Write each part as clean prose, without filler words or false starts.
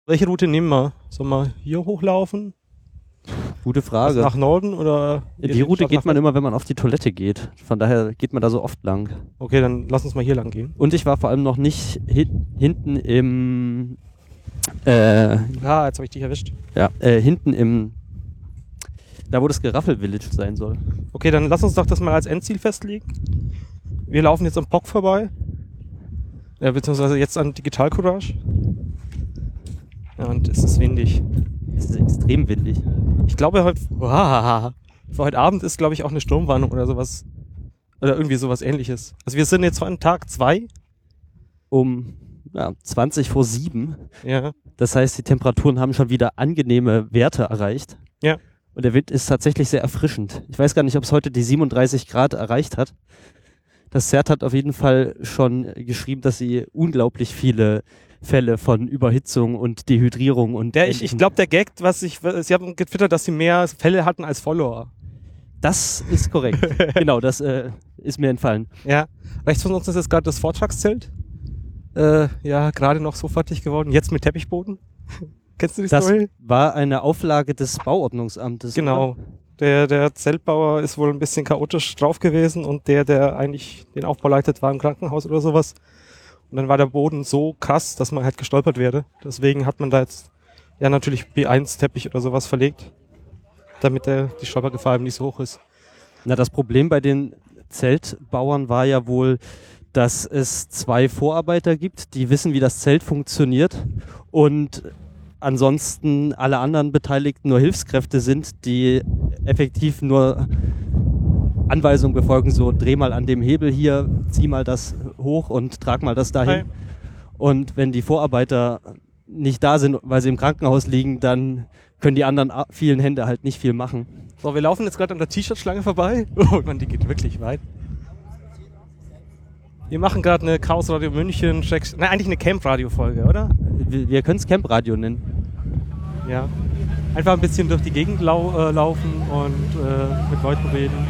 Welche Route nehmen wir? Sollen wir hier hochlaufen? Gute Frage. Nach Norden oder? Die Route geht man immer, wenn man auf die Toilette geht. Von daher geht man da so oft lang. Okay, dann lass uns mal hier lang gehen. Und ich war vor allem noch nicht hinten im... jetzt habe ich dich erwischt. Ja, hinten im... Da, wo das Geraffel-Village sein soll. Okay, dann lass uns doch das mal als Endziel festlegen. Wir laufen jetzt am POC vorbei. Ja, beziehungsweise jetzt an Digital Courage. Ja, und es ist windig. Es ist extrem windig. Ich glaube, für heute Abend ist, glaube ich, auch eine Sturmwarnung oder sowas. Oder irgendwie sowas Ähnliches. Also wir sind jetzt an Tag 2. Um 20 vor 7. Ja. Das heißt, die Temperaturen haben schon wieder angenehme Werte erreicht. Ja. Und der Wind ist tatsächlich sehr erfrischend. Ich weiß gar nicht, ob es heute die 37 Grad erreicht hat. Das CERT hat auf jeden Fall schon geschrieben, dass sie unglaublich viele Fälle von Überhitzung und Dehydrierung und... Ich glaube, der Gag, sie haben getwittert, dass sie mehr Fälle hatten als Follower. Das ist korrekt. Genau, das ist mir entfallen. Ja. Rechts von uns ist jetzt gerade das Vortragszelt. Gerade noch so fertig geworden. Jetzt mit Teppichboden. Kennst du die Story? Das war eine Auflage des Bauordnungsamtes. Genau. Der Zeltbauer ist wohl ein bisschen chaotisch drauf gewesen und der eigentlich den Aufbau leitet, war im Krankenhaus oder sowas. Und dann war der Boden so krass, dass man halt gestolpert werde. Deswegen hat man da jetzt natürlich B1-Teppich oder sowas verlegt, damit die Stolpergefahr eben nicht so hoch ist. Na, das Problem bei den Zeltbauern war ja wohl, dass es 2 Vorarbeiter gibt, die wissen, wie das Zelt funktioniert und ansonsten alle anderen Beteiligten nur Hilfskräfte sind, die effektiv nur Anweisungen befolgen, so dreh mal an dem Hebel hier, zieh mal das hoch und trag mal das dahin. Hi. Und wenn die Vorarbeiter nicht da sind, weil sie im Krankenhaus liegen, dann können die anderen vielen Hände halt nicht viel machen. So, wir laufen jetzt gerade an der T-Shirt-Schlange vorbei. Oh Mann, die geht wirklich weit. Wir machen gerade eine Chaos Radio München, eigentlich eine Camp-Radio-Folge, oder? Wir können es Camp-Radio nennen. Ja. Einfach ein bisschen durch die Gegend laufen und mit Leuten reden.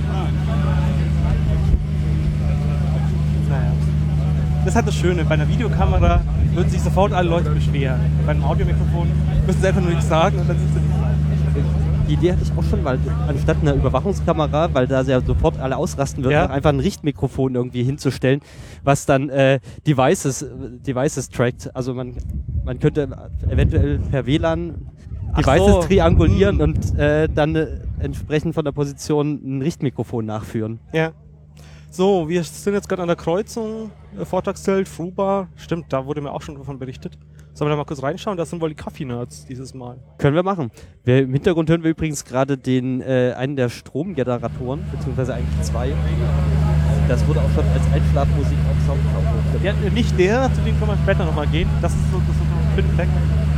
Naja. Das ist halt das Schöne. Bei einer Videokamera würden sich sofort alle Leute beschweren. Bei einem Audiomikrofon müssen sie einfach nur nichts sagen und dann sind sie nicht. Die Idee hatte ich auch schon, weil anstatt einer Überwachungskamera, weil da ja sofort alle ausrasten würden, Ja. einfach ein Richtmikrofon irgendwie hinzustellen, was dann Devices trackt. Also man könnte eventuell per WLAN Devices triangulieren und dann entsprechend von der Position ein Richtmikrofon nachführen. Ja. So, wir sind jetzt gerade an der Kreuzung, Vortragszelt, Frubar. Stimmt, da wurde mir auch schon davon berichtet. Sollen wir da mal kurz reinschauen? Das sind wohl die Kaffee-Nerds dieses Mal. Können wir machen. Im Hintergrund hören wir übrigens gerade einen der Stromgeneratoren, beziehungsweise eigentlich 2. Das wurde auch schon als Einschlafmusik auf Soundcloud. Ja, nicht der, zu dem können wir später nochmal gehen. Das ist so ein Fun-Fact.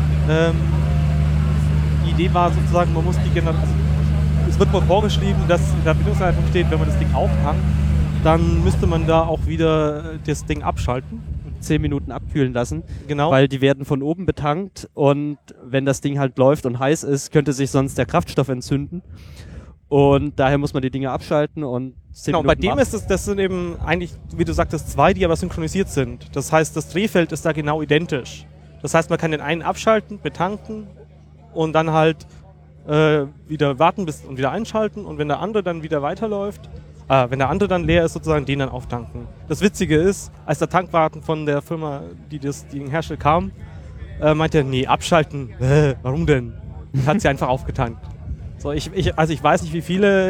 Die Idee war sozusagen, man muss die Generation... Es wird wohl vorgeschrieben, dass in der Bedienungsanleitung steht, wenn man das Ding auftankt, dann müsste man da auch wieder das Ding abschalten. 10 Minuten abkühlen lassen, genau. Weil die werden von oben betankt und wenn das Ding halt läuft und heiß ist, könnte sich sonst der Kraftstoff entzünden und daher muss man die Dinge abschalten und 10 Genau, Minuten bei dem das sind eben eigentlich, wie du sagtest, 2, die aber synchronisiert sind. Das heißt, das Drehfeld ist da genau identisch. Das heißt, man kann den einen abschalten, betanken und dann halt wieder warten und wieder einschalten und wenn der andere dann wieder weiterläuft, wenn der andere dann leer ist, sozusagen den dann auftanken. Das Witzige ist, als der Tankwagen von der Firma, die das Ding herstellt, kam, meinte er, nee, abschalten, warum denn? Und hat sie einfach aufgetankt. So, ich weiß nicht, wie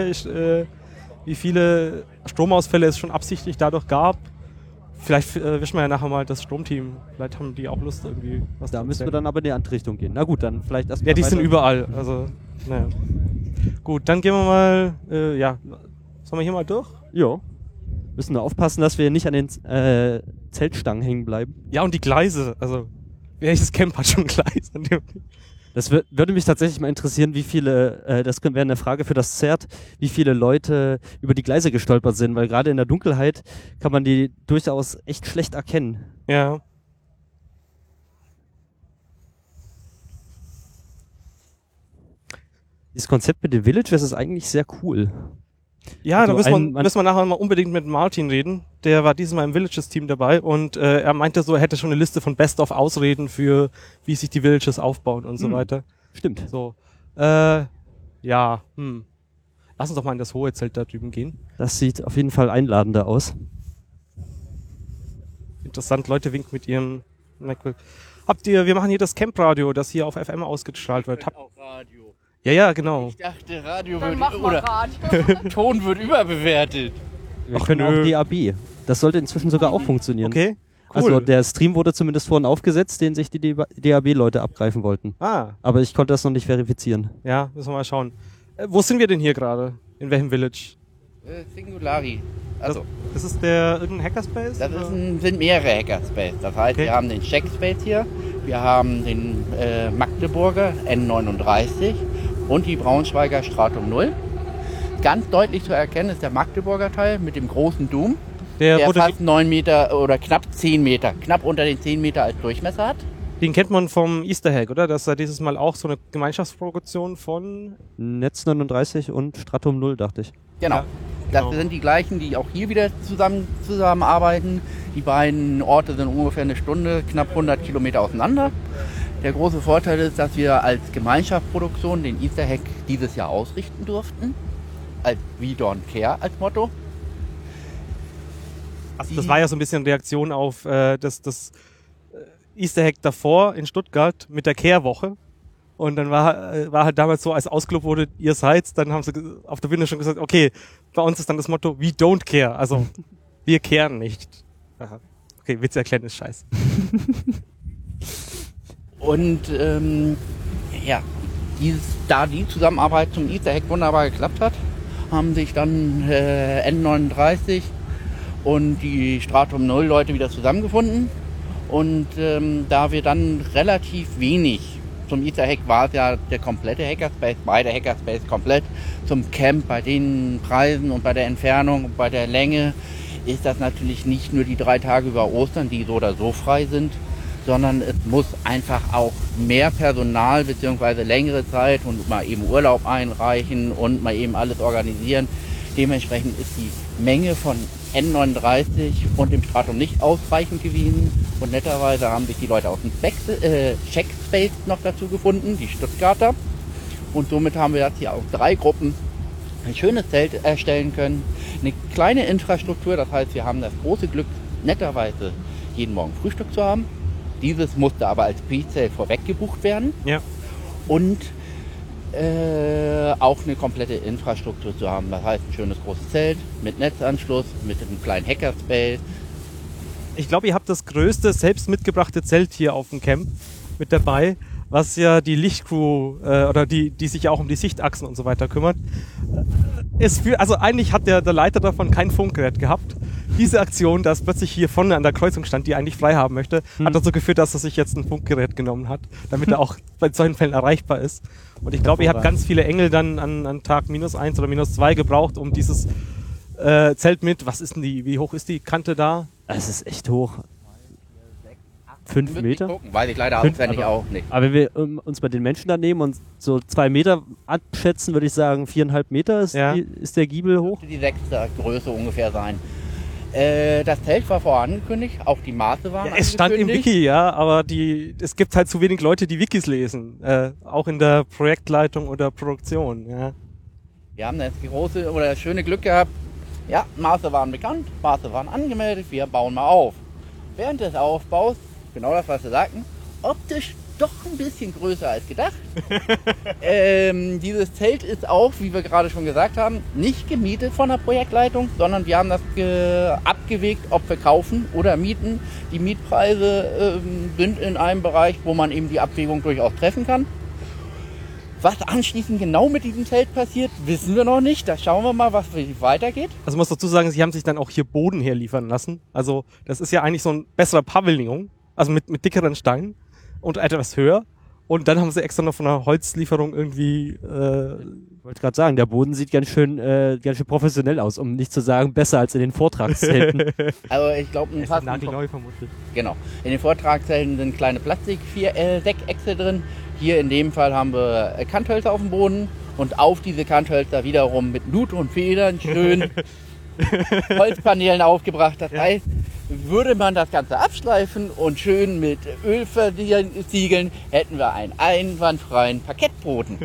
viele Stromausfälle es schon absichtlich dadurch gab. Vielleicht wischen wir ja nachher mal das Stromteam. Vielleicht haben die auch Lust irgendwie was Da zu müssen wir erzählen. dann aber in die andere Richtung gehen. Na gut, dann vielleicht erstmal. Ja, die sind überall. Also, naja. Gut, dann gehen wir mal, sollen wir hier mal durch? Ja. Müssen wir aufpassen, dass wir nicht an den Zeltstangen hängen bleiben. Ja, und die Gleise. Also, welches Camp hat schon Gleise? Das würde mich tatsächlich mal interessieren, wie viele, das wäre eine Frage für das CERT, wie viele Leute über die Gleise gestolpert sind, weil gerade in der Dunkelheit kann man die durchaus echt schlecht erkennen. Ja. Dieses Konzept mit den Villages ist eigentlich sehr cool. Ja, Also da müssen wir nachher mal unbedingt mit Martin reden. der war dieses Mal im Villages-Team dabei und er meinte so, er hätte schon eine Liste von Best-of-Ausreden für, wie sich die Villages aufbauen und so weiter. Stimmt. So, ja, Lass uns doch mal in das hohe Zelt da drüben gehen. Das sieht auf jeden Fall einladender aus. Interessant, Leute winken mit ihrem MacBook. Wir machen hier das Camp-Radio, das hier auf FM ausgestrahlt wird. Auch Radio. Ja, genau. Ich dachte, Radio Dann wird mach mal Radio. Ton wird überbewertet. Wir können auch DAB. Das sollte inzwischen sogar auch funktionieren. Okay, cool. Also der Stream wurde zumindest vorhin aufgesetzt, den sich die DAB-Leute abgreifen wollten. Aber ich konnte das noch nicht verifizieren. Ja, müssen wir mal schauen. Wo sind wir denn hier gerade? In welchem Village? Singulari. Also, Das ist irgendein Hackerspace? das oder? sind mehrere Hackerspace. Das heißt, Okay. wir haben den Checkspace hier, wir haben den Magdeburger N39 und die Braunschweiger Stratum 0. Ganz deutlich zu erkennen ist der Magdeburger Teil mit dem großen Doom, der wurde, fast 9 Meter oder knapp 10 Meter, knapp unter den 10 Meter als Durchmesser hat. den kennt man vom Easter Hack, oder? Das ist ja dieses Mal auch so eine Gemeinschaftsproduktion von... Netz 39 und Stratum 0, dachte ich. Genau. Ja, Das genau. sind die gleichen, die auch hier wieder zusammenarbeiten. Die beiden Orte sind ungefähr eine Stunde, knapp 100 Kilometer auseinander. Der große Vorteil ist, dass wir als Gemeinschaftsproduktion den Easter Hack dieses Jahr ausrichten durften. Als We Don't Care als Motto. Also das war ja so ein bisschen Reaktion auf das Easter Hack davor in Stuttgart mit der Care-Woche. Und dann war halt damals so, als ausgelobt wurde, ihr seid's, dann haben sie auf der Bühne schon gesagt, okay, bei uns ist dann das Motto, we don't care. Also, wir kehren nicht. Aha. Okay, Witz erklären ist scheiße. Und ja, da die Zusammenarbeit zum Easter Hack wunderbar geklappt hat, haben sich dann N39 und die Stratum 0 Leute wieder zusammengefunden. Und da wir dann relativ wenig, zum Easter Hack war es ja der komplette Hackerspace, beide Hackerspace komplett, zum Camp bei den Preisen und bei der Entfernung und bei der Länge ist das natürlich nicht nur die 3 Tage über Ostern, die so oder so frei sind, sondern es muss einfach auch mehr Personal bzw. längere Zeit und mal eben Urlaub einreichen und mal eben alles organisieren. Dementsprechend ist die Menge von N39 und dem Stratum nicht ausreichend gewesen. Und netterweise haben sich die Leute aus dem Checkspace noch dazu gefunden, die Stuttgarter. Und somit haben wir jetzt hier aus 3 Gruppen ein schönes Zelt erstellen können. Eine kleine Infrastruktur, das heißt, wir haben das große Glück, netterweise jeden Morgen Frühstück zu haben. Dieses musste aber als Pre-Zelt vorweg gebucht werden. Ja. Und auch eine komplette Infrastruktur zu haben. Das heißt, ein schönes großes Zelt mit Netzanschluss, mit einem kleinen Hackerspace. Ich glaube, ihr habt das größte selbst mitgebrachte Zelt hier auf dem Camp mit dabei, was ja die Lichtcrew oder die sich auch um die Sichtachsen und so weiter kümmert. Also eigentlich hat der Leiter davon kein Funkgerät gehabt. Diese Aktion, dass plötzlich hier vorne an der Kreuzung stand, die eigentlich frei haben möchte, hat dazu geführt, dass er sich jetzt ein Funkgerät genommen hat, damit er auch bei solchen Fällen erreichbar ist. Und ich glaube, ihr habt ganz viele Engel dann an Tag -1 oder -2 gebraucht, um dieses Zelt mit, was ist denn wie hoch ist die Kante da? Es ist echt hoch. 5 Müsste ich Meter? gucken, weiß ich leider 5, auswendig auch nicht. Aber wenn wir uns bei den Menschen da nehmen und so 2 Meter abschätzen, würde ich sagen 4,5 Meter ist, Ja. ist der Giebel hoch. Müsste die 6. Größe ungefähr sein. Das Zelt war vorangekündigt, auch die Maße waren Ja, es stand im angekündigt. Wiki, ja, aber es gibt halt zu wenig Leute, die Wikis lesen. Auch in der Projektleitung oder Produktion, ja. Wir haben das große oder das schöne Glück gehabt, ja, Maße waren bekannt, Maße waren angemeldet, wir bauen mal auf. Während des Aufbaus, genau das, was wir sagten, optisch doch ein bisschen größer als gedacht. Dieses Zelt ist auch, wie wir gerade schon gesagt haben, nicht gemietet von der Projektleitung, sondern wir haben das abgewegt, ob wir kaufen oder mieten. Die Mietpreise sind in einem Bereich, wo man eben die Abwägung durchaus treffen kann. Was anschließend genau mit diesem Zelt passiert, wissen wir noch nicht. Da schauen wir mal, was weitergeht. Also ich muss dazu sagen, sie haben sich dann auch hier Boden herliefern lassen. Also das ist ja eigentlich so ein besserer Pavillon, also mit dickeren Steinen und etwas höher. Und dann haben sie extra noch von einer Holzlieferung irgendwie... Ich wollte gerade sagen, der Boden sieht ganz schön professionell aus, um nicht zu sagen, besser als in den Vortragszelten. Also ich glaube, nagelneu vermutlich. genau. In den Vortragszelten sind kleine Plastik-Deckechse drin. Hier in dem Fall haben wir Kanthölzer auf dem Boden und auf diese Kanthölzer wiederum mit Nut und Federn schön Holzpaneelen aufgebracht. Das heißt, würde man das Ganze abschleifen und schön mit Öl versiegeln, hätten wir einen einwandfreien Parkettboden.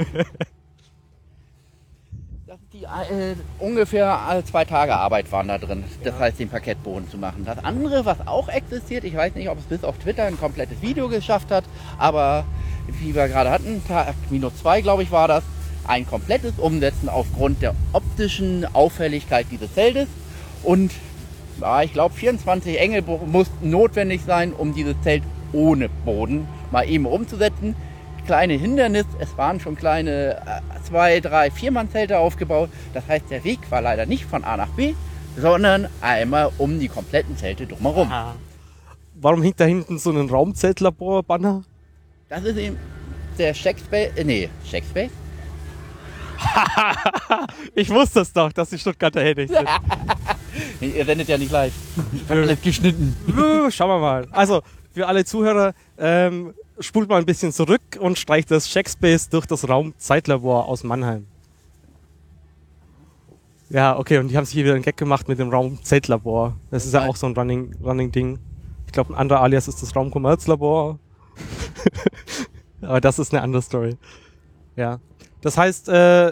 Das ist die, ungefähr 2 Tage Arbeit waren da drin, das heißt den Parkettboden zu machen. Das andere, was auch existiert, ich weiß nicht, ob es bis auf Twitter ein komplettes Video geschafft hat, aber wie wir gerade hatten, Tag -2 glaube ich war das, ein komplettes Umsetzen aufgrund der optischen Auffälligkeit dieses Zeltes und ich glaube 24 Engel mussten notwendig sein, um dieses Zelt ohne Boden mal eben umzusetzen. Kleine Hindernis, es waren schon kleine 2, 3, 4-Mann-Zelte aufgebaut. Das heißt, der Weg war leider nicht von A nach B, sondern einmal um die kompletten Zelte drumherum. Aha. Warum hängt da hinten so ein Raumzeltlabor-Banner? Das ist eben der Shakespace. Ich wusste es doch, dass die Stuttgarter Hennig sind. Ihr sendet ja nicht live. Alles geschnitten. Schauen wir mal. Also, für alle Zuhörer, spult mal ein bisschen zurück und streicht das Checkspace durch das Raumzeitlabor aus Mannheim. Ja, okay, und die haben sich hier wieder einen Gag gemacht mit dem Raumzeltlabor. Das ist ja auch so ein Running Ding. Ich glaube, ein anderer Alias ist das Raumkommerzlabor. Aber das ist eine andere Story. Ja. Das heißt,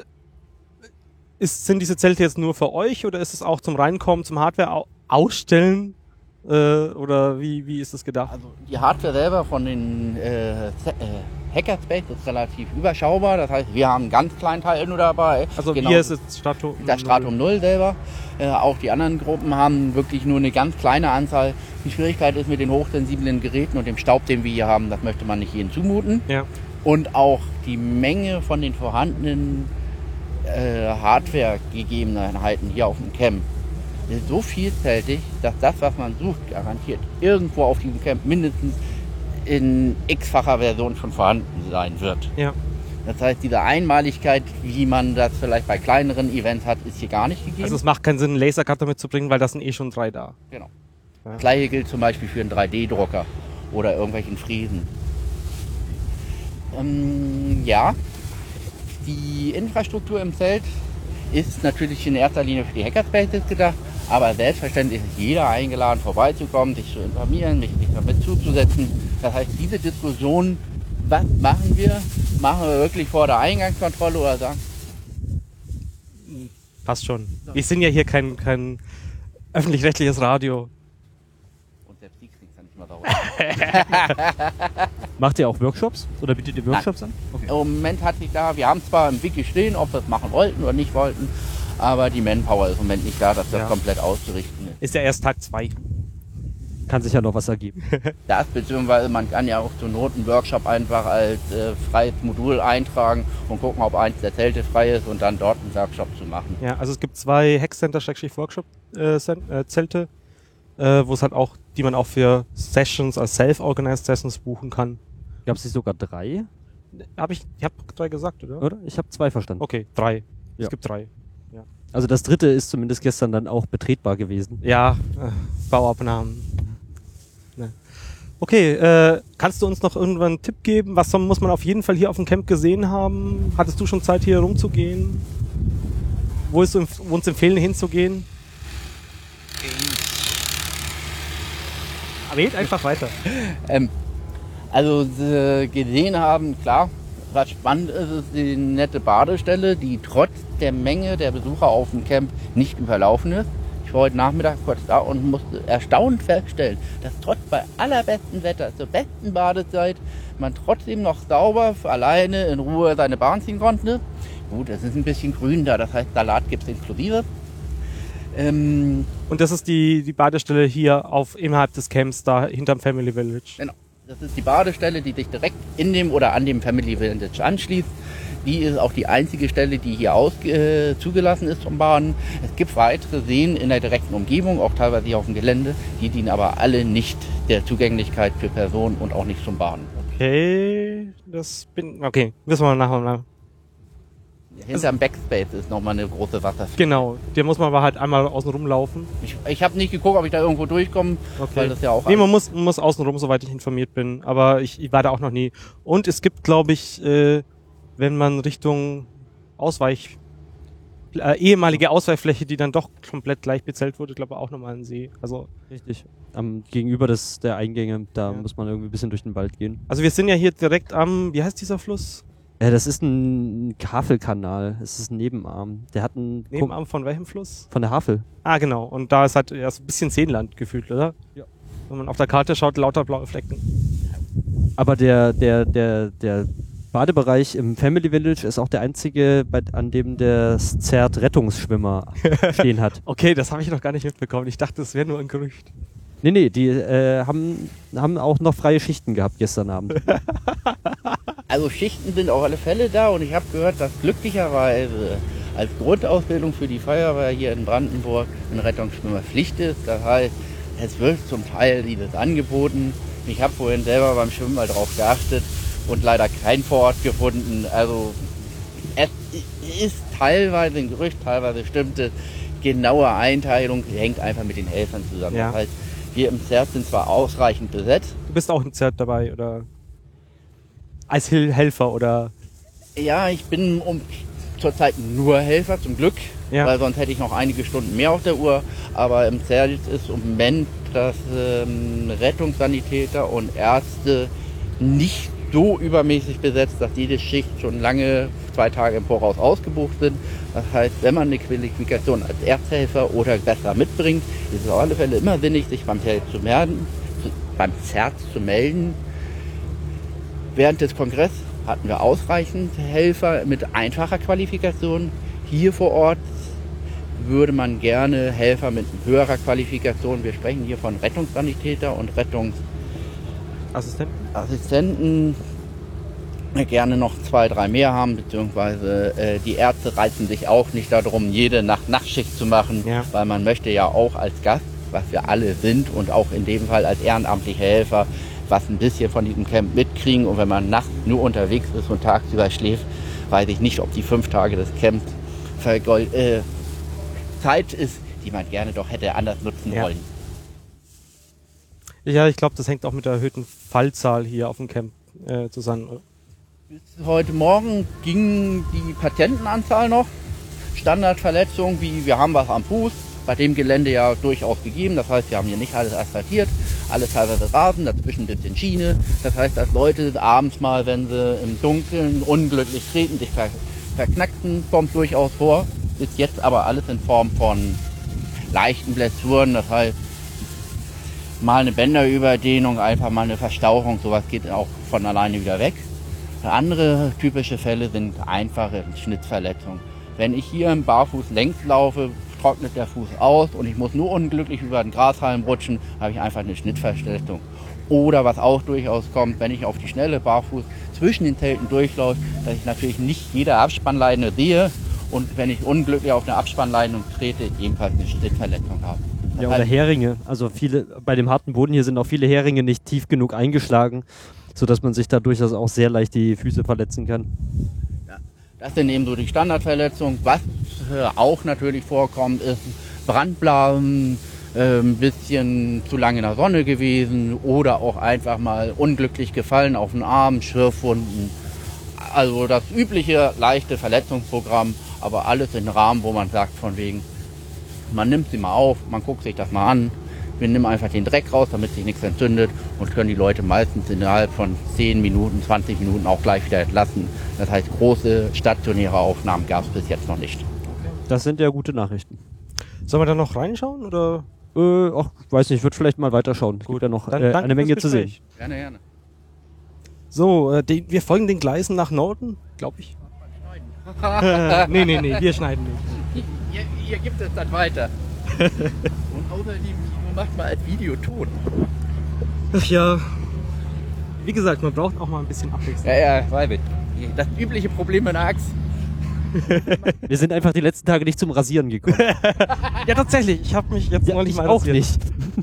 sind diese Zelte jetzt nur für euch oder ist es auch zum Reinkommen, zum Hardware ausstellen? Oder wie ist das gedacht? Also die Hardware selber von den Hackerspace ist relativ überschaubar. Das heißt, wir haben einen ganz kleinen Teil nur dabei. Also genau, hier ist es Stratum 0. Das Stratum 0 selber. Auch die anderen Gruppen haben wirklich nur eine ganz kleine Anzahl. Die Schwierigkeit ist mit den hochsensiblen Geräten und dem Staub, den wir hier haben, das möchte man nicht jedem zumuten. Ja. Und auch die Menge von den vorhandenen Hardware-Gegebenheiten hier auf dem Camp ist so vielfältig, dass das, was man sucht, garantiert irgendwo auf diesem Camp mindestens in x-facher Version schon vorhanden sein wird. Ja. Das heißt, diese Einmaligkeit, wie man das vielleicht bei kleineren Events hat, ist hier gar nicht gegeben. Also es macht keinen Sinn, einen Lasercutter mitzubringen, weil das sind eh schon 3 da. Genau. Ja. Das Gleiche gilt zum Beispiel für einen 3D-Drucker oder irgendwelchen Friesen. Ja, die Infrastruktur im Zelt ist natürlich in erster Linie für die Hackerspaces gedacht, aber selbstverständlich ist jeder eingeladen, vorbeizukommen, sich zu informieren, sich damit zuzusetzen. Das heißt, diese Diskussion, was machen wir? Machen wir wirklich vor der Eingangskontrolle oder sagen? Passt schon. Wir sind ja hier kein öffentlich-rechtliches Radio. Und selbst die kriegen es ja nicht mal sauber. Macht ihr auch Workshops? Oder bietet ihr Workshops an? Okay. Im Moment hat sich wir haben zwar im Wiki stehen, ob wir es machen wollten oder nicht wollten, aber die Manpower ist im Moment nicht da, dass das komplett auszurichten ist. Ist ja erst Tag 2. Kann sich ja noch was ergeben. Das, beziehungsweise man kann ja auch zur Not einen Workshop einfach als freies Modul eintragen und gucken, ob eins der Zelte frei ist und dann dort einen Workshop zu machen. Ja, also es gibt 2 Hackcenter-Workshop-Zelte, wo es halt auch, die man auch für Sessions als Self-Organized Sessions buchen kann. Gab es nicht sogar 3? Ich habe 3 gesagt, oder? Oder? Ich habe 2 verstanden. Okay, 3. Ja. Es gibt 3. Also das 3. ist zumindest gestern dann auch betretbar gewesen. Ja, Bauabnahmen. Ne. Okay, kannst du uns noch irgendwann einen Tipp geben? Was muss man auf jeden Fall hier auf dem Camp gesehen haben? Hattest du schon Zeit, hier rumzugehen? Wo ist uns empfehlen, hinzugehen? Wählt einfach weiter. Also gesehen haben, klar, was spannend ist die nette Badestelle, die trotz der Menge der Besucher auf dem Camp nicht überlaufen ist. Ich war heute Nachmittag kurz da und musste erstaunt feststellen, dass trotz bei allerbestem Wetter, zur besten Badezeit, man trotzdem noch sauber alleine in Ruhe seine Bahn ziehen konnte. Gut, es ist ein bisschen grün da, das heißt Salat gibt es inklusive. Und das ist die Badestelle hier innerhalb des Camps, da hinterm Family Village. Genau. Das ist die Badestelle, die sich direkt in dem oder an dem Family Village anschließt. Die ist auch die einzige Stelle, die hier zugelassen ist zum Baden. Es gibt weitere Seen in der direkten Umgebung, auch teilweise hier auf dem Gelände. Die dienen aber alle nicht der Zugänglichkeit für Personen und auch nicht zum Baden. Okay, wissen wir nachher. Hinterm Backspace ist nochmal eine große Wasserfläche. Genau, der muss man aber halt einmal außen rumlaufen. Ich habe nicht geguckt, ob ich da irgendwo durchkomme, weil das ja auch... Nee, man muss außen rum, soweit ich informiert bin, aber ich war da auch noch nie. Und es gibt, glaube ich, wenn man Richtung ehemalige Ausweichfläche, die dann doch komplett gleich bezählt wurde, glaube ich, auch nochmal ein See. Also, Richtig. Gegenüber der Eingänge, da Ja. muss man irgendwie ein bisschen durch den Wald gehen. also wir sind ja hier direkt am, wie heißt dieser Fluss? Das ist ein Havelkanal. Es ist ein Nebenarm. Der hat einen Nebenarm von welchem Fluss? von der Havel. Ah, genau. Und da ist halt ja, so ein bisschen Seenland gefühlt, oder? Ja. Wenn man auf der Karte schaut, lauter blaue Flecken. Aber der Badebereich im Family Village ist auch der einzige, an dem der Zert Rettungsschwimmer stehen hat. Okay, das habe ich noch gar nicht mitbekommen. Ich dachte, das wäre nur ein Gerücht. Nee, die haben auch noch freie Schichten gehabt gestern Abend. Also Schichten sind auf alle Fälle da und ich habe gehört, dass glücklicherweise als Grundausbildung für die Feuerwehr hier in Brandenburg ein Rettungsschwimmer Pflicht ist. Das heißt, es wird zum Teil dieses angeboten. Ich habe vorhin selber beim Schwimmen mal drauf geachtet und leider keinen vor Ort gefunden. Also es ist teilweise ein Gerücht, teilweise stimmt es. Genaue Einteilung hängt einfach mit den Helfern zusammen. Ja. Das heißt, wir im ZERT sind zwar ausreichend besetzt. Du bist auch im Zert dabei, oder? Als Helfer, oder? Ja, ich bin zurzeit nur Helfer, zum Glück, Ja. weil sonst hätte ich noch einige Stunden mehr auf der Uhr. Aber im ZERT ist im Moment, dass Rettungssanitäter und Ärzte nicht so übermäßig besetzt, dass jede Schicht schon lange 2 Tage im Voraus ausgebucht sind. Das heißt, wenn man eine Qualifikation als Ersthelfer oder besser mitbringt, ist es auf alle Fälle immer sinnig, sich beim ZERT zu melden. Während des Kongresses hatten wir ausreichend Helfer mit einfacher Qualifikation. Hier vor Ort würde man gerne Helfer mit höherer Qualifikation. Wir sprechen hier von Rettungssanitäter und Rettungsassistenten. Gerne noch 2, 3 mehr haben, beziehungsweise die Ärzte reißen sich auch nicht darum, jede Nacht Nachtschicht zu machen, Ja. weil man möchte ja auch als Gast, was wir alle sind und auch in dem Fall als ehrenamtliche Helfer, was ein bisschen von diesem Camp mitkriegen. Und wenn man nachts nur unterwegs ist und tagsüber schläft, weiß ich nicht, ob die 5 Tage des Camps Zeit ist, die man gerne doch hätte anders nutzen Ja. wollen. Ja, ich glaube, das hängt auch mit der erhöhten Fallzahl hier auf dem Camp zusammen. Bis heute Morgen ging die Patientenanzahl noch. Standardverletzungen wie wir haben was am Fuß, bei dem Gelände ja durchaus gegeben. Das heißt, wir haben hier nicht alles asphaltiert, alles teilweise Rasen, dazwischen ein bisschen Schiene. Das heißt, dass Leute abends mal, wenn sie im Dunkeln unglücklich treten, sich verknackten, kommt durchaus vor. Ist jetzt aber alles in Form von leichten Blessuren. Das heißt, mal eine Bänderüberdehnung, einfach mal eine Verstauchung, sowas geht auch von alleine wieder weg. Andere typische Fälle sind einfache Schnittverletzungen. Wenn ich hier im Barfuß längs laufe, trocknet der Fuß aus und ich muss nur unglücklich über den Grashalm rutschen, habe ich einfach eine Schnittverletzung. Oder was auch durchaus kommt, wenn ich auf die Schnelle barfuß zwischen den Zelten durchlaufe, dass ich natürlich nicht jede Abspannleine sehe und wenn ich unglücklich auf eine Abspannleine trete, ebenfalls eine Schnittverletzung habe. Ja, oder Heringe. Also bei dem harten Boden hier sind auch viele Heringe nicht tief genug eingeschlagen, sodass man sich da durchaus auch sehr leicht die Füße verletzen kann. Das sind eben so die Standardverletzungen. Was auch natürlich vorkommt, ist Brandblasen, ein bisschen zu lange in der Sonne gewesen oder auch einfach mal unglücklich gefallen auf den Arm, Schürfwunden. Also das übliche leichte Verletzungsprogramm, aber alles in Rahmen, wo man sagt von wegen, man nimmt sie mal auf, man guckt sich das mal an. Wir nehmen einfach den Dreck raus, damit sich nichts entzündet und können die Leute meistens innerhalb von 10 Minuten, 20 Minuten auch gleich wieder entlassen. Das heißt, große stationäre Aufnahmen gab es bis jetzt noch nicht. Das sind ja gute Nachrichten. Sollen wir da noch reinschauen, oder? Ich weiß nicht, ich würde vielleicht mal weiterschauen. Es gibt ja noch Dann danke eine Menge fürs zu sehen. Gespräch. Gerne, gerne. So, wir folgen den Gleisen nach Norden, glaube ich. Nee, wir schneiden nicht. Ihr gibt es dann weiter. Und außerdem, Timo macht mal als Video Ton. Ach ja. Wie gesagt, man braucht auch mal ein bisschen Abwechslung. Ja, weiß ich. Das übliche Problem mit der Axt. Wir sind einfach die letzten Tage nicht zum Rasieren gekommen. Ja, tatsächlich. Ich habe mich jetzt neulich mal auch rasiert. nicht.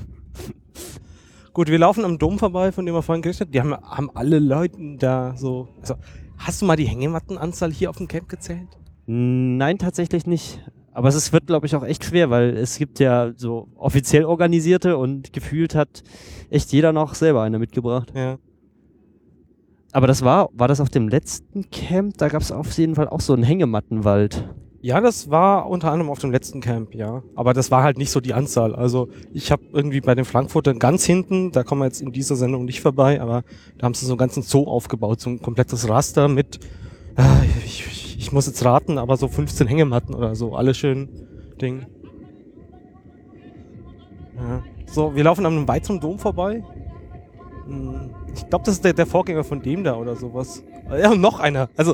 Gut, wir laufen am Dom vorbei, von dem wir vorhin geredet haben. Die haben alle Leute da so... Also, hast du mal die Hängemattenanzahl hier auf dem Camp gezählt? Nein, tatsächlich nicht. Aber wird, glaube ich, auch echt schwer, weil es gibt ja so offiziell organisierte und gefühlt hat echt jeder noch selber eine mitgebracht. Ja. Aber war das auf dem letzten Camp? Da gab es auf jeden Fall auch so einen Hängemattenwald. Ja, das war unter anderem auf dem letzten Camp, ja. Aber das war halt nicht so die Anzahl. Also ich habe irgendwie bei den Frankfurtern ganz hinten, da kommen wir jetzt in dieser Sendung nicht vorbei, aber da haben sie so einen ganzen Zoo aufgebaut, so ein komplettes Raster mit, ich muss jetzt raten, aber so 15 Hängematten oder so, alles schön Ding. Ja. So, wir laufen an einem weiteren Dom vorbei. Ich glaube, das ist der Vorgänger von dem da oder sowas. Ja, und noch einer. Also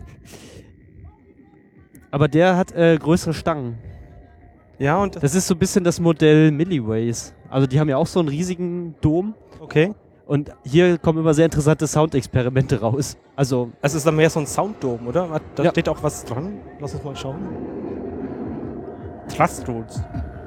Aber der hat größere Stangen. ja, und Das ist so ein bisschen das Modell Milliways. Also die haben ja auch so einen riesigen Dom. okay. Und hier kommen immer sehr interessante Soundexperimente raus. Also Es ist dann mehr so ein Sounddom, oder? Da Ja. steht auch was dran. Lass uns mal schauen. Trustroads.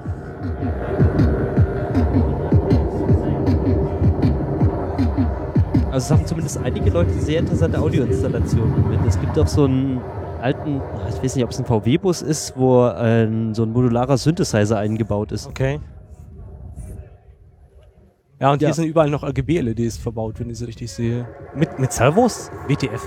es haben zumindest einige Leute sehr interessante Audioinstallationen mit. Es gibt auch so einen alten, ich weiß nicht, ob es ein VW-Bus ist, wo so ein modularer Synthesizer eingebaut ist. Okay. Ja, und Ja. hier sind überall noch RGB-LEDs verbaut, wenn ich sie richtig sehe. Mit Servos? WTF.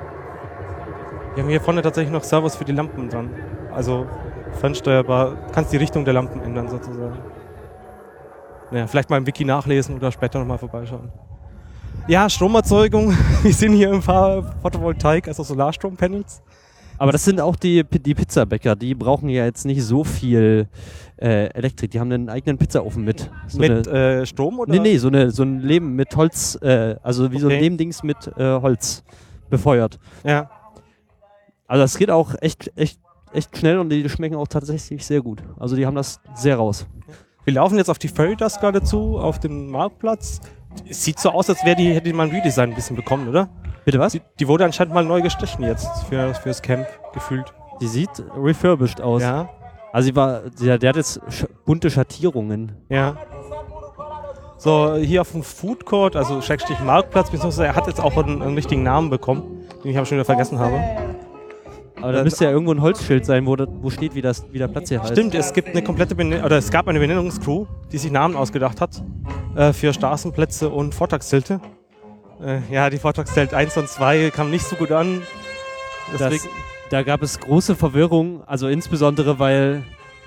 Wir haben hier vorne tatsächlich noch Servos für die Lampen dran. Also fernsteuerbar. Kannst die Richtung der Lampen ändern sozusagen. Naja, vielleicht mal im Wiki nachlesen oder später nochmal vorbeischauen. Ja, Stromerzeugung. Wir sehen hier ein paar Photovoltaik, also Solarstrompanels. Aber das sind auch die Pizzabäcker, die brauchen ja jetzt nicht so viel Elektrik. Die haben einen eigenen Pizzaofen mit. So Mit eine, Strom oder? nee, so ein Leben mit Holz, also wie so ein Okay. Nebendings mit Holz befeuert. Ja. Also das geht auch echt schnell und die schmecken auch tatsächlich sehr gut. Also die haben das sehr raus. Wir laufen jetzt auf die Fairy Dust gerade zu, auf dem Marktplatz. Es sieht so aus, als hätte die mal ein Redesign ein bisschen bekommen, oder? Bitte was? Die wurde anscheinend mal neu gestrichen jetzt fürs Camp, gefühlt. Die sieht refurbished aus. Ja, Also der hat jetzt bunte Schattierungen. ja. So, hier auf dem Food Court, also Schrägstrich Marktplatz, beziehungsweise er hat jetzt auch einen richtigen Namen bekommen, den ich aber schon wieder vergessen habe. Aber da müsste ja irgendwo ein Holzschild sein, wo steht, wie der Platz hier heißt. Stimmt, es gibt eine komplette es gab eine Benennungscrew, die sich Namen ausgedacht hat für Straßenplätze und Vortragszelte. Ja, die Vortragszelt 1 und 2 kamen nicht so gut an. Deswegen, Da gab es große Verwirrung, also insbesondere, weil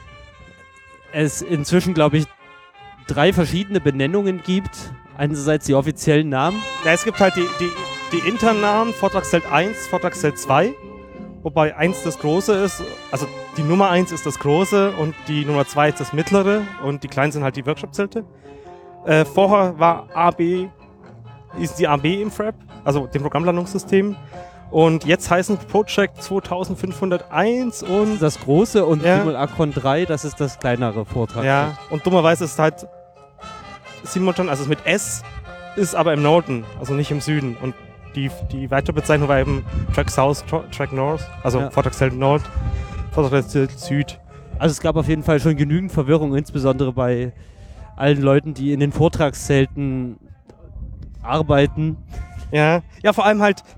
es inzwischen, glaube ich, 3 verschiedene Benennungen gibt. Einerseits die offiziellen Namen. ja, es gibt halt die internen Namen, Vortragszelt 1, Vortragszelt 2. Wobei 1 das große ist, also die Nummer 1 ist das große und die Nummer 2 ist das mittlere und die kleinen sind halt die Workshop-Zelte. Vorher war ist die AB im FRAP, also dem Programmlandungssystem. Und jetzt heißen Project 2501 und Das große und Ja. Simulacron 3, das ist das kleinere Vortrag. ja, und dummerweise ist es halt Simultan, also es mit S, ist aber im Norden, also nicht im Süden. Und die weitere Bezeichnung war eben Track South, Track North, also Ja. Vortragszelt Nord, Vortragszelt Süd. Also es gab auf jeden Fall schon genügend Verwirrung, insbesondere bei allen Leuten, die in den Vortragszelten arbeiten. Ja, ja, vor allem halt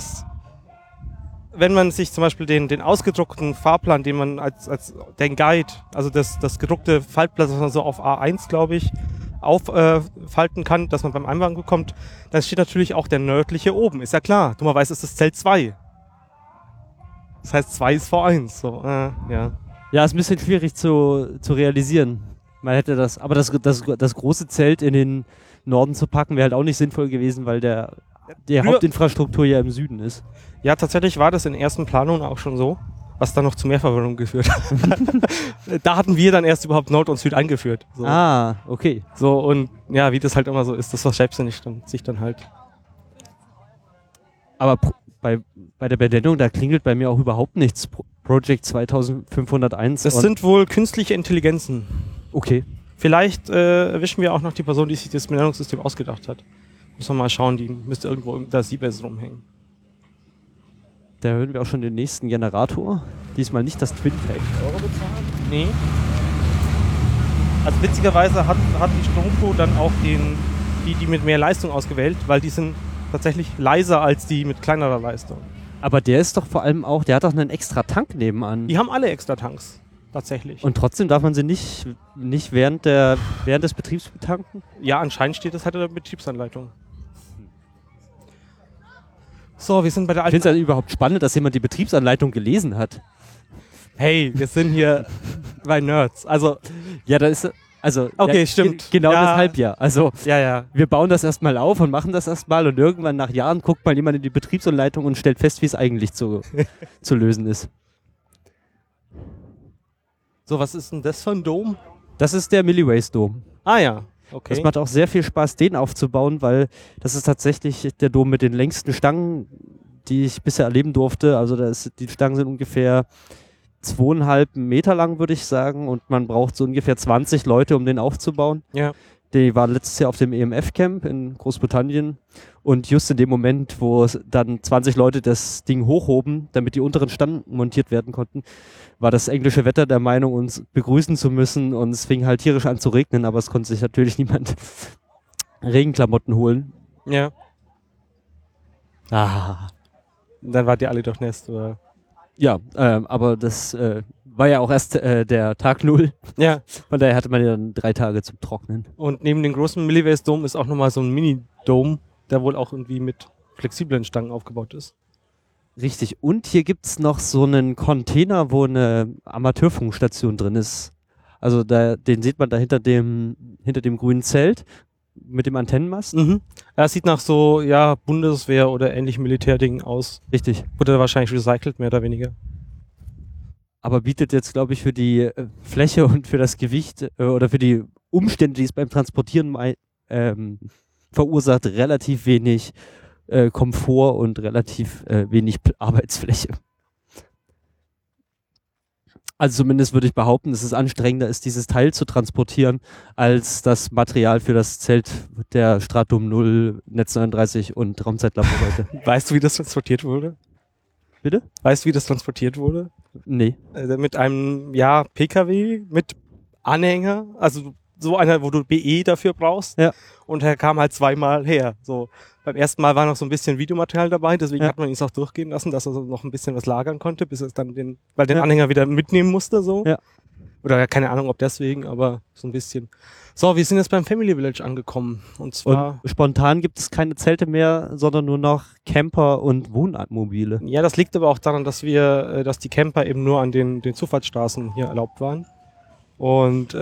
wenn man sich zum Beispiel den ausgedruckten Fahrplan, den man als den Guide, also das gedruckte Faltblatt, das man so auf A1, glaube ich, falten kann, dass man beim Einwagen bekommt, dann steht natürlich auch der nördliche oben, ist ja klar. Dummerweise ist das Zelt 2. Das heißt, 2 ist vor 1. So, ja. Ja, ist ein bisschen schwierig zu realisieren. Man hätte das große Zelt in den Norden zu packen, wäre halt auch nicht sinnvoll gewesen, weil die Hauptinfrastruktur ja im Süden ist. Ja, tatsächlich war das in ersten Planungen auch schon so, was dann noch zu mehr Verwirrung geführt hat. Da hatten wir dann erst überhaupt Nord und Süd eingeführt. So. Ah, okay. So, und ja, wie das halt immer so ist, das verschleppst sich dann halt. Aber bei der Benennung, da klingelt bei mir auch überhaupt nichts. Project 2501. Das sind wohl künstliche Intelligenzen. Okay. Vielleicht erwischen wir auch noch die Person, die sich das Benennungssystem ausgedacht hat. Muss man mal schauen, die müsste irgendwo da Siebes rumhängen. Da hören wir auch schon den nächsten Generator. Diesmal nicht das Twin Pack. Nee. Also witzigerweise hat die Stromcrew dann auch die mit mehr Leistung ausgewählt, weil die sind tatsächlich leiser als die mit kleinerer Leistung. Aber der ist doch vor allem auch, der hat doch einen extra Tank nebenan. Die haben alle extra Tanks, tatsächlich. Und trotzdem darf man sie nicht während des Betriebs betanken? Ja, anscheinend steht das halt in der Betriebsanleitung. So, wir sind bei der Ich finde es also überhaupt spannend, dass jemand die Betriebsanleitung gelesen hat. Hey, wir sind hier bei Nerds. Also, Ja, da ist, also, okay, ja, stimmt. Genau Ja. deshalb ja. Also, ja. wir bauen das erstmal auf und machen das erstmal und irgendwann nach Jahren guckt mal jemand in die Betriebsanleitung und stellt fest, wie es eigentlich zu lösen ist. So, was ist denn das für ein Dom? Das ist der Milliways Dom. Ah ja, okay. Das macht auch sehr viel Spaß, den aufzubauen, weil das ist tatsächlich der Dom mit den längsten Stangen, die ich bisher erleben durfte. Also die Stangen sind ungefähr 2,5 Meter lang, würde ich sagen, und man braucht so ungefähr 20 Leute, um den aufzubauen. Ja. Die waren letztes Jahr auf dem EMF-Camp in Großbritannien und just in dem Moment, wo es dann 20 Leute das Ding hochhoben, damit die unteren Stangen montiert werden konnten, war das englische Wetter der Meinung, uns begrüßen zu müssen, und es fing halt tierisch an zu regnen, aber es konnte sich natürlich niemand Regenklamotten holen. Ja. Ah. Dann wart ihr alle durchnässt, oder? Ja, aber das war ja auch erst der Tag 0. Ja. Von daher hatte man ja dann 3 Tage zum Trocknen. Und neben dem großen Milliways Dom ist auch nochmal so ein Mini-Dom, der wohl auch irgendwie mit flexiblen Stangen aufgebaut ist. Richtig. Und hier gibt's noch so einen Container, wo eine Amateurfunkstation drin ist. Also den sieht man da hinter dem grünen Zelt mit dem Antennenmast. Mhm. Er sieht nach so, ja, Bundeswehr oder ähnlichem Militärdingen aus. Richtig. Wurde wahrscheinlich recycelt, mehr oder weniger. Aber bietet jetzt, glaube ich, für die Fläche und für das Gewicht oder für die Umstände, die es beim Transportieren verursacht, relativ wenig Komfort und relativ wenig Arbeitsfläche. Also zumindest würde ich behaupten, dass es anstrengender ist, dieses Teil zu transportieren, als das Material für das Zelt der Stratum 0, Netz 39 und Raumzeitlabor heute. Weißt du, wie das transportiert wurde? Bitte? Weißt du, wie das transportiert wurde? Nee. Mit einem, ja, PKW mit Anhänger, also so einer, wo du BE dafür brauchst. Ja. Und er kam halt zweimal her. So, beim ersten Mal war noch so ein bisschen Videomaterial dabei, deswegen hat man ihn auch durchgehen lassen, dass er so noch ein bisschen was lagern konnte, bis es dann den Anhänger wieder mitnehmen musste, so. Ja. Oder keine Ahnung, ob deswegen, aber so ein bisschen. So, wir sind jetzt beim Family Village angekommen. Und zwar. Und spontan gibt es keine Zelte mehr, sondern nur noch Camper und Wohnmobile. Ja, das liegt aber auch daran, dass die Camper eben nur an den Zufahrtsstraßen hier erlaubt waren. Und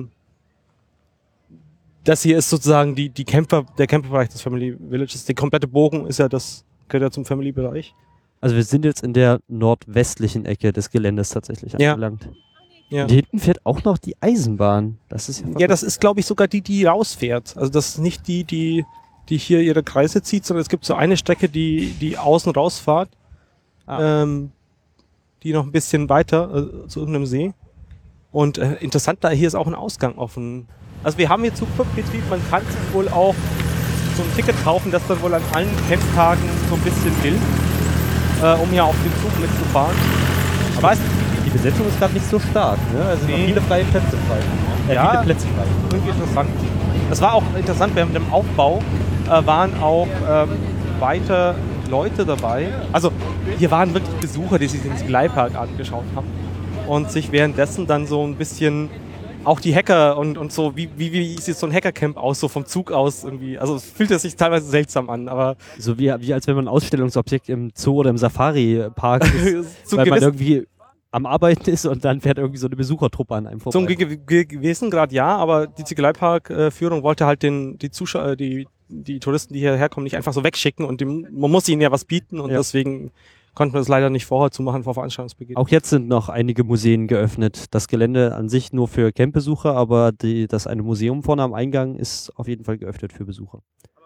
das hier ist sozusagen der Camperbereich des Family Villages. Der komplette Bogen gehört ja zum Family-Bereich. Also wir sind jetzt in der nordwestlichen Ecke des Geländes tatsächlich angelangt. Ja. Und hier hinten fährt auch noch die Eisenbahn. Das ist Ja, das ist, glaube ich, sogar die rausfährt. Also das ist nicht die hier ihre Kreise zieht, sondern es gibt so eine Strecke, die außen rausfahrt, die noch ein bisschen weiter zu irgendeinem See. Und interessant, da hier ist auch ein Ausgang offen. Also wir haben hier Zugbetrieb, man kann sich wohl auch so ein Ticket kaufen, das dann wohl an allen Camptagen so ein bisschen gilt, um hier auf dem Zug mitzufahren. Aber weiß nicht, die Besetzung ist gerade nicht so stark, ne? Also noch viele freie Plätze frei. Viele Plätze frei. Irgendwie interessant. Das war auch interessant, während dem Aufbau waren auch weiter Leute dabei. Also hier waren wirklich Besucher, die sich den Skypark angeschaut haben und sich währenddessen dann so ein bisschen auch die Hacker und so, wie sieht so ein Hackercamp aus, so vom Zug aus irgendwie. Also es fühlt sich teilweise seltsam an, aber... So wie als wenn man ein Ausstellungsobjekt im Zoo oder im Safari-Park ist, weil man irgendwie am Arbeiten ist und dann fährt irgendwie so eine Besuchertruppe an einem vorbei. Zum gewissen Grad ja, aber die Ziegeleipark-Führung wollte halt die Zuschauer, die Touristen, die hierher kommen, nicht einfach so wegschicken und man muss ihnen ja was bieten und deswegen konnten wir das leider nicht vorher zumachen vor Veranstaltungsbeginn. Auch jetzt sind noch einige Museen geöffnet. Das Gelände an sich nur für Campbesucher, aber das eine Museum vorne am Eingang ist auf jeden Fall geöffnet für Besucher.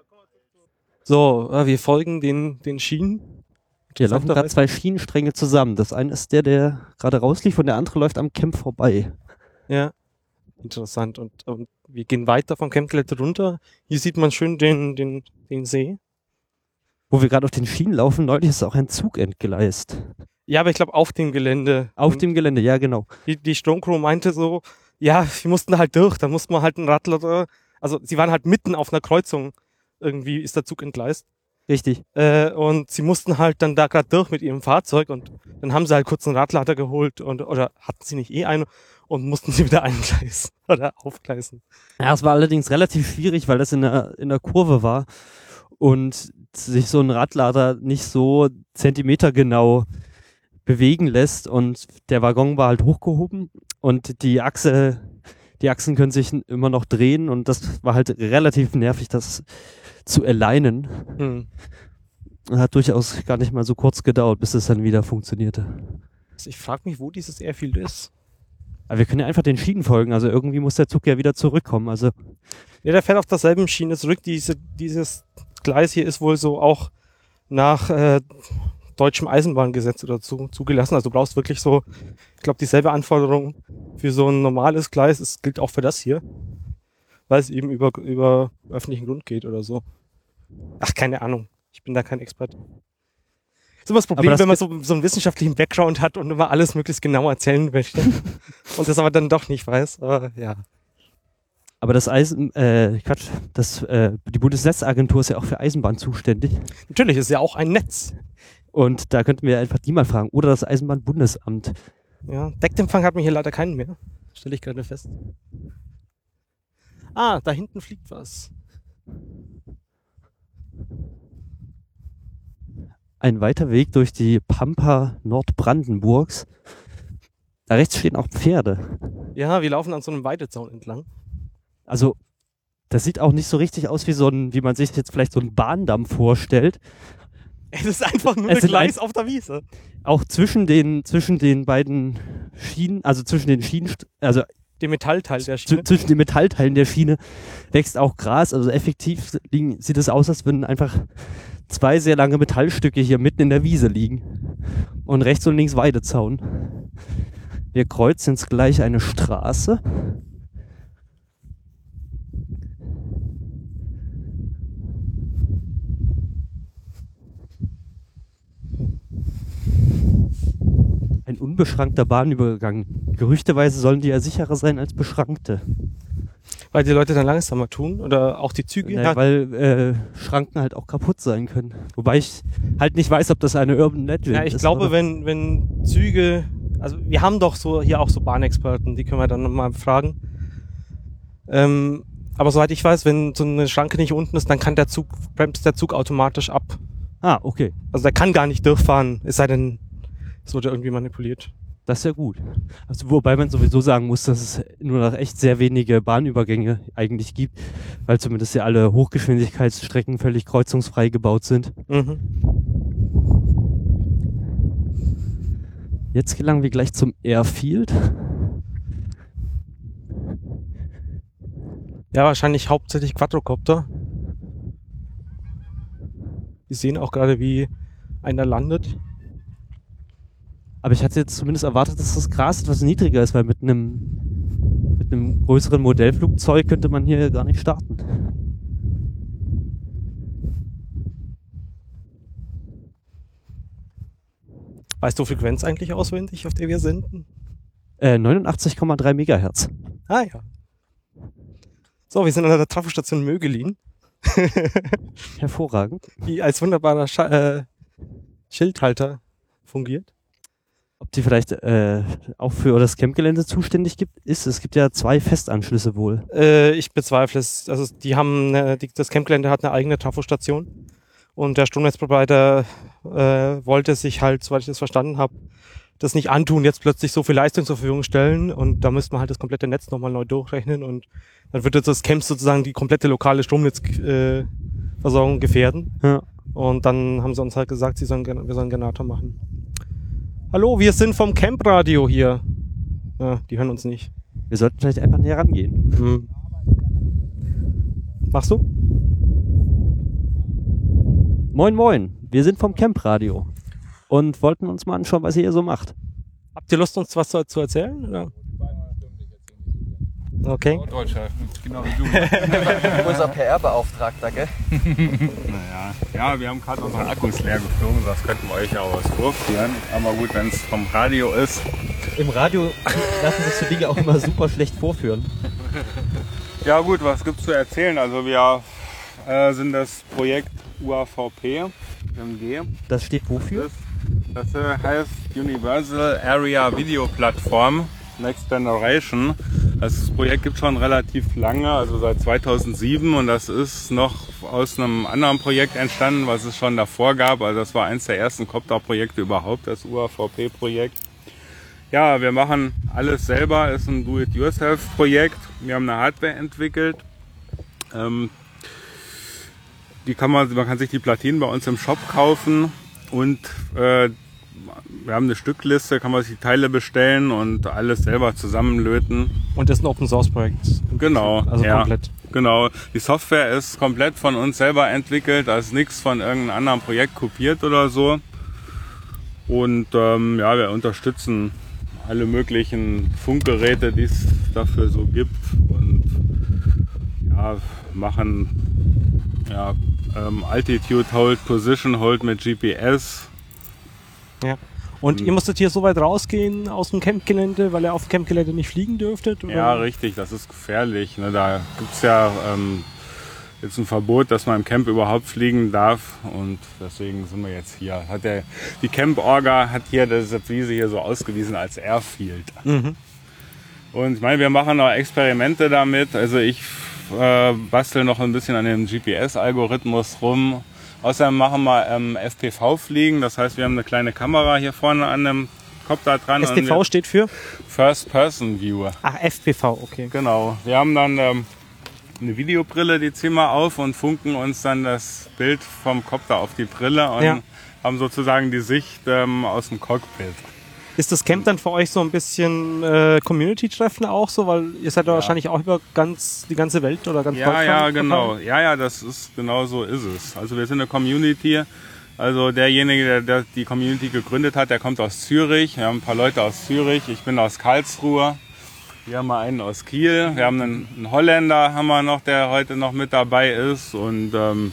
So, wir folgen den Schienen. Hier laufen gerade 2 Schienenstränge zusammen. Das eine ist der gerade rauslief und der andere läuft am Camp vorbei. Ja, interessant. Und wir gehen weiter vom Campgelände runter. Hier sieht man schön den See. Wo wir gerade auf den Schienen laufen, neulich ist auch ein Zug entgleist. Ja, aber ich glaube auf dem Gelände. Auf dem Gelände, ja genau. Die Stromcrew meinte so, ja, wir mussten halt durch, dann mussten wir halt einen Radler, also sie waren halt mitten auf einer Kreuzung, irgendwie ist der Zug entgleist. Richtig. Und sie mussten halt dann da gerade durch mit ihrem Fahrzeug und dann haben sie halt kurz einen Radlader geholt oder hatten sie nicht einen und mussten sie wieder eingleisen oder aufgleisen. Ja, es war allerdings relativ schwierig, weil das in der Kurve war und sich so ein Radlader nicht so zentimetergenau bewegen lässt und der Waggon war halt hochgehoben und die Achsen können sich immer noch drehen und das war halt relativ nervig, das zu alignen. Hat durchaus gar nicht mal so kurz gedauert, bis es dann wieder funktionierte. Ich frage mich, wo dieses Airfield ist. Aber wir können ja einfach den Schienen folgen, also irgendwie muss der Zug ja wieder zurückkommen. Also Ja, der fährt auf derselben Schiene zurück. Dieses Gleis hier ist wohl so auch nach deutschem Eisenbahngesetz oder zugelassen. Also du brauchst wirklich so, ich glaube, dieselbe Anforderung für so ein normales Gleis. Es gilt auch für das hier, weil es eben über öffentlichen Grund geht oder so. Ach, keine Ahnung. Ich bin da kein Experte. Das ist immer das Problem, wenn man so einen wissenschaftlichen Background hat und immer alles möglichst genau erzählen möchte und das aber dann doch nicht weiß. Aber ja. Aber die Bundesnetzagentur ist ja auch für Eisenbahn zuständig. Natürlich, ist ja auch ein Netz. Und da könnten wir einfach die mal fragen. Oder das Eisenbahnbundesamt. Ja, Deckempfang hat mir hier leider keinen mehr. Stelle ich gerade fest. Ah, da hinten fliegt was. Ein weiter Weg durch die Pampa Nordbrandenburgs. Da rechts stehen auch Pferde. Ja, wir laufen an so einem Weidezaun entlang. Also, das sieht auch nicht so richtig aus wie man sich jetzt vielleicht so einen Bahndamm vorstellt. Es ist einfach nur ein Gleis auf der Wiese. Auch zwischen den beiden Schienen, also zwischen den Schienen, also dem Metallteil der Schiene. Zwischen den Metallteilen der Schiene wächst auch Gras. Also effektiv sieht es aus, als würden einfach 2 sehr lange Metallstücke hier mitten in der Wiese liegen. Und rechts und links Weidezaun. Wir kreuzen jetzt gleich eine Straße. Ein unbeschrankter Bahnübergang. Gerüchteweise sollen die ja sicherer sein als beschrankte. Weil die Leute dann langsamer tun oder auch die Züge? Naja, weil Schranken halt auch kaputt sein können. Wobei ich halt nicht weiß, ob das eine Urban Legend ist. Ja, ich glaube, wenn Züge, also wir haben doch so hier auch so Bahnexperten, die können wir dann nochmal fragen. Aber soweit ich weiß, wenn so eine Schranke nicht unten ist, dann bremst der Zug automatisch ab. Ah, okay. Also der kann gar nicht durchfahren, es sei denn, es wurde irgendwie manipuliert. Das ist ja gut. Also, wobei man sowieso sagen muss, dass es nur noch echt sehr wenige Bahnübergänge eigentlich gibt, weil zumindest ja alle Hochgeschwindigkeitsstrecken völlig kreuzungsfrei gebaut sind. Mhm. Jetzt gelangen wir gleich zum Airfield. Ja, wahrscheinlich hauptsächlich Quadrocopter. Wir sehen auch gerade, wie einer landet. Aber ich hatte jetzt zumindest erwartet, dass das Gras etwas niedriger ist, weil mit einem größeren Modellflugzeug könnte man hier gar nicht starten. Weißt du Frequenz eigentlich auswendig, auf der wir senden? 89,3 Megahertz. Ah ja. So, wir sind an der Trafostation Mögelin. Hervorragend. Die als wunderbarer Schildhalter fungiert. Ob die vielleicht auch für das Campgelände zuständig ist? Es gibt ja 2 Festanschlüsse wohl. Ich bezweifle es. Also die haben das Campgelände hat eine eigene Trafostation und der Stromnetzprovider wollte sich halt, soweit ich das verstanden habe, das nicht antun, jetzt plötzlich so viel Leistung zur Verfügung stellen und da müsste man halt das komplette Netz nochmal neu durchrechnen und dann wird jetzt das Camp sozusagen die komplette lokale Stromnetzversorgung gefährden. Ja. Und dann haben sie uns halt gesagt, wir sollen einen Generator machen. Hallo, wir sind vom Campradio hier. Ja, die hören uns nicht. Wir sollten vielleicht einfach näher rangehen. Machst du? Moin moin, wir sind vom Campradio und wollten uns mal anschauen, was ihr hier so macht. Habt ihr Lust, uns was zu erzählen? Oder? Okay. Deutscher, genau wie du. Unser PR-Beauftragter, gell? Naja, ja, wir haben gerade unsere Akkus leer geflogen, das könnten wir euch auch was vorführen. Aber gut, wenn es vom Radio ist. Im Radio lassen sich so Dinge auch immer super schlecht vorführen. Ja gut, was gibt's zu erzählen? Also wir sind das Projekt UAVP MG. Das steht wofür? Das heißt Universal Area Video Platform Next Generation. Das Projekt gibt schon relativ lange, also seit 2007, und das ist noch aus einem anderen Projekt entstanden, was es schon davor gab. Also das war eines der ersten Copter-Projekte überhaupt, das UAVP-Projekt. Ja, wir machen alles selber, ist ein Do-it-yourself-Projekt. Wir haben eine Hardware entwickelt. Man kann sich die Platinen bei uns im Shop kaufen und wir haben eine Stückliste, kann man sich die Teile bestellen und alles selber zusammenlöten. Und das ist ein Open-Source-Projekt. Genau. Also ja, komplett. Genau. Die Software ist komplett von uns selber entwickelt, da ist nichts von irgendeinem anderen Projekt kopiert oder so. Und ja, wir unterstützen alle möglichen Funkgeräte, die es dafür so gibt, und ja, machen ja, Altitude Hold, Position Hold mit GPS. Ja. Und ihr musstet hier so weit rausgehen aus dem Campgelände, weil ihr auf dem Campgelände nicht fliegen dürftet? Oder? Ja, richtig, das ist gefährlich. Ne? Da gibt's ja jetzt ein Verbot, dass man im Camp überhaupt fliegen darf, und deswegen sind wir jetzt hier. Die Camp-Orga hat hier diese Wiese hier so ausgewiesen als Airfield. Mhm. Und ich meine, wir machen auch Experimente damit. Also ich bastel noch ein bisschen an dem GPS-Algorithmus rum. Außerdem machen wir FPV-Fliegen, das heißt, wir haben eine kleine Kamera hier vorne an dem Kopter dran. SPV steht für? First Person View. Ach, FPV, okay. Genau. Wir haben dann eine Videobrille, die ziehen wir auf und funken uns dann das Bild vom Kopter auf die Brille und haben sozusagen die Sicht aus dem Cockpit. Ist das Camp dann für euch so ein bisschen Community-Treffen auch so? Weil ihr seid ja wahrscheinlich auch über die ganze Welt oder ganz Deutschland. Ja, genau. Ja, das ist genau so ist es. Also wir sind eine Community. Also derjenige, der die Community gegründet hat, der kommt aus Zürich. Wir haben ein paar Leute aus Zürich. Ich bin aus Karlsruhe. Wir haben mal einen aus Kiel. Wir haben einen Holländer, haben wir noch, der heute noch mit dabei ist. Und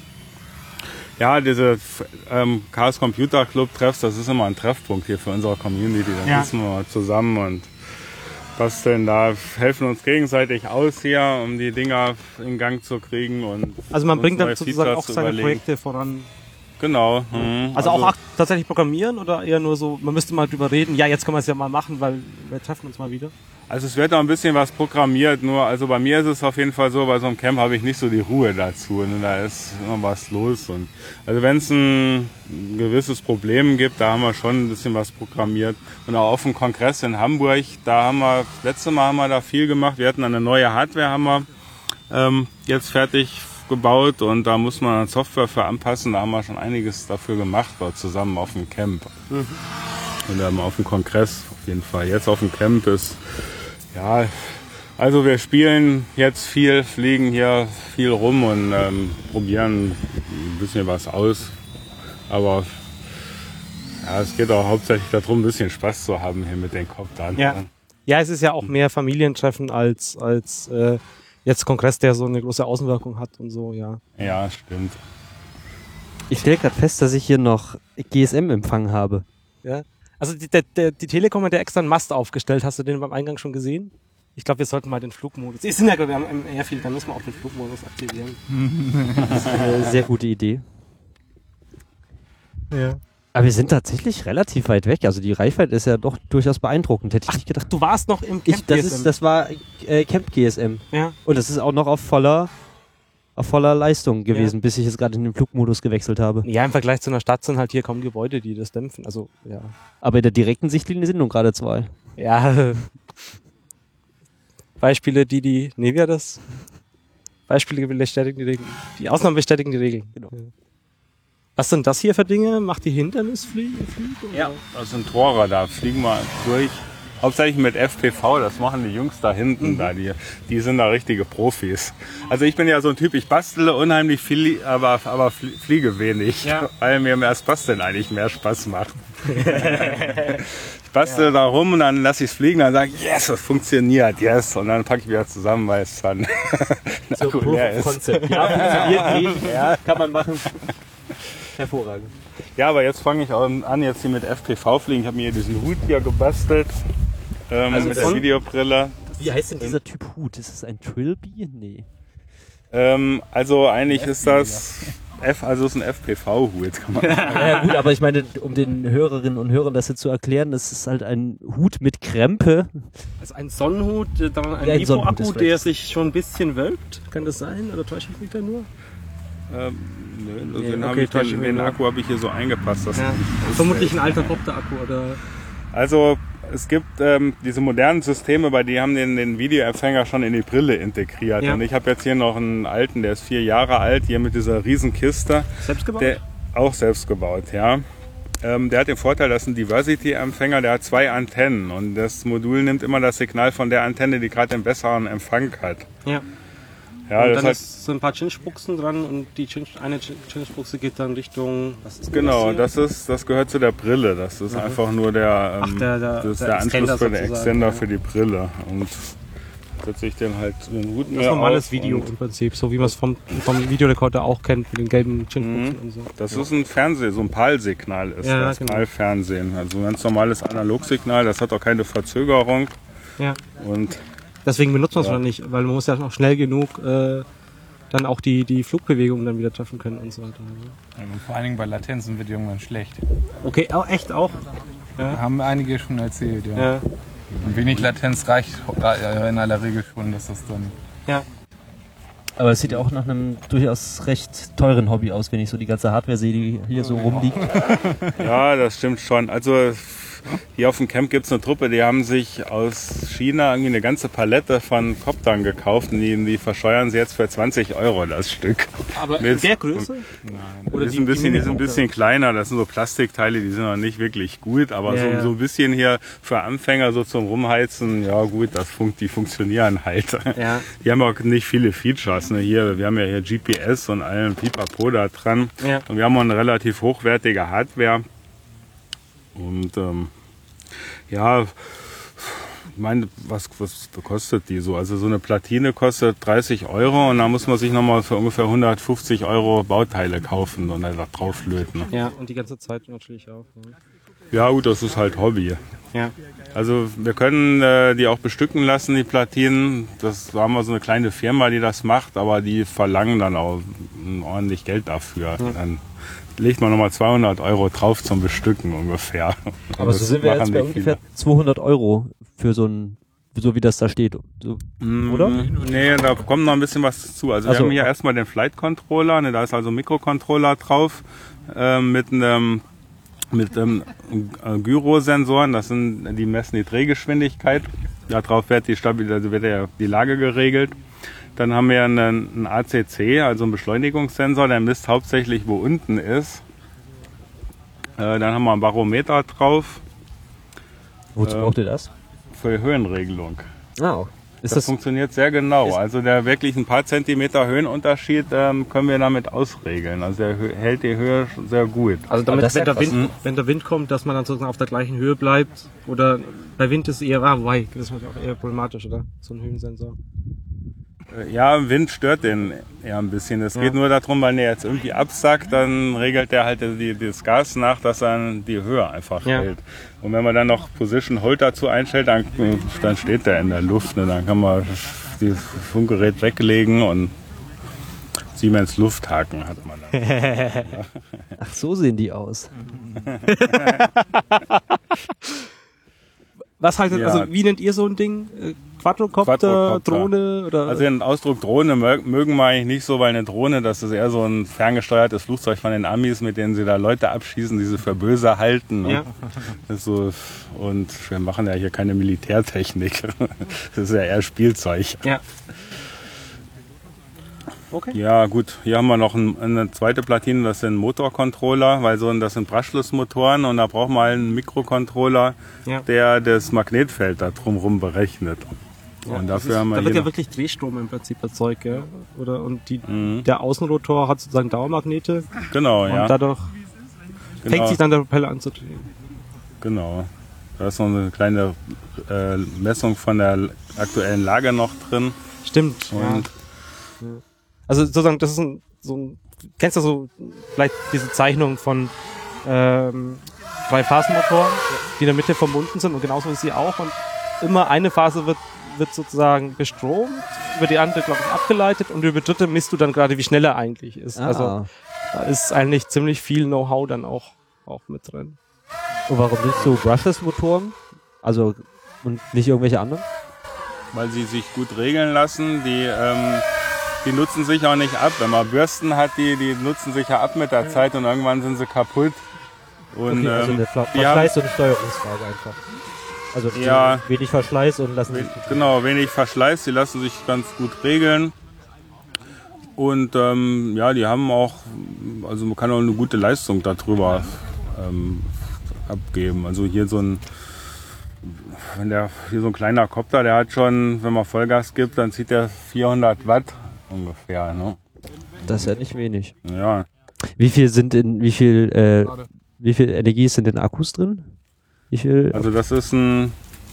ja, diese Chaos Computer Club Treffs, das ist immer ein Treffpunkt hier für unsere Community. Da sitzen wir mal zusammen und basteln da, helfen uns gegenseitig aus hier, um die Dinger in Gang zu kriegen. Und also man bringt dann sozusagen auch seine Projekte voran. Genau. Also auch tatsächlich programmieren oder eher nur so, man müsste mal drüber reden, ja, jetzt können wir es ja mal machen, weil wir treffen uns mal wieder? Also es wird noch ein bisschen was programmiert, nur also bei mir ist es auf jeden Fall so, bei so einem Camp habe ich nicht so die Ruhe dazu, und da ist immer was los. Und also wenn es ein gewisses Problem gibt, da haben wir schon ein bisschen was programmiert. Und auch auf dem Kongress in Hamburg, das letzte Mal haben wir da viel gemacht. Wir hatten eine neue Hardware, haben wir jetzt fertig gebaut, und da muss man dann Software für anpassen. Da haben wir schon einiges dafür gemacht, dort zusammen auf dem Camp. Mhm. Und auf dem Kongress auf jeden Fall. Jetzt auf dem Camp ist, ja, also wir spielen jetzt viel, fliegen hier viel rum und probieren ein bisschen was aus. Aber ja, es geht auch hauptsächlich darum, ein bisschen Spaß zu haben hier mit den Koptern. Ja, es ist ja auch mehr Familientreffen als jetzt Kongress, der so eine große Außenwirkung hat und so, ja. Ja, stimmt. Ich stelle gerade fest, dass ich hier noch GSM-Empfang habe. Ja. Also die Telekom hat ja extra einen Mast aufgestellt. Hast du den beim Eingang schon gesehen? Ich glaube, wir sollten mal den Flugmodus. Wir sind ja gerade im Airfield, dann müssen wir auch den Flugmodus aktivieren. Das ist eine sehr gute Idee. Ja. Aber wir sind tatsächlich relativ weit weg. Also die Reichweite ist ja doch durchaus beeindruckend. Hätte ich nicht gedacht. Du warst noch im Camp GSM. Das war Camp GSM. Ja. Und das ist auch noch auf voller Leistung gewesen, bis ich jetzt gerade in den Flugmodus gewechselt habe. Ja, im Vergleich zu einer Stadt sind halt hier kaum Gebäude, die das dämpfen. Also, ja. Aber in der direkten Sichtlinie sind nun gerade 2. Ja. Beispiele, wie war das? Beispiele bestätigen die Regeln. Die Ausnahmen bestätigen die Regeln. Genau. Ja. Was sind das hier für Dinge? Macht die Hindernisflüge? Ja, das sind Tore, da fliegen wir durch. Hauptsächlich mit FPV, das machen die Jungs da hinten, die sind da richtige Profis. Also ich bin ja so ein Typ, ich bastele unheimlich viel, aber fliege wenig, weil mir das Basteln eigentlich mehr Spaß macht. Ich bastel da rum und dann lasse ich es fliegen, dann sage ich, yes, das funktioniert, yes. Und dann packe ich wieder zusammen, weil es dann so Akku leer ist. Konzept. Ja, funktioniert, ja, kann man machen. Hervorragend. Ja, aber jetzt fange ich an, jetzt hier mit FPV fliegen. Ich habe mir diesen Hut hier gebastelt. Also mit der Videobrille. Wie heißt denn dieser Typ Hut? Ist es ein Trilby? Nee. Also eigentlich ist das Also es ist ein FPV-Hut, kann man sagen. Ja gut, aber ich meine, um den Hörerinnen und Hörern das jetzt zu erklären, das ist halt ein Hut mit Krempe. Also ein Sonnenhut, dann ein Ja, ein Sonnenhut Lipo-Akku, ist der sich schon ein bisschen wölbt. Kann das sein? Oder täusche ich mich da nur? Den Akku habe ich hier so eingepasst. Dass Vermutlich ein alter Kopter-Akku oder... Also es gibt diese modernen Systeme, bei die haben den Videoempfänger schon in die Brille integriert. Ja. Und ich habe jetzt hier noch einen alten, der ist 4 Jahre alt, hier mit dieser Riesenkiste. Selbst gebaut? Der auch selbst gebaut, ja. Der hat den Vorteil, dass ein Diversity-Empfänger, der hat 2 Antennen und das Modul nimmt immer das Signal von der Antenne, die gerade den besseren Empfang hat. Ja. Ja, Und das dann heißt, ist so ein paar Chinchbuchsen dran und eine Chinchbuchse geht dann Richtung... Was ist genau, das hier? das gehört zu der Brille. Das ist einfach nur der Anschluss für den Extender für die Brille. Und setze ich den halt den Hut Das ist normales Video im Prinzip, so wie man es vom Videorekorder auch kennt, mit den gelben Chinchbuchsen und so. Das ist ein Fernsehen, so ein PAL-Signal ist Ja, das, genau. PAL-Fernsehen. Also ein ganz normales Analogsignal, das hat auch keine Verzögerung. Ja. Und Deswegen benutzt man es noch nicht, weil man muss ja auch schnell genug dann auch die Flugbewegungen dann wieder treffen können und so weiter. Und vor allen Dingen bei Latenz sind wir irgendwann schlecht. Okay, echt auch? Ja. Haben einige schon erzählt, ja. Ja. Und wenig Latenz reicht in aller Regel schon, dass das dann... Ja. Aber es sieht ja auch nach einem durchaus recht teuren Hobby aus, wenn ich so die ganze Hardware sehe, die hier so rumliegt. ja, das stimmt schon. Also hier auf dem Camp gibt es eine Truppe, die haben sich aus China irgendwie eine ganze Palette von Koptern gekauft und die verscheuern sie jetzt für 20 € das Stück. Aber in der Größe? Nein. Oder Die sind ein bisschen kleiner, das sind so Plastikteile, die sind noch nicht wirklich gut, aber Ja, so ein bisschen hier für Anfänger so zum Rumheizen, ja gut, die funktionieren halt. Ja. Die haben auch nicht viele Features. Ne? Wir haben ja hier GPS und allen Pipapo da dran. Ja. Und wir haben auch eine relativ hochwertige Hardware. Und ja, ich meine, was kostet die so? Also so eine Platine kostet 30 € und da muss man sich nochmal für ungefähr 150 € Bauteile kaufen und dann da drauflöten. Ja, und die ganze Zeit natürlich auch. Ja gut, das ist halt Hobby. Ja. Also wir können die auch bestücken lassen, die Platinen. Da haben wir so eine kleine Firma, die das macht, aber die verlangen dann auch ordentlich Geld dafür. Ja. Dann legt man nochmal 200 € drauf zum Bestücken ungefähr. Aber so sind wir jetzt bei ungefähr 200 € für so wie das da steht. So, oder? Nee, da kommt noch ein bisschen was zu. Also wir haben hier erstmal den Flight Controller, ne, da ist also ein Mikrocontroller drauf mit Gyrosensoren, die messen die Drehgeschwindigkeit. Darauf wird die Lage geregelt. Dann haben wir einen ACC, also einen Beschleunigungssensor, der misst hauptsächlich, wo unten ist. Dann haben wir ein Barometer drauf. Wozu braucht ihr das? Für Höhenregelung. Ah, Das funktioniert sehr genau. Also der wirklich ein paar Zentimeter Höhenunterschied können wir damit ausregeln. Also der hält die Höhe sehr gut. Also damit, wenn der Wind kommt, dass man dann sozusagen auf der gleichen Höhe bleibt. Oder bei Wind ist es eher, wobei, das ist auch eher problematisch, oder? So ein Höhensensor. Ja, Wind stört den eher ein bisschen. Es geht nur darum, wenn der jetzt irgendwie absackt, dann regelt der halt das Gas nach, dass er die Höhe einfach hält. Und wenn man dann noch Position Hold dazu einstellt, dann steht der in der Luft. Ne? Dann kann man das Funkgerät weglegen und Siemens Lufthaken hat man dann. Ach, so sehen die aus. Was haltet, also wie nennt ihr so ein Ding? Quadrocopter, Drohne? Oder? Also den Ausdruck Drohne mögen wir eigentlich nicht so, weil eine Drohne, das ist eher so ein ferngesteuertes Flugzeug von den Amis, mit denen sie da Leute abschießen, die sie für böse halten. Ne? Ja. Das ist so, und wir machen ja hier keine Militärtechnik. Das ist ja eher Spielzeug. Ja. Okay. Ja gut, hier haben wir noch eine zweite Platine, das sind Motorcontroller, weil das sind Brushless-Motoren und da braucht man einen Mikrocontroller, der das Magnetfeld da drumherum berechnet. Ja, und dafür haben wir da wird ja wirklich Drehstrom im Prinzip erzeugt, gell? Oder, und der Außenrotor hat sozusagen Dauermagnete. Genau, ja. Und dadurch fängt sich dann der Propeller an zu drehen. Genau. Da ist noch eine kleine Messung von der aktuellen Lage noch drin. Stimmt. Und also sozusagen, das ist kennst du so vielleicht diese Zeichnung von 3-Phasen-Motoren, die in der Mitte verbunden sind und genauso ist sie auch. Und immer eine Phase wird sozusagen bestromt, über die andere, glaube ich, abgeleitet und über die dritte misst du dann gerade, wie schnell er eigentlich ist. Also Da ist eigentlich ziemlich viel Know-how dann auch mit drin. Und warum nicht so Brushless-Motoren? Also, und nicht irgendwelche anderen? Weil sie sich gut regeln lassen. Die nutzen sich auch nicht ab. Wenn man Bürsten hat, die nutzen sich ja ab mit der Zeit und irgendwann sind sie kaputt. Und, Okay, also der Verschleiß und eine Steuerungsfrage einfach. Also Ja. wenig Verschleiß und lassen sich... Genau, wenig Verschleiß, die lassen sich ganz gut regeln. Und die haben auch, also man kann auch eine gute Leistung darüber abgeben. Also hier so ein kleiner Kopter, der hat schon, wenn man Vollgas gibt, dann zieht der 400 Watt ungefähr. Ne? Das ist ja nicht wenig. Ja, Wie viel Energie ist in den Akkus drin? Wie viel? also das ist ein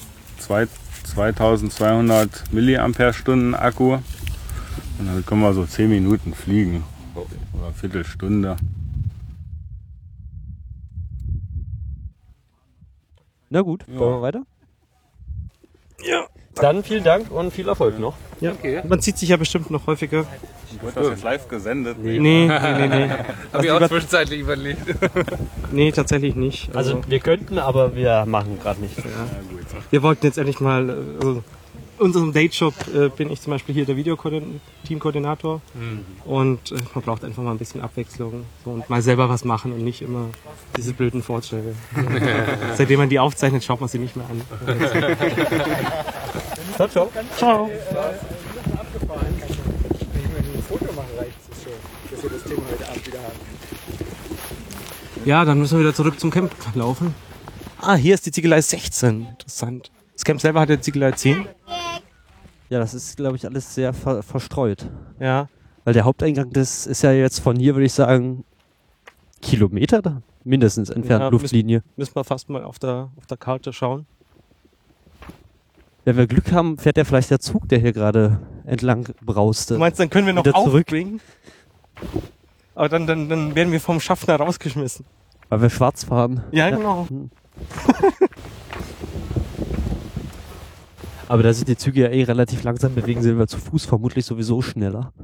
2200 Milliampere-Stunden Akku. Und damit können wir so 10 Minuten fliegen. Oder eine Viertelstunde. Na gut, Ja. wollen wir weiter? Ja. Dann vielen Dank und viel Erfolg noch. Ja. Man sieht sich ja bestimmt noch häufiger. Wird das jetzt live gesendet? Nee. Habe ich auch zwischenzeitlich überlegt. Nee, tatsächlich nicht. Also wir könnten, aber wir machen gerade nicht. Wir wollten jetzt endlich mal, in unserem Date-Shop bin ich zum Beispiel hier der Videoteamkoordinator und man braucht einfach mal ein bisschen Abwechslung so, und mal selber was machen und nicht immer diese blöden Vorträge. Seitdem man die aufzeichnet, schaut man sie nicht mehr an. Ciao, ciao. Ciao. Ja, dann müssen wir wieder zurück zum Camp laufen. Ah, hier ist die Ziegelei 16. Interessant. Das Camp selber hat ja Ziegelei 10. Ja, das ist, glaube ich, alles sehr verstreut. Ja. Weil der Haupteingang, das ist ja jetzt von hier, würde ich sagen, Kilometer da? Mindestens entfernt, Ja, Luftlinie. Müssen wir fast mal auf der Karte schauen. Wenn wir Glück haben, fährt ja vielleicht der Zug, der hier gerade entlang brauste. Du meinst, dann können wir noch Wieder zurück. aufbringen? Aber dann werden wir vom Schaffner rausgeschmissen. Weil wir schwarz fahren. Ja, genau. Aber da sind die Züge ja eh relativ langsam bewegen, sind wir zu Fuß vermutlich sowieso schneller.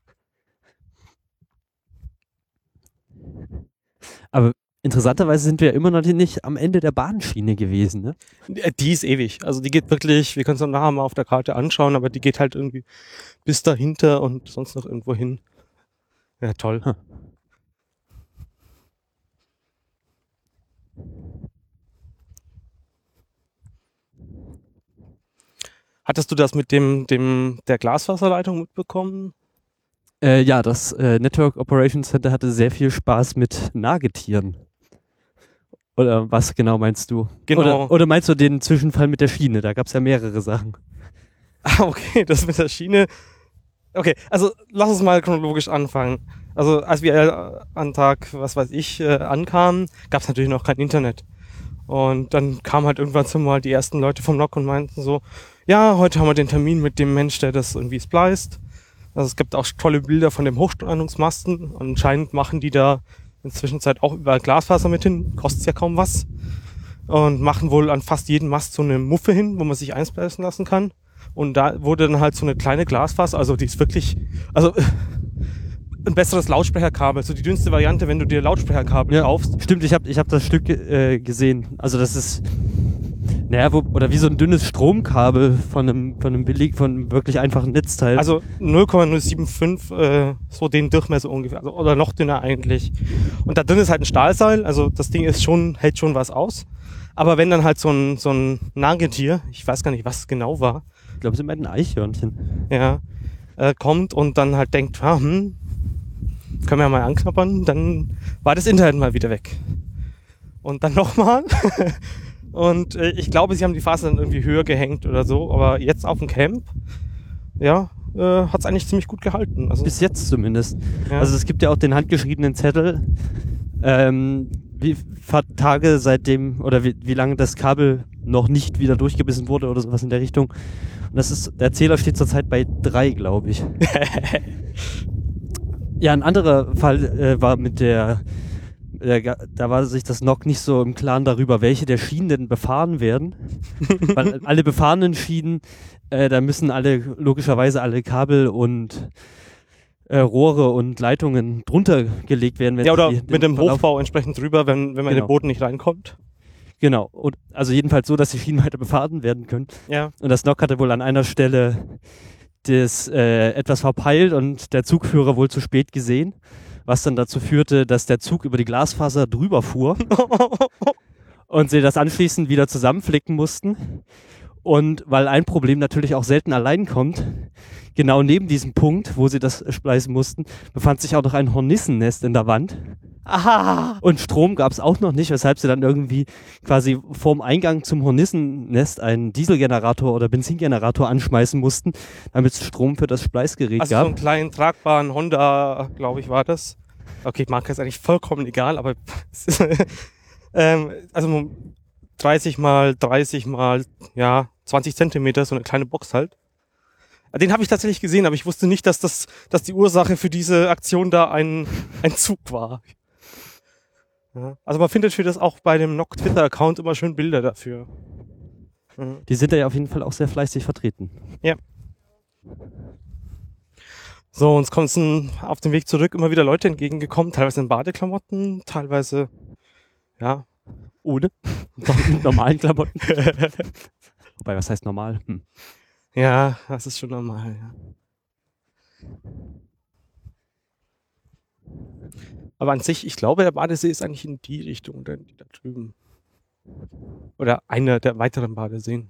Aber interessanterweise sind wir ja immer noch nicht am Ende der Bahnschiene gewesen, ne? Die ist ewig. Also die geht wirklich, wir können es dann nachher mal auf der Karte anschauen, aber die geht halt irgendwie bis dahinter und sonst noch irgendwo hin. Ja, toll. Hattest du das mit der Glasfaserleitung mitbekommen? Ja, das Network Operations Center hatte sehr viel Spaß mit Nagetieren. Oder was genau meinst du? Genau. Oder meinst du den Zwischenfall mit der Schiene? Da gab es ja mehrere Sachen. Ah, okay, das mit der Schiene. Okay, also lass uns mal chronologisch anfangen. Also als wir an Tag, was weiß ich, ankamen, gab es natürlich noch kein Internet. Und dann kamen halt irgendwann so mal die ersten Leute vom NOC und meinten so, ja, heute haben wir den Termin mit dem Mensch, der das irgendwie spliced. Also es gibt auch tolle Bilder von dem Hochspannungsmasten. Anscheinend machen die da in der Zwischenzeit auch überall Glasfaser mit hin, kostet ja kaum was. Und machen wohl an fast jedem Mast so eine Muffe hin, wo man sich einsplicen lassen kann. Und da wurde dann halt so eine kleine Glasfaser, also die ist wirklich, also ein besseres Lautsprecherkabel, so die dünnste Variante, wenn du dir Lautsprecherkabel kaufst. Stimmt, ich hab das Stück gesehen. Also das ist, oder wie so ein dünnes Stromkabel von einem wirklich einfachen Netzteil. Also 0,075, so den Durchmesser ungefähr, also, oder noch dünner eigentlich. Und da drin ist halt ein Stahlseil, also das Ding ist hält schon was aus. Aber wenn dann halt so ein Nagetier, ich weiß gar nicht, was es genau war, ich glaube, es sind ein Eichhörnchen. ja, kommt und dann halt denkt, können wir ja mal anknabbern, dann war das Internet mal wieder weg. Und dann nochmal. Und ich glaube, sie haben die Faser dann irgendwie höher gehängt oder so, aber jetzt auf dem Camp, ja, hat es eigentlich ziemlich gut gehalten. Also, Bis jetzt zumindest. ja. Also es gibt ja auch den handgeschriebenen Zettel, wie Tage seitdem, oder wie lange das Kabel noch nicht wieder durchgebissen wurde oder sowas in der Richtung. Und der Zähler steht zurzeit bei 3, glaube ich. Ja, ein anderer Fall war da war sich das NOC nicht so im Klaren darüber, welche der Schienen denn befahren werden. Weil alle befahrenen Schienen, da müssen logischerweise alle Kabel und Rohre und Leitungen drunter gelegt werden. Wenn Ja, oder sie mit dem Verlauf- Hochbau entsprechend drüber, wenn man in Genau. den Boden nicht reinkommt. Genau, und also jedenfalls so, dass die Schienen weiter befahren werden können. Ja. Und das Lok hatte wohl an einer Stelle das etwas verpeilt und der Zugführer wohl zu spät gesehen, was dann dazu führte, dass der Zug über die Glasfaser drüber fuhr und sie das anschließend wieder zusammenflicken mussten. Und weil ein Problem natürlich auch selten allein kommt, genau neben diesem Punkt, wo sie das spleißen mussten, befand sich auch noch ein Hornissennest in der Wand. Aha! Und Strom gab es auch noch nicht, weshalb sie dann irgendwie quasi vorm Eingang zum Hornissennest einen Dieselgenerator oder Benzingenerator anschmeißen mussten, damit es Strom für das Spleißgerät Also so gab. einen kleinen, tragbaren Honda, glaube ich, war das. Okay, Marke ist eigentlich vollkommen egal, aber also 30 mal 30 mal, ja, 20 Zentimeter, so eine kleine Box halt. Den habe ich tatsächlich gesehen, aber ich wusste nicht, dass die Ursache für diese Aktion da ein Zug war. Ja. Also man findet für das auch bei dem Nock Twitter-Account immer schön Bilder dafür. Mhm. Die sind da ja auf jeden Fall auch sehr fleißig vertreten. So, uns kommen auf dem Weg zurück immer wieder Leute entgegengekommen, teilweise in Badeklamotten, teilweise, ja, Ohne? Mit normalen Klamotten. Wobei, was heißt normal? ja, das ist schon normal, ja. Aber an sich, ich glaube, der Badesee ist eigentlich in die Richtung, da drüben. Oder einer der weiteren Badeseen.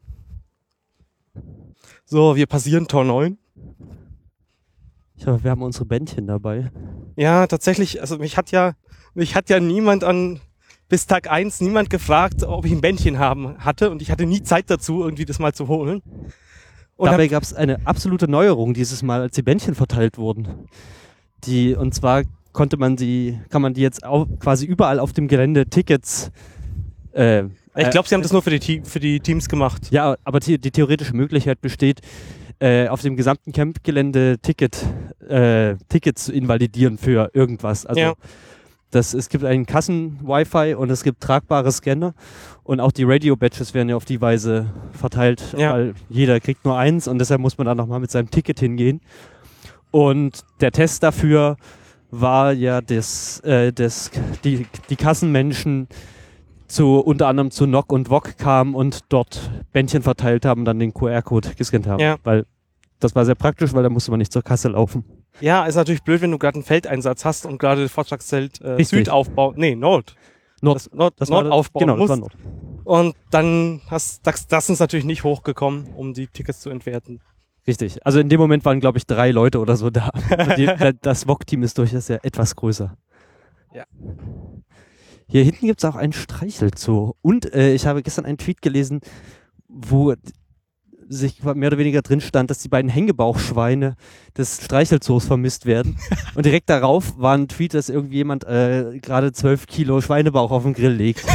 So, wir passieren Tor 9. Ich hoffe, wir haben unsere Bändchen dabei. Ja, tatsächlich, also mich hat ja niemand bis Tag 1 niemand gefragt, ob ich ein Bändchen hatte und ich hatte nie Zeit dazu, irgendwie das mal zu holen. Und Dabei gab es eine absolute Neuerung dieses Mal, als die Bändchen verteilt wurden. Und zwar kann man die jetzt quasi überall auf dem Gelände Tickets. ich glaube, sie haben das nur für die Teams gemacht. Ja, aber die theoretische Möglichkeit besteht, auf dem gesamten Campgelände Tickets zu invalidieren für irgendwas. Also Ja. es gibt einen Kassen-Wi-Fi und es gibt tragbare Scanner und auch die Radio-Badges werden ja auf die Weise verteilt, Ja. weil jeder kriegt nur eins und deshalb muss man dann nochmal mit seinem Ticket hingehen. Und der Test dafür war ja, die Kassenmenschen unter anderem zu Nock und Wok kamen und dort Bändchen verteilt haben und dann den QR-Code gescannt haben. Ja. Weil das war sehr praktisch, weil da musste man nicht zur Kasse laufen. Ja, ist natürlich blöd, wenn du gerade einen Feldeinsatz hast und gerade das Vortragszelt Richtig. Süd aufbaut. Nee, Nord. Nord. Das Nord aufbauen Genau, das musst. war Nord. Und dann das ist natürlich nicht hochgekommen, um die Tickets zu entwerten. Richtig. Also in dem Moment waren, glaube ich, 3 Leute oder so da. Das Wok-Team ist durchaus ja etwas größer. Ja. Hier hinten gibt es auch einen Streichelzoo. Und ich habe gestern einen Tweet gelesen, wo sich mehr oder weniger drin stand, dass die beiden Hängebauchschweine des Streichelzoos vermisst werden. Und direkt darauf war ein Tweet, dass irgendjemand gerade 12 Kilo Schweinebauch auf den Grill legt.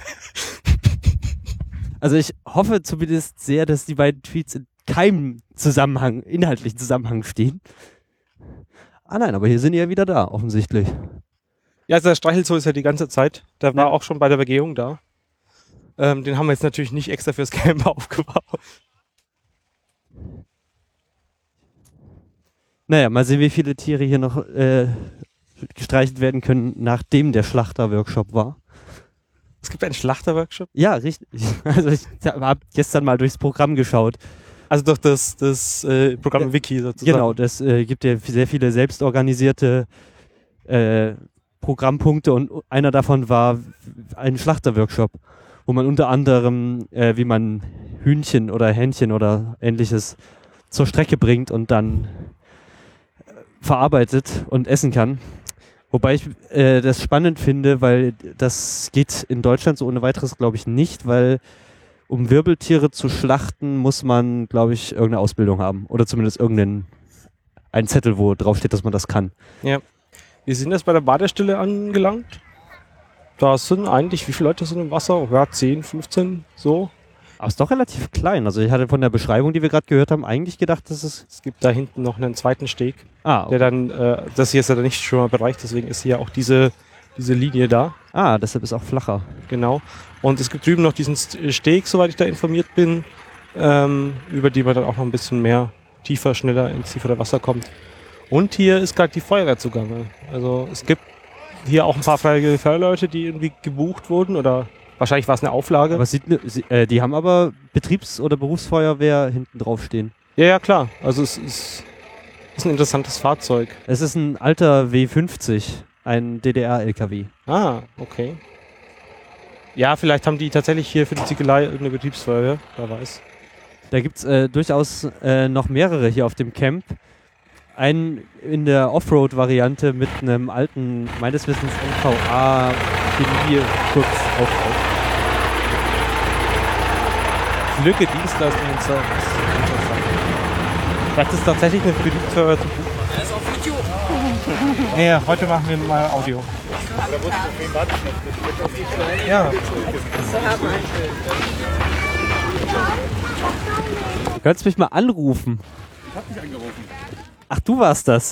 Also ich hoffe zumindest sehr, dass die beiden Tweets in keinem inhaltlichen Zusammenhang stehen. Ah nein, aber hier sind die ja wieder da, offensichtlich. Ja, also der Streichelzoo ist ja die ganze Zeit. Der war auch schon bei der Begehung da. Den haben wir jetzt natürlich nicht extra fürs Camp aufgebaut. Naja, mal sehen, wie viele Tiere hier noch gestreichelt werden können, nachdem der Schlachterworkshop war. Es gibt einen Schlachterworkshop. Ja, richtig. Also ich habe gestern mal durchs Programm geschaut. Also durch das Programm Wiki sozusagen. Genau, das gibt ja sehr viele selbstorganisierte Programmpunkte und einer davon war ein Schlachterworkshop, wo man unter anderem, wie man Hühnchen oder Hähnchen oder ähnliches zur Strecke bringt und dann verarbeitet und essen kann. Wobei ich das spannend finde, weil das geht in Deutschland so ohne weiteres, glaube ich, nicht, weil um Wirbeltiere zu schlachten, muss man, glaube ich, irgendeine Ausbildung haben. Oder zumindest einen Zettel, wo drauf steht, dass man das kann. Ja. Wir sind jetzt bei der Badestelle angelangt. Da sind eigentlich, wie viele Leute sind im Wasser? Ja, 10, 15, so. Aber es ist doch relativ klein. Also ich hatte von der Beschreibung, die wir gerade gehört haben, eigentlich gedacht, dass es... Es gibt da hinten noch einen zweiten Steg, Ah, der dann, das hier ist ja der nicht schon mal Bereich, deswegen ist hier auch diese Linie da. deshalb ist auch flacher. Genau. Und es gibt drüben noch diesen Steg, soweit ich da informiert bin, über die man dann auch noch ein bisschen mehr schneller ins tiefere Wasser kommt. Und hier ist gerade die Feuerwehr zugange. Also es gibt hier auch ein paar freiwillige Feuerwehrleute, die irgendwie gebucht wurden oder wahrscheinlich war es eine Auflage. Aber die haben aber Betriebs- oder Berufsfeuerwehr hinten drauf stehen. Ja, klar. Also es ist ein interessantes Fahrzeug. Es ist ein alter W50, ein DDR-LKW. Ah, okay. Ja, vielleicht haben die tatsächlich hier für die Ziegelei irgendeine Betriebsfeuerwehr, wer weiß. Da gibt es durchaus noch mehrere hier auf dem Camp. Einen in der Offroad-Variante mit einem alten, meines Wissens, NVA Chemie-Kurzaufbau. Flügge, Dienstleistungen und Service. Interessant. Vielleicht ist tatsächlich eine Betriebsfeuerwehr zu buchen. Er ist auf Video. Nee, heute machen wir mal Audio. Ja. Du kannst mich mal anrufen. Ich hab dich angerufen. Ach, du warst das.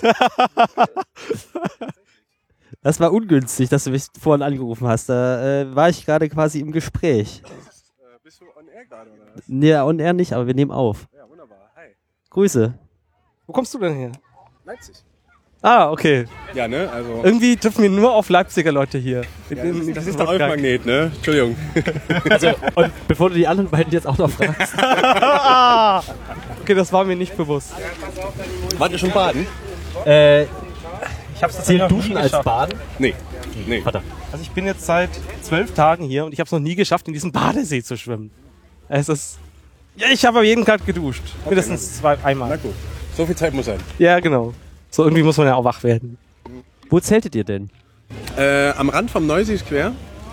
Das war ungünstig, dass du mich vorhin angerufen hast. Da war ich gerade quasi im Gespräch. Bist du on air gerade, oder was? Nee, on air nicht, aber wir nehmen auf. Ja, wunderbar. Hi. Grüße. Wo kommst du denn her? Leipzig. Ah, okay. Ja, ne? Also. Irgendwie dürfen wir nur auf Leipziger Leute hier. Das ist der Alpmagnet, ne? Entschuldigung. Also, und bevor du die anderen beiden jetzt auch noch fragst. Okay, das war mir nicht bewusst. Wart ihr schon baden? Ich hab's Zählt Duschen als Baden? Nee. Warte. Also ich bin jetzt seit 12 Tagen hier und ich habe es noch nie geschafft, in diesem Badesee zu schwimmen. Es ist... Ja, ich habe aber jeden Tag geduscht. Mindestens einmal. Na gut. So viel Zeit muss sein. Ja, genau. So irgendwie muss man ja auch wach werden. Wo zeltet ihr denn? Am Rand vom Neusee Square.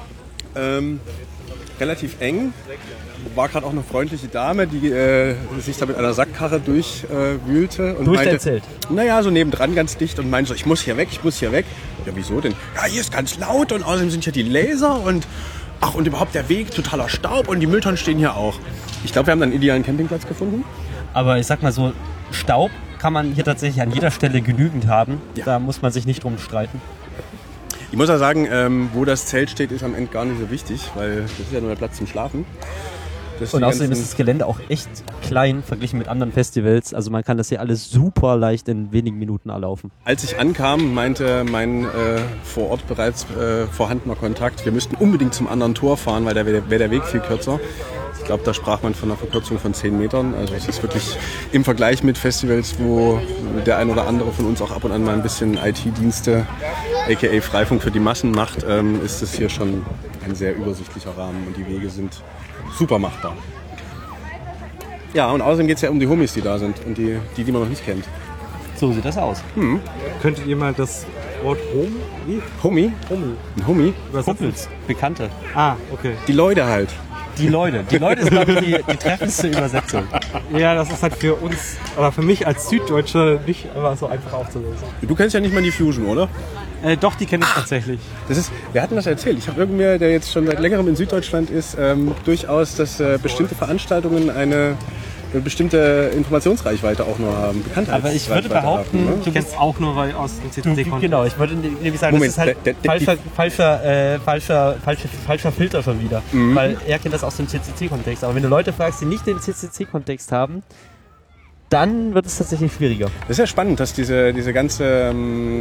Relativ eng. War gerade auch eine freundliche Dame, die sich da mit einer Sackkarre durchwühlte. Und Durch meinte, dein Zelt? Naja, so nebendran ganz dicht und meinte so, ich muss hier weg. Ja, wieso denn? Ja, hier ist ganz laut und außerdem sind hier die Laser und ach, und überhaupt der Weg, totaler Staub und die Mülltonnen stehen hier auch. Ich glaube, wir haben dann einen idealen Campingplatz gefunden. Aber ich sag mal so, Staub kann man hier tatsächlich an jeder Stelle genügend haben. Ja. Da muss man sich nicht drum streiten. Ich muss ja sagen, wo das Zelt steht, ist am Ende gar nicht so wichtig, weil das ist ja nur der Platz zum Schlafen. Und außerdem ist das Gelände auch echt klein verglichen mit anderen Festivals. Also man kann das hier alles super leicht in wenigen Minuten erlaufen. Als ich ankam, meinte mein vor Ort bereits vorhandener Kontakt, wir müssten unbedingt zum anderen Tor fahren, weil da wäre der Weg viel kürzer. Ich glaube, da sprach man von einer Verkürzung von 10 Metern. Also es ist wirklich im Vergleich mit Festivals, wo der ein oder andere von uns auch ab und an mal ein bisschen IT-Dienste, aka Freifunk für die Massen macht, ist es hier schon ein sehr übersichtlicher Rahmen und die Wege sind super machbar. Ja, und außerdem geht es ja um die Homies, die da sind und die man noch nicht kennt. So sieht das aus. Könntet ihr mal das Wort Home? Wie? Homie? Ein Homie? Kumpels, Bekannte. Ah, okay. Die Leute halt. Die Leute ist, glaube ich, die treffendste Übersetzung. Ja, das ist halt für uns, aber für mich als Süddeutscher nicht immer so einfach aufzulösen. Du kennst ja nicht mal die Fusion, oder? Doch, die kenne ich tatsächlich. Wir hatten das erzählt. Ich habe irgendwer, der jetzt schon seit längerem in Süddeutschland ist, durchaus, dass bestimmte Veranstaltungen eine bestimmte Informationsreichweite auch nur haben. Aber ich würde behaupten, haben, ne? Ich kenne es auch nur weil aus dem CCC-Kontext. Genau, ich würde nämlich sagen, Moment, das ist halt falscher Filter schon wieder. Weil er kennt das aus dem CCC-Kontext. Aber wenn du Leute fragst, die nicht den CCC-Kontext haben, dann wird es tatsächlich schwieriger. Das ist ja spannend, dass diese ganze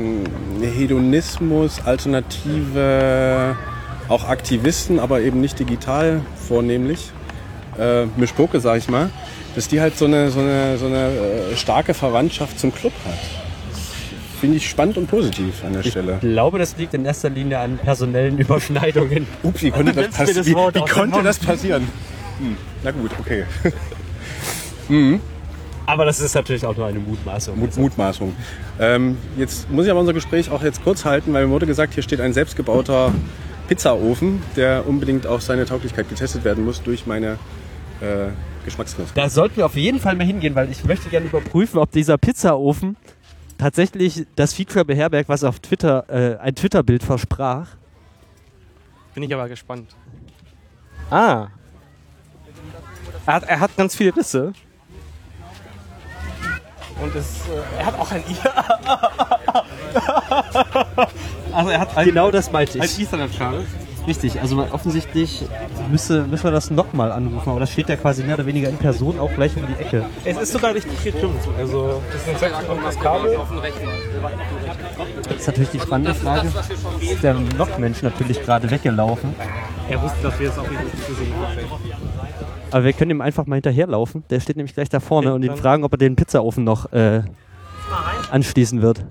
Hedonismus, Alternative, auch Aktivisten, aber eben nicht digital vornehmlich, Mischpoke, sag ich mal, dass die halt so eine starke Verwandtschaft zum Club hat. Finde ich spannend und positiv an der Stelle. Ich glaube, das liegt in erster Linie an personellen Überschneidungen. Ups, wie konnte das passieren? Na gut, okay. Aber das ist natürlich auch nur eine Mutmaßung. Mutmaßung. Jetzt muss ich aber unser Gespräch auch jetzt kurz halten, weil mir wurde gesagt, hier steht ein selbstgebauter Pizzaofen, der unbedingt auf seine Tauglichkeit getestet werden muss durch meine Geschmacksknospen. Da sollten wir auf jeden Fall mal hingehen, weil ich möchte gerne überprüfen, ob dieser Pizzaofen tatsächlich das Feature beherbergt, was auf Twitter ein Twitter-Bild versprach. Bin ich aber gespannt. Ah. Er hat ganz viele Risse. Und er hat auch ein Also er hat Genau das meinte ein ich. Ethernet-Kabel. Richtig, also offensichtlich müssen wir das nochmal anrufen, aber das steht ja quasi mehr oder weniger in Person auch gleich um die Ecke. Es ist sogar richtig getrimmt. Also, das ist ein 6 das Kabel. Das ist natürlich die spannende Frage. Ist der Lokmensch natürlich gerade weggelaufen? Er wusste, dass wir es auch nicht gesehen haben. Aber wir können ihm einfach mal hinterherlaufen. Der steht nämlich gleich da vorne und ihn fragen, ob er den Pizzaofen noch anschließen wird.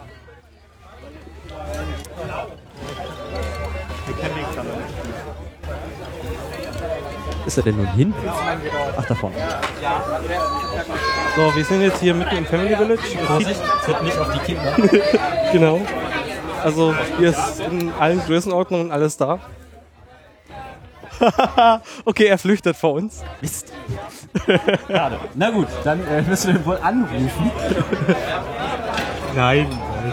Ist er denn nun hin? Ach, da vorne. So, wir sind jetzt hier mitten im Family Village. Vorsicht, tritt nicht auf die Kinder. Genau. Also hier ist in allen Größenordnungen alles da. Okay, er flüchtet vor uns. Mist. Schade. Na gut, dann müssen wir ihn wohl anrufen. Nein.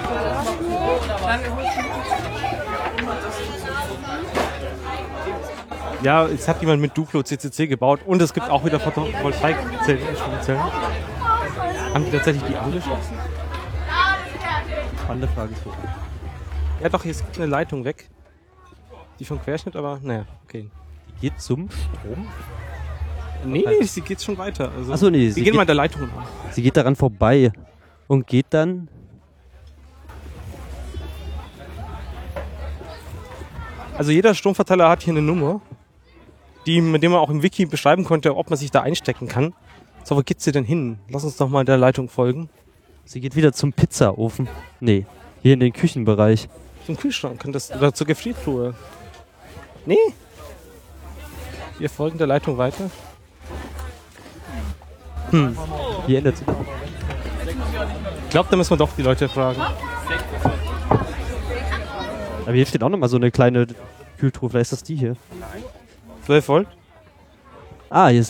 Ja, es hat jemand mit Duplo CCC gebaut und es gibt auch wieder Photovoltaikzellen. Haben die tatsächlich die angeschlossen? Spannende Frage. Ja doch, hier ist eine Leitung weg. Die vom Querschnitt, aber naja, okay. Die geht zum Strom? Nee, sie geht schon weiter. Also, Achso, nee. wir gehen mal der Leitung an. Sie geht daran vorbei und geht dann... Also jeder Stromverteiler hat hier eine Nummer, mit der man auch im Wiki beschreiben konnte, ob man sich da einstecken kann. So, wo geht sie denn hin? Lass uns doch mal der Leitung folgen. Sie geht wieder zum Pizzaofen. Nee, hier in den Küchenbereich. Zum Kühlschrank oder zur Gefriertruhe. Nee. Wir folgen der Leitung weiter. Hier endet sie. Ich glaube, da müssen wir doch die Leute fragen. Aber hier steht auch nochmal so eine kleine Kühltruhe. Vielleicht ist das die hier. 12 Volt? Ah, hier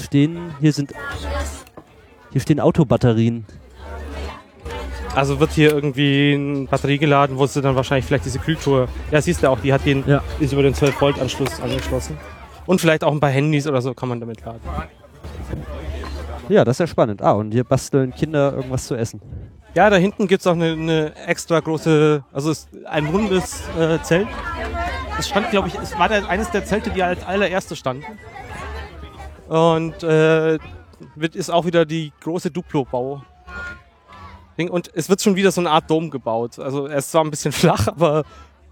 stehen Autobatterien. Also wird hier irgendwie eine Batterie geladen, wo sie dann wahrscheinlich vielleicht diese Kühltruhe... Ja, siehst du auch, die hat ist über den 12 Volt Anschluss angeschlossen. Und vielleicht auch ein paar Handys oder so kann man damit laden. Ja, das ist ja spannend. Ah, und hier basteln Kinder irgendwas zu essen. Ja, da hinten gibt es auch eine extra große, also ein rundes Zelt. Das stand, glaube ich, es war eines der Zelte, die als allererste standen. Und ist auch wieder die große Duplo-Bau. Und es wird schon wieder so eine Art Dom gebaut. Also er ist zwar ein bisschen flach, aber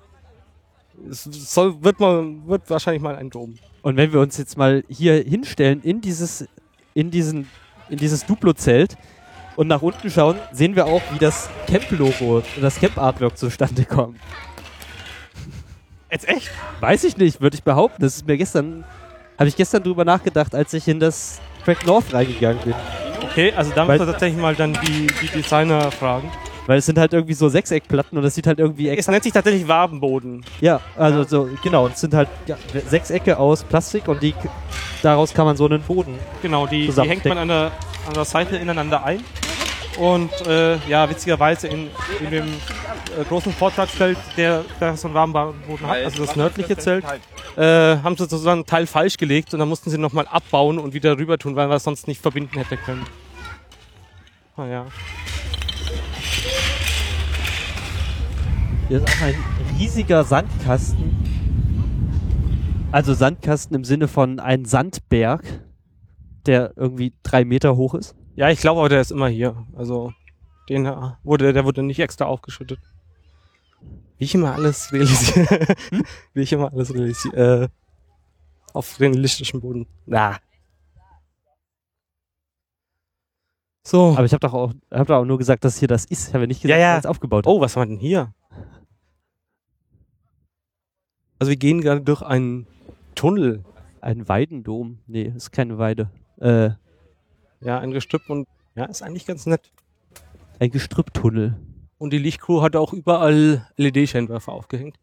es wird wahrscheinlich mal ein Dom. Und wenn wir uns jetzt mal hier hinstellen in dieses Duplo-Zelt und nach unten schauen, sehen wir auch, wie das Camp-Logo und das Camp-Artwork zustande kommt. Jetzt echt? Weiß ich nicht, würde ich behaupten. Das ist mir habe ich gestern drüber nachgedacht, als ich in das Track North reingegangen bin. Okay, also da müssen wir tatsächlich mal dann die Designer fragen. Weil es sind halt irgendwie so Sechseckplatten und das sieht halt irgendwie... Es nennt sich tatsächlich Wabenboden. Ja, also so, genau. Es sind halt Sechsecke aus Plastik und daraus kann man so einen Boden Genau, die hängt man an der Seite ineinander ein. Und witzigerweise in dem großen Vortragsfeld, der so einen Wabenboden hat, also das nördliche Zelt, haben sie sozusagen einen Teil falsch gelegt und dann mussten sie nochmal abbauen und wieder rüber tun, weil man es sonst nicht verbinden hätte können. Naja. Hier ist auch ein riesiger Sandkasten. Also Sandkasten im Sinne von ein Sandberg, der irgendwie 3 Meter hoch ist. Ja, ich glaube aber, der ist immer hier. Also der wurde nicht extra aufgeschüttet. Wie ich immer alles realisiere. Auf realistischem Boden. Na. So. Aber ich habe doch auch nur gesagt, dass hier das ist. Ich habe nicht gesagt, dass es aufgebaut ist. Oh, was haben wir denn hier? Also wir gehen gerade durch einen Tunnel. Ein Weidendom? Nee, ist keine Weide. Ja, ein Gestrüpp und ja, ist eigentlich ganz nett. Ein Gestrüpptunnel. Und die Lichtcrew hat auch überall LED-Scheinwerfer aufgehängt.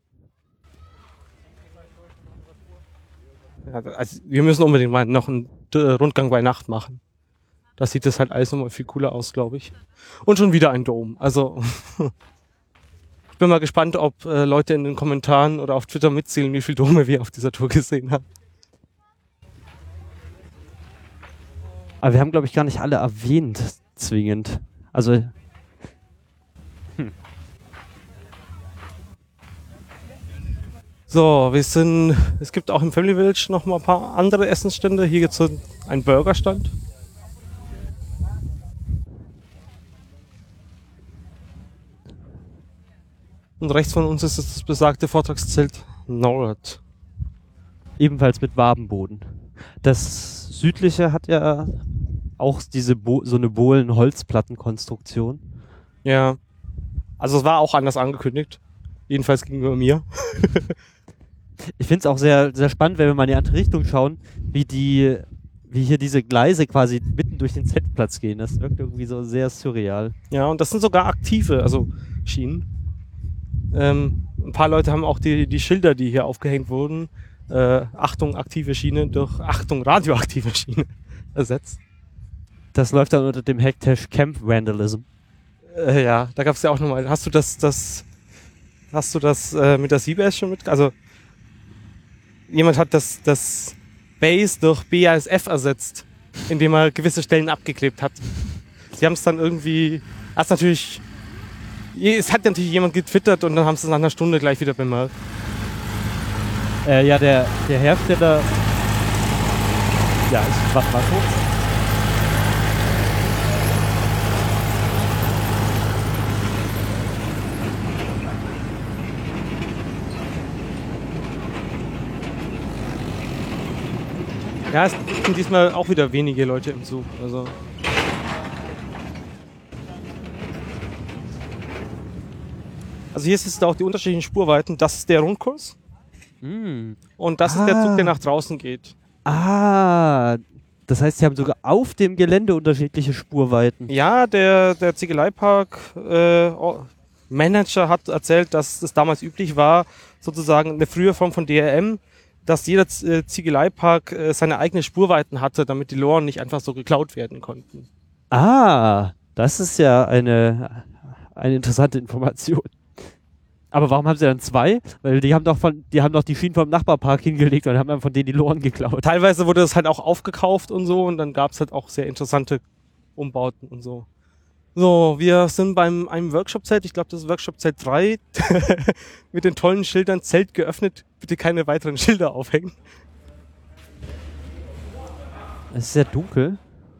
Ja, also wir müssen unbedingt mal noch einen Rundgang bei Nacht machen. Da sieht das halt alles nochmal viel cooler aus, glaube ich. Und schon wieder ein Dom. Also ich bin mal gespannt, ob Leute in den Kommentaren oder auf Twitter mitzählen, wie viele Dome wir auf dieser Tour gesehen haben. Aber wir haben, glaube ich, gar nicht alle erwähnt, zwingend. Also... So, es gibt auch im Family Village noch mal ein paar andere Essensstände. Hier gibt es einen Burgerstand. Und rechts von uns ist das besagte Vortragszelt Nord. Ebenfalls mit Wabenboden. Das südliche hat ja auch diese so eine Bohlen-Holzplattenkonstruktion. Ja. Also es war auch anders angekündigt. Jedenfalls gegenüber mir. Ich finde es auch sehr, sehr spannend, wenn wir mal in die andere Richtung schauen, wie hier diese Gleise quasi mitten durch den Zeltplatz gehen. Das wirkt irgendwie so sehr surreal. Ja, und das sind sogar aktive, also Schienen. Ein paar Leute haben auch die Schilder, die hier aufgehängt wurden, Achtung, aktive Schiene durch Achtung, radioaktive Schiene ersetzt. Das läuft dann unter dem Hashtag Camp Vandalism. Ja, da gab es ja auch nochmal. Hast du das mit der Seabass schon mit? Also jemand hat das Base durch BASF ersetzt, indem er gewisse Stellen abgeklebt hat. Sie haben es dann irgendwie, es hat natürlich jemand getwittert und dann haben sie es nach einer Stunde gleich wieder bemerkt. Ja, der Hersteller. Ja, ich mach mal kurz. Ja, es sind diesmal auch wieder wenige Leute im Zug. Also hier ist auch die unterschiedlichen Spurweiten. Das ist der Rundkurs. Und das ist der Zug, der nach draußen geht. Das heißt, sie haben sogar auf dem Gelände unterschiedliche Spurweiten. Ja, der Ziegeleipark Manager hat erzählt, dass es damals üblich war, sozusagen eine frühe Form von DRM, dass jeder Ziegeleipark seine eigenen Spurweiten hatte, damit die Loren nicht einfach so geklaut werden konnten. Das ist ja eine interessante Information. Aber warum haben sie dann zwei? Weil die haben doch die Schienen vom Nachbarpark hingelegt und haben dann von denen die Loren geklaut. Teilweise wurde das halt auch aufgekauft und so und dann gab es halt auch sehr interessante Umbauten und so. So, wir sind beim einem Workshop-Zelt, ich glaube das ist Workshop-Zelt 3, mit den tollen Schildern, Zelt geöffnet, bitte keine weiteren Schilder aufhängen. Es ist sehr dunkel.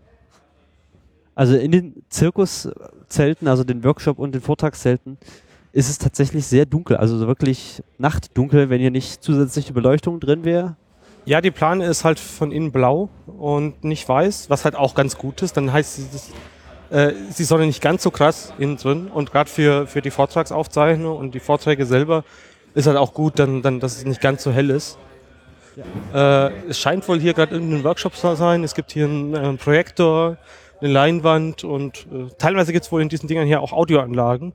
Also in den Zirkuszelten, also den Workshop- und den Vortragszelten, ist es tatsächlich sehr dunkel, also wirklich nachtdunkel, wenn hier nicht zusätzliche Beleuchtung drin wäre. Ja, die Plane ist halt von innen blau und nicht weiß, was halt auch ganz gut ist. Dann heißt sie Sonne nicht ganz so krass innen drin und gerade für die Vortragsaufzeichnung und die Vorträge selber ist halt auch gut, dann dass es nicht ganz so hell ist. Ja. Es scheint wohl hier gerade irgendein Workshop zu sein. Es gibt hier einen Projektor, eine Leinwand und teilweise gibt es wohl in diesen Dingern hier auch Audioanlagen.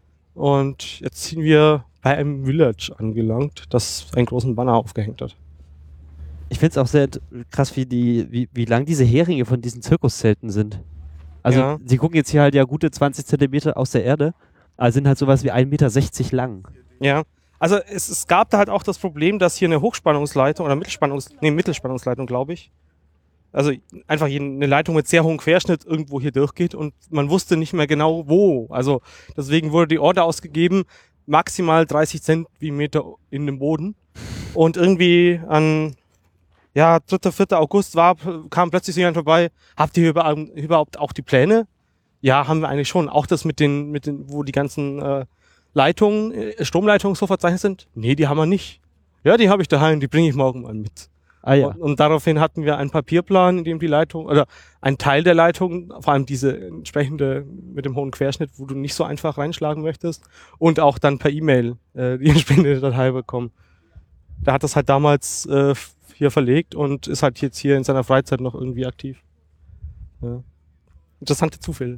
Und jetzt sind wir bei einem Village angelangt, das einen großen Banner aufgehängt hat. Ich finde es auch sehr krass, wie lang diese Heringe von diesen Zirkuszelten sind. Also ja. Sie gucken jetzt hier halt ja gute 20 Zentimeter aus der Erde, also sind halt sowas wie 1,60 Meter lang. Ja, also es gab da halt auch das Problem, dass hier eine Hochspannungsleitung oder Mittelspannungsleitung, glaube ich. Also einfach eine Leitung mit sehr hohem Querschnitt irgendwo hier durchgeht und man wusste nicht mehr genau wo. Also deswegen wurde die Order ausgegeben, maximal 30 Zentimeter in den Boden. Und irgendwie an 3., 4. August kam plötzlich jemand vorbei, habt ihr überhaupt auch die Pläne? Ja, haben wir eigentlich schon. Auch das mit den wo die ganzen Leitungen, Stromleitungen so verzeichnet sind? Nee, die haben wir nicht. Ja, die habe ich daheim, die bringe ich morgen mal mit. Ja. Und daraufhin hatten wir einen Papierplan, in dem die Leitung, oder ein Teil der Leitung, vor allem diese entsprechende mit dem hohen Querschnitt, wo du nicht so einfach reinschlagen möchtest, und auch dann per E-Mail die entsprechende Datei bekommen. Der hat das halt damals hier verlegt und ist halt jetzt hier in seiner Freizeit noch irgendwie aktiv. Ja. Interessante Zufälle.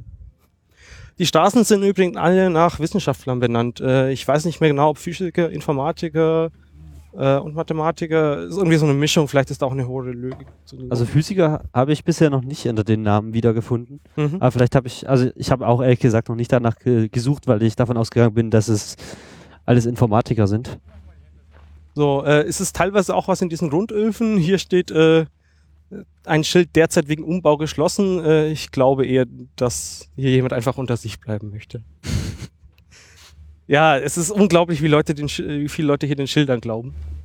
Die Straßen sind übrigens alle nach Wissenschaftlern benannt. Ich weiß nicht mehr genau, ob Physiker, Informatiker und Mathematiker, ist irgendwie so eine Mischung, vielleicht ist da auch eine hohe Logik. Also Physiker habe ich bisher noch nicht unter den Namen wiedergefunden. Aber vielleicht ich habe auch ehrlich gesagt noch nicht danach gesucht, weil ich davon ausgegangen bin, dass es alles Informatiker sind. So, ist es teilweise auch was in diesen Rundöfen. Hier steht ein Schild derzeit wegen Umbau geschlossen. Ich glaube eher, dass hier jemand einfach unter sich bleiben möchte. Ja, es ist unglaublich, wie viele Leute hier den Schildern glauben.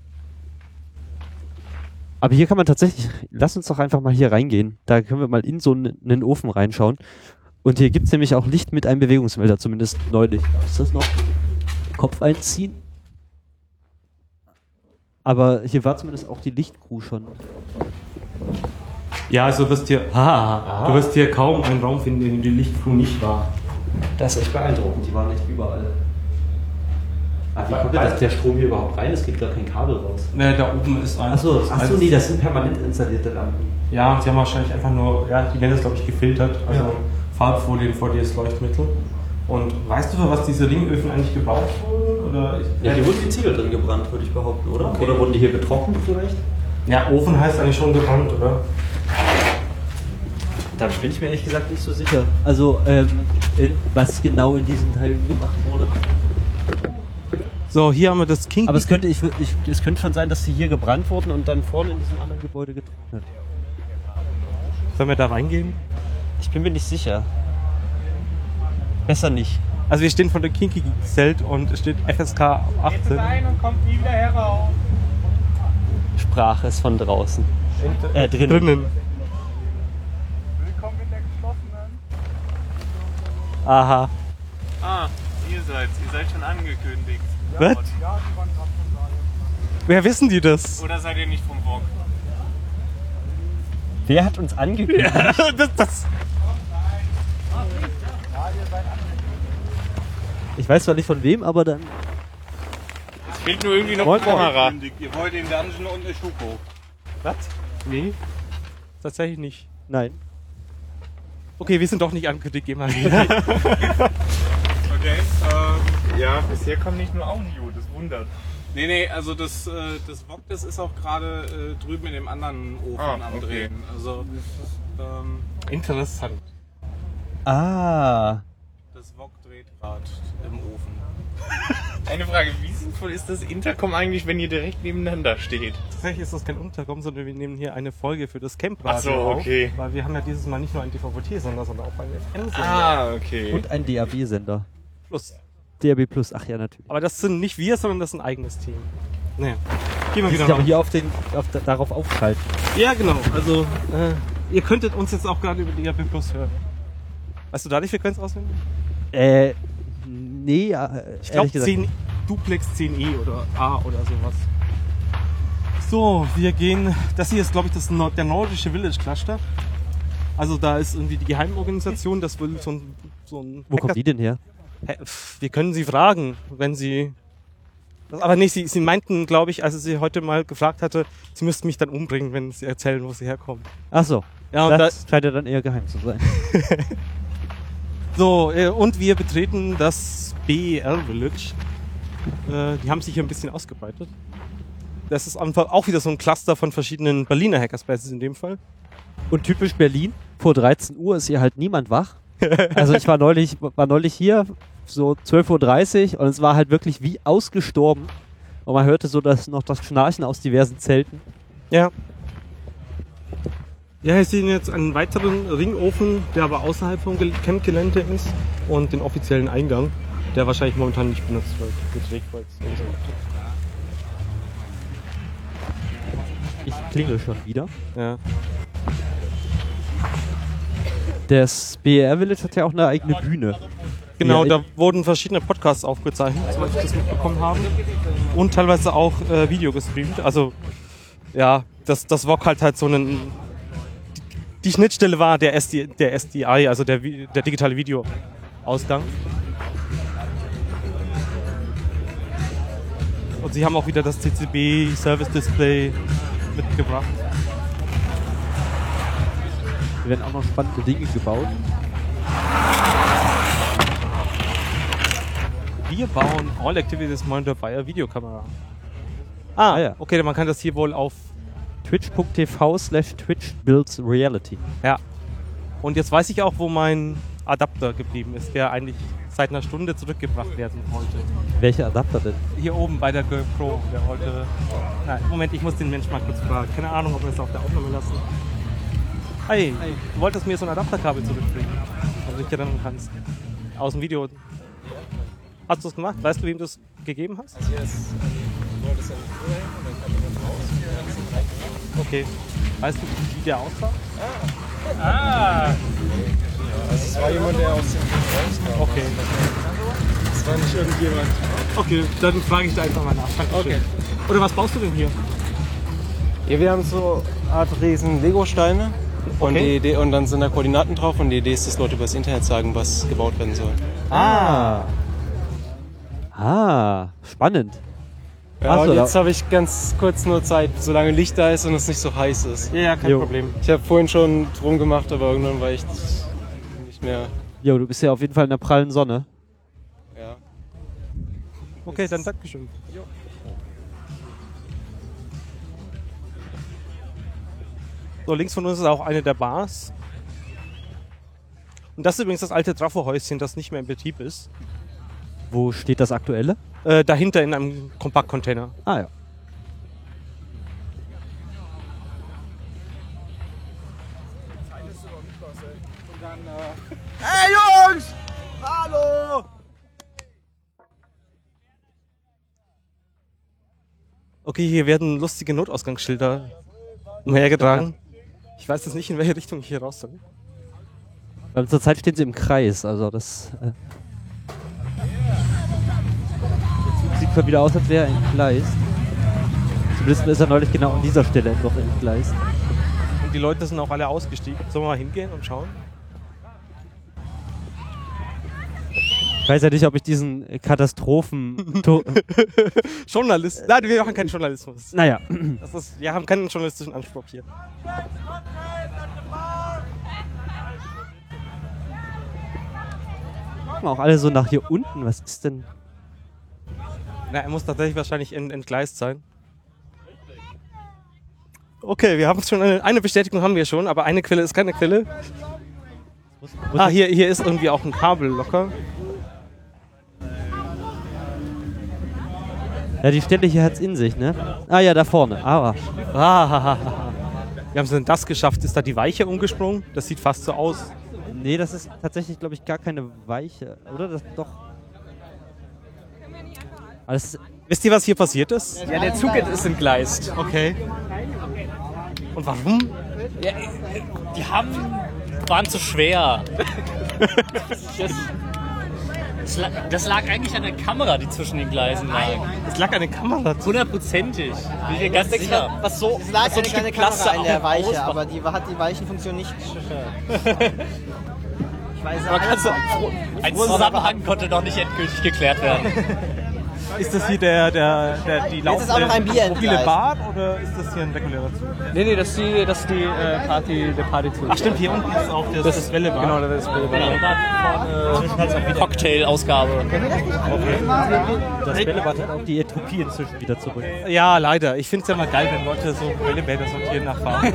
Aber hier kann man tatsächlich, lass uns doch einfach mal hier reingehen. Da können wir mal in so einen Ofen reinschauen. Und hier gibt es nämlich auch Licht mit einem Bewegungsmelder, zumindest neulich. Ist das noch? Kopf einziehen? Aber hier war zumindest auch die Lichtcrew schon. Ja, also du wirst hier kaum einen Raum finden, in dem die Lichtcrew nicht war. Das ist echt beeindruckend, die waren nicht überall. Aber wie kommt denn der Strom hier überhaupt rein? Es gibt gar kein Kabel raus. Ne, da oben ist ein... Achso, nee, das sind permanent installierte Lampen. Ja, sie haben wahrscheinlich einfach nur, die werden das glaube ich gefiltert, also Farbfolien vor dir ist Leuchtmittel. Und weißt du, für was diese Ringöfen eigentlich gebaut wurden? Oder Ja, hier wurden die Ziegel drin gebrannt, würde ich behaupten, oder? Okay. Oder wurden die hier getrocknet vielleicht? Ja, Ofen heißt eigentlich schon gebrannt, oder? Da bin ich mir ehrlich gesagt nicht so sicher. Also, was genau in diesen Teilen gemacht wurde. So, hier haben wir das King. Aber es könnte schon sein, dass sie hier gebrannt wurden und dann vorne in diesem anderen Gebäude getrocknet. Sollen wir da reingehen? Ich bin mir nicht sicher. Besser nicht. Also wir stehen vor dem Kinky Zelt und es steht FSK 18. und kommt nie wieder heraus. Sprache ist von draußen. Drinnen. Drinnen. Willkommen in der geschlossenen. Aha. Ah, ihr seid schon angekündigt. Was? Ja, die waren gerade schon da. Wer wissen die das? Oder seid ihr nicht vom Bock? Wer hat uns angekündigt? das. Ich weiß zwar nicht von wem, aber dann... Es fehlt nur irgendwie noch Moin, eine Kamera. Ihr wollt den Dungeon und eine Schuko. Was? Nee. Tatsächlich nicht. Nein. Okay, wir sind doch nicht angekündigt, geh mal. Okay, ja, bisher kommt nicht nur Audio, das wundert. Nee, also das Wok, das ist auch gerade drüben in dem anderen Ofen am Drehen. Also Interessant. Ah. das Wok dreht gerade im Ofen. Eine Frage, wie sinnvoll ist das Intercom eigentlich, wenn ihr direkt nebeneinander steht? Tatsächlich ist das kein Unterkommen, sondern wir nehmen hier eine Folge für das Camp-Radio Ach so, okay. auf. Weil wir haben ja dieses Mal nicht nur einen DVB-T-Sender, sondern auch einen FM-Sender. Ah, okay. Und ein DAB-Sender. Plus. DAB Plus, ach ja, natürlich. Aber das sind nicht wir, sondern das ist ein eigenes Team. Naja. Gehen wir Die wieder sich aber rein. hier darauf aufschalten. Ja, genau. Also, ihr könntet uns jetzt auch gerade über DAB Plus hören. Weißt du da die Frequenz auswendig? Nee, Ich glaube 10 Duplex 10E oder A oder sowas. So, wir gehen. Das hier ist, glaube ich, der nordische Village Cluster. Also da ist irgendwie die Geheimorganisation, das will so ein Wo kommt die denn her? Wir können sie fragen, wenn sie... Aber nee, sie meinten, glaube ich, als sie heute mal gefragt hatte, sie müssten mich dann umbringen, wenn sie erzählen, wo sie herkommen. Ach so. Ja, und das scheint ja dann eher geheim zu sein. So, und wir betreten das BER Village. Die haben sich hier ein bisschen ausgebreitet. Das ist einfach auch wieder so ein Cluster von verschiedenen Berliner Hackerspaces in dem Fall. Und typisch Berlin, vor 13 Uhr ist hier halt niemand wach. Also ich war neulich hier, so 12.30 Uhr und es war halt wirklich wie ausgestorben. Und man hörte so noch das Schnarchen aus diversen Zelten. Ja. Ja, wir sehen jetzt einen weiteren Ringofen, der aber außerhalb vom Campgelände ist und den offiziellen Eingang, der wahrscheinlich momentan nicht benutzt wird. Ich klingel schon wieder. Ja. Das BER Village hat ja auch eine eigene Bühne. Genau, Ja, da wurden verschiedene Podcasts aufgezeichnet, soweit ich das mitbekommen habe. Und teilweise auch Video gestreamt. Also, ja, das VOG halt so einen... Die Schnittstelle war der SDI, also der digitale Videoausgang. Und sie haben auch wieder das CCB Service Display mitgebracht. Hier werden auch noch spannende Dinge gebaut. Wir bauen All Activities Monitor via Videokamera. Ja. Okay, man kann das hier wohl auf... Twitch.tv/Twitch builds reality. Ja. Und jetzt weiß ich auch, wo mein Adapter geblieben ist, der eigentlich seit einer Stunde zurückgebracht werden wollte. Welcher Adapter denn? Hier oben bei der GoPro, der heute... Moment, ich muss den Menschen mal kurz fragen. Keine Ahnung, ob wir es auf der Aufnahme lassen. Hey, du wolltest mir so ein Adapterkabel zurückbringen, ob du dich erinnern kannst. Aus dem Video. Hast du es gemacht? Weißt du, wem du es gegeben hast? Yes. Du wolltest ja nicht vorhängen und dann kann ich dann raus. Okay. Weißt du, wie der aussah? Es war jemand, der aus dem Bus rauskam. Okay. Es war nicht irgendjemand. Okay, dann frage ich da einfach mal nach. Dankeschön. Okay. Oder was baust du denn hier? Ja, wir haben so eine Art riesen Lego-Steine. Und, Okay. die Idee, und dann sind da Koordinaten drauf und die Idee ist, dass Leute über das Internet sagen, was gebaut werden soll. Spannend. Ja, Ach so, und jetzt da- habe ich ganz kurz nur Zeit, solange Licht da ist und es nicht so heiß ist. Ja, kein Jo. Problem. Ich habe vorhin schon drum gemacht, aber irgendwann war ich nicht mehr. Jo, du bist ja auf jeden Fall in der prallen Sonne. Ja. Okay, dann Dankeschön. So, links von uns ist auch eine der Bars. Und das ist übrigens das alte Trafo-Häuschen, das nicht mehr in Betrieb ist. Wo steht das aktuelle? Dahinter in einem Kompaktcontainer. Ah ja. Okay, hier werden lustige Notausgangsschilder umhergetragen. Ich weiß jetzt nicht, in welche Richtung ich hier raus soll. Zurzeit stehen sie im Kreis, also das jetzt sieht mal wieder aus, als wäre er entgleist. Zumindest ist er neulich genau an dieser Stelle noch entgleist. Und die Leute sind auch alle ausgestiegen. Sollen wir mal hingehen und schauen? Ich weiß ja nicht, ob ich diesen Katastrophen... Journalist. Nein, wir machen keinen Journalismus. naja, Wir haben keinen journalistischen Anspruch hier. gucken auch alle so nach hier unten. Was ist denn... Na, er muss tatsächlich wahrscheinlich entgleist sein. Okay, wir haben schon eine Bestätigung haben wir schon, aber eine Quelle ist keine Quelle. Hier ist irgendwie auch ein Kabel locker. Ja, die Stelle hier hat's in sich, ne? Ah ja, da vorne. Aber. Wie haben sie denn das geschafft? Ist da die Weiche umgesprungen? Das sieht fast so aus. Nee, das ist tatsächlich, glaube ich, gar keine Weiche. Oder? Das doch. Alles. Wisst ihr, was hier passiert ist? Ja, der Zug ist entgleist. Okay. Und warum? Ja, die waren zu schwer. Das lag eigentlich an der Kamera, die zwischen den Gleisen lag. Es lag eine Kamera zu. 100%. Bin ich mir ganz sicher. Es lag eine kleine Kamera in der Weiche, aber die hat die Weichenfunktion nicht gestört. Ich weiß Ein Zusammenhang konnte noch nicht endgültig geklärt werden. Ist das hier die Jetzt ist auch noch ein Bier mobile entgleist. Bar oder ist das hier ein regulärer Zug? Nee, das ist die Party-Zug. Ach stimmt, hier unten ist auch das Welle-Bar. Genau, das ist Cocktail-Ausgabe. Das Bällebad hat auch die Entropie inzwischen wieder zurück. Ja, leider. Ich finde es ja mal geil, wenn Leute so Wellebäder sortieren nach Farben.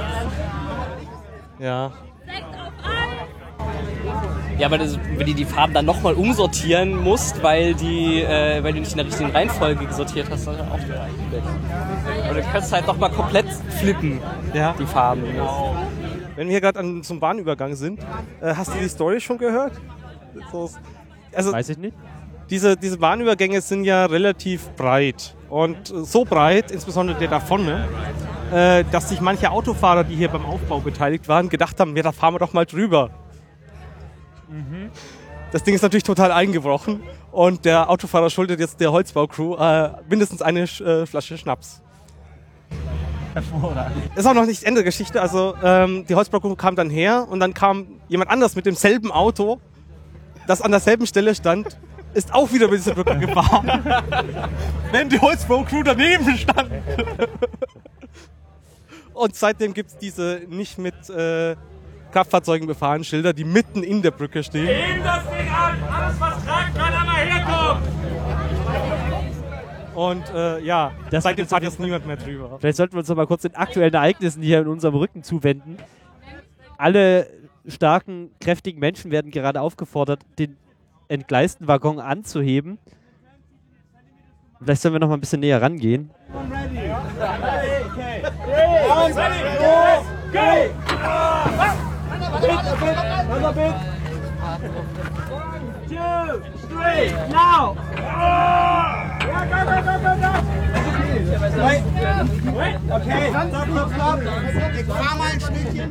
Ja. Ja, aber wenn die Farben dann nochmal umsortieren musst, weil du nicht in der richtigen Reihenfolge sortiert hast, dann auch wieder eigentlich. Aber du kannst halt nochmal komplett flippen, Ja. die Farben. Wenn wir hier gerade zum Bahnübergang sind, hast du die Story schon gehört? Also Weiß ich nicht. diese Bahnübergänge sind ja relativ breit. Und so breit, insbesondere der da vorne, dass sich manche Autofahrer, die hier beim Aufbau beteiligt waren, gedacht haben, ja, da fahren wir doch mal drüber. Das Ding ist natürlich total eingebrochen und der Autofahrer schuldet jetzt der Holzbau-Crew mindestens eine Flasche Schnaps. Hervorragend. Ist auch noch nicht Ende der Geschichte. Also die Holzbau-Crew kam dann her und dann kam jemand anders mit demselben Auto, das an derselben Stelle stand, ist auch wieder mit dieser Brücke gefahren, wenn die Holzbau-Crew daneben stand. Und seitdem gibt es diese nicht mit Kraftfahrzeugen befahrenen Schilder, die mitten in der Brücke stehen. Nehmen das Ding an! Alles, was tragen kann, einmal herkommen! Und seitdem fährt jetzt niemand mehr drüber. Vielleicht sollten wir uns noch mal kurz den aktuellen Ereignissen hier in unserem Rücken zuwenden. Alle starken, kräftigen Menschen werden gerade aufgefordert, den entgleisten Waggon anzuheben. Vielleicht sollen wir noch mal ein bisschen näher rangehen. Okay, stopp. Ich fahr mal ein Stückchen.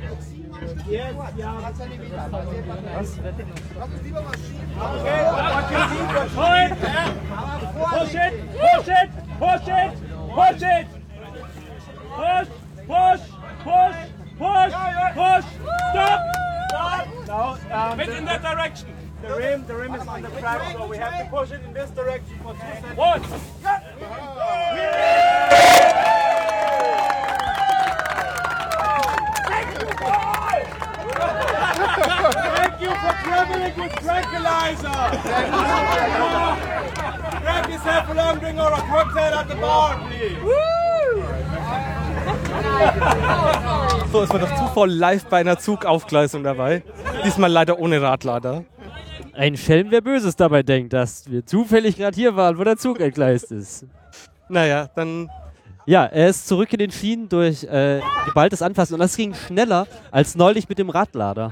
Push it! Push it! Push it! Push it! Push! Push! Push! Push! Push! Stop! Stop! No, in that direction. The rim is on the track, so we have to push it in this direction for 2 seconds. One! Thank you for traveling with Tranquilizer! Grab yourself a long drink or a cocktail at the bar, please! So, es war doch Zufall live bei einer Zugaufgleisung dabei. Diesmal leider ohne Radlader. Ein Schelm, wer Böses dabei denkt, dass wir zufällig gerade hier waren, wo der Zug entgleist ist. Naja, dann... Ja, er ist zurück in den Schienen durch geballtes Anfassen und das ging schneller als neulich mit dem Radlader.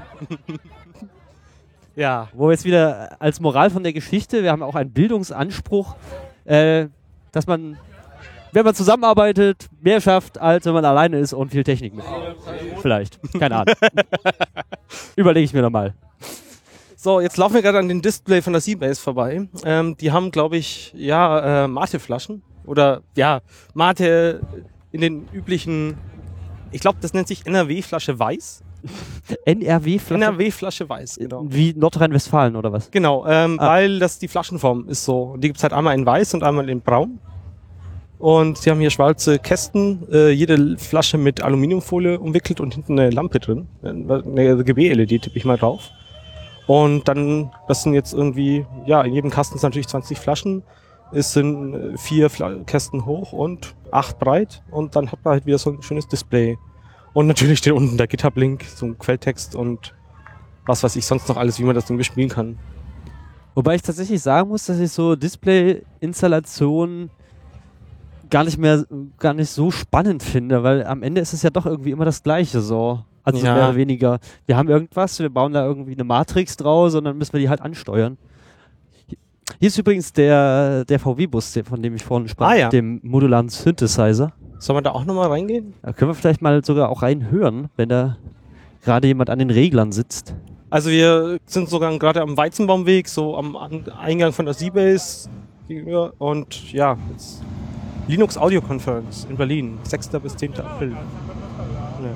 Ja, wo jetzt wieder als Moral von der Geschichte, wir haben auch einen Bildungsanspruch, dass man, wenn man zusammenarbeitet, mehr schafft, als wenn man alleine ist und viel Technik mit. Vielleicht, keine Ahnung. Überlege ich mir nochmal. So, jetzt laufen wir gerade an den Display von der Seabase vorbei. Die haben, glaube ich, Mate-Flaschen. Oder, Mate in den üblichen, ich glaube, das nennt sich NRW-Flasche Weiß. NRW-Flasche? NRW-Flasche Weiß, genau. Wie Nordrhein-Westfalen oder was? Genau, weil das die Flaschenform ist so. Und die gibt es halt einmal in Weiß und einmal in Braun. Und sie haben hier schwarze Kästen, jede Flasche mit Aluminiumfolie umwickelt und hinten eine Lampe drin. Eine GB-LED tippe ich mal drauf. Und dann, das sind jetzt irgendwie, in jedem Kasten sind natürlich 20 Flaschen. Es sind 4 Kästen hoch und 8 breit. Und dann hat man halt wieder so ein schönes Display. Und natürlich steht unten der GitHub-Link, so ein Quelltext und was weiß ich sonst noch alles, wie man das Ding bespielen kann. Wobei ich tatsächlich sagen muss, dass ich so Display-Installationen gar nicht so spannend finde, weil am Ende ist es ja doch irgendwie immer das Gleiche so. Also mehr oder weniger, wir haben irgendwas, wir bauen da irgendwie eine Matrix draus und dann müssen wir die halt ansteuern. Hier ist übrigens der VW-Bus, von dem ich vorhin sprach, mit dem modularen Synthesizer. Sollen wir da auch nochmal reingehen? Da können wir vielleicht mal sogar auch reinhören, wenn da gerade jemand an den Reglern sitzt. Also wir sind sogar gerade am Weizenbaumweg, so am Eingang von der Seabase gegenüber. Und jetzt Linux Audio Conference in Berlin, 6. bis 10. April. Ja.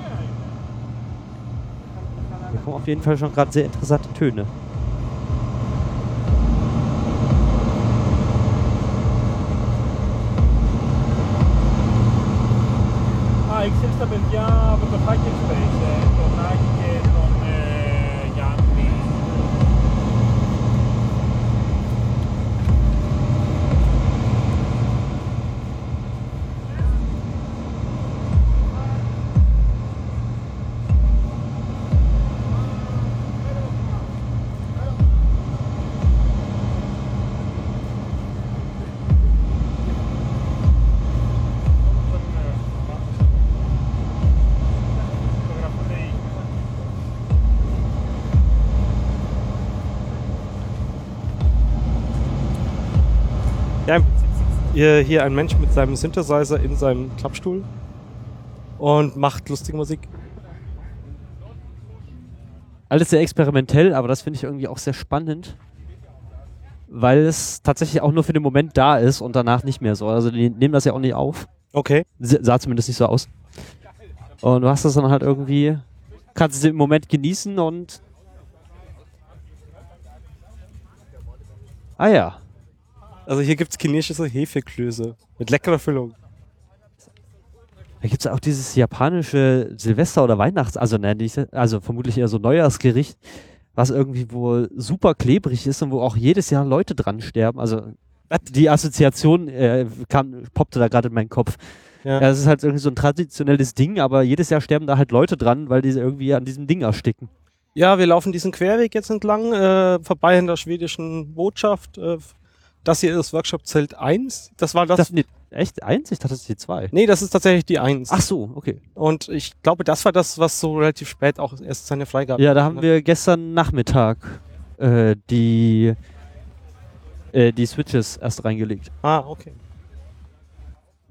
Hier kommen auf jeden Fall schon gerade sehr interessante Töne. Existe sta pendiamo per fare che specie, tornare che con Yanni. Ja, hier ein Mensch mit seinem Synthesizer in seinem Klappstuhl und macht lustige Musik. Alles sehr experimentell, aber das finde ich irgendwie auch sehr spannend, weil es tatsächlich auch nur für den Moment da ist und danach nicht mehr so. Also die nehmen das ja auch nicht auf. Okay. Sah zumindest nicht so aus. Und du hast das dann halt irgendwie, kannst es im Moment genießen und ja. Also hier gibt es chinesische Hefeklöße mit leckerer Füllung. Da gibt es auch dieses japanische Silvester- oder also vermutlich eher so Neujahrsgericht, was irgendwie wohl super klebrig ist und wo auch jedes Jahr Leute dran sterben. Also die Assoziation poppte da gerade in meinen Kopf. Ja, das ist halt irgendwie so ein traditionelles Ding, aber jedes Jahr sterben da halt Leute dran, weil die irgendwie an diesem Ding ersticken. Ja, wir laufen diesen Querweg jetzt entlang, vorbei in der schwedischen Botschaft. Das hier ist Workshop-Zelt 1. Das war das. Echt? 1? Ich dachte, das ist die 2. Nee, das ist tatsächlich die 1. Ach so, okay. Und ich glaube, das war das, was so relativ spät auch erst seine Freigabe Ja, da haben wir gestern Nachmittag die Switches erst reingelegt. Ah, okay.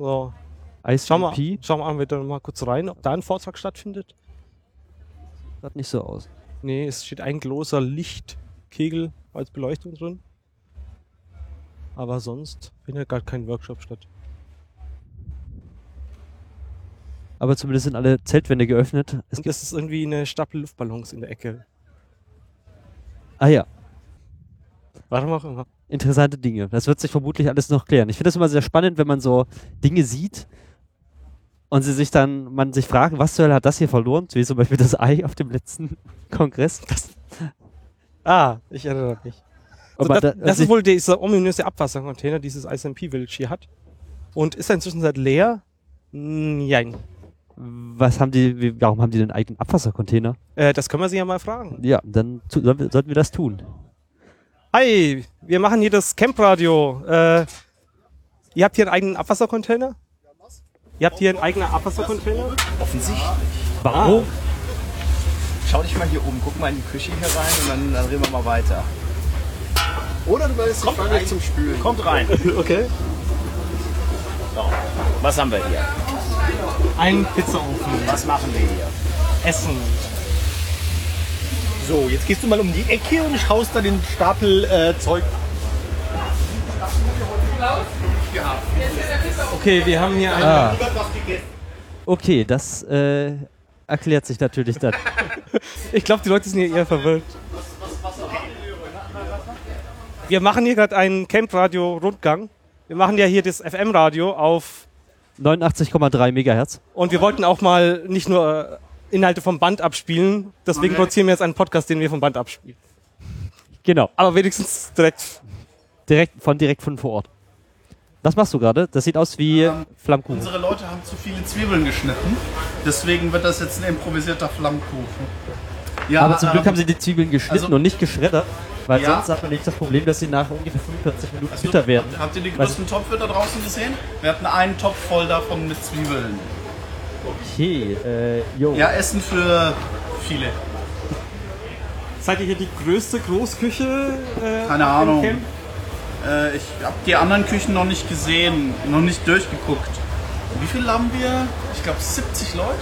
So. ICMP? Schauen wir mal wieder mal kurz rein, ob da ein Vortrag stattfindet. Sieht nicht so aus. Nee, es steht ein großer Lichtkegel als Beleuchtung drin. Aber sonst findet gar kein Workshop statt. Aber zumindest sind alle Zeltwände geöffnet. Und das ist irgendwie eine Stapel Luftballons in der Ecke. Ah ja. Warum auch immer. Interessante Dinge. Das wird sich vermutlich alles noch klären. Ich finde das immer sehr spannend, wenn man so Dinge sieht und man sich fragt, was zur Hölle hat das hier verloren? Wie zum Beispiel das Ei auf dem letzten Kongress. Ich erinnere mich. Aber Also das ist wohl dieser ominöse Abwassercontainer, dieses ICMP Village hier hat. Und ist er inzwischen leer? Nein. Warum haben die den eigenen Abwassercontainer? Das können wir sie ja mal fragen. Ja, dann sollten wir das tun. Hi, wir machen hier das Campradio. Ihr habt hier einen eigenen Abwassercontainer? Ihr habt hier einen eigenen Abwassercontainer? Offensichtlich. Warum? Schau dich mal hier oben, guck mal in die Küche hier rein und dann reden wir mal weiter. Oder du meinst, kommt rein zum Spülen. Kommt rein. Okay. So, was haben wir hier? Ein Pizzaofen. Was machen wir hier? Essen. So, jetzt gehst du mal um die Ecke und schaust da den Stapel Zeug. Okay, wir haben hier eine... Okay, das erklärt sich natürlich dann. Ich glaube, die Leute sind hier eher verwirrt. Wir machen hier gerade einen Campradio-Rundgang. Wir machen ja hier das FM-Radio auf 89,3 Megahertz. Und wir wollten auch mal nicht nur Inhalte vom Band abspielen, deswegen produzieren wir jetzt einen Podcast, den wir vom Band abspielen. Genau. Aber wenigstens direkt von vor Ort. Was machst du gerade? Das sieht aus wie Flammkuchen. Unsere Leute haben zu viele Zwiebeln geschnitten, deswegen wird das jetzt ein improvisierter Flammkuchen. Ja, aber zum Glück haben sie die Zwiebeln geschnitten und nicht geschreddert, weil ja. Sonst hat man nicht das Problem, dass sie nach ungefähr 45 Minuten bitter werden. Habt ihr die größten Töpfe da draußen gesehen? Wir hatten einen Topf voll davon mit Zwiebeln. Okay, jo. Ja, Essen für viele. Seid ihr hier die größte Großküche? Keine Ahnung. Ich habe die anderen Küchen noch nicht gesehen, noch nicht durchgeguckt. Wie viel haben wir? Ich glaube 70 Leute.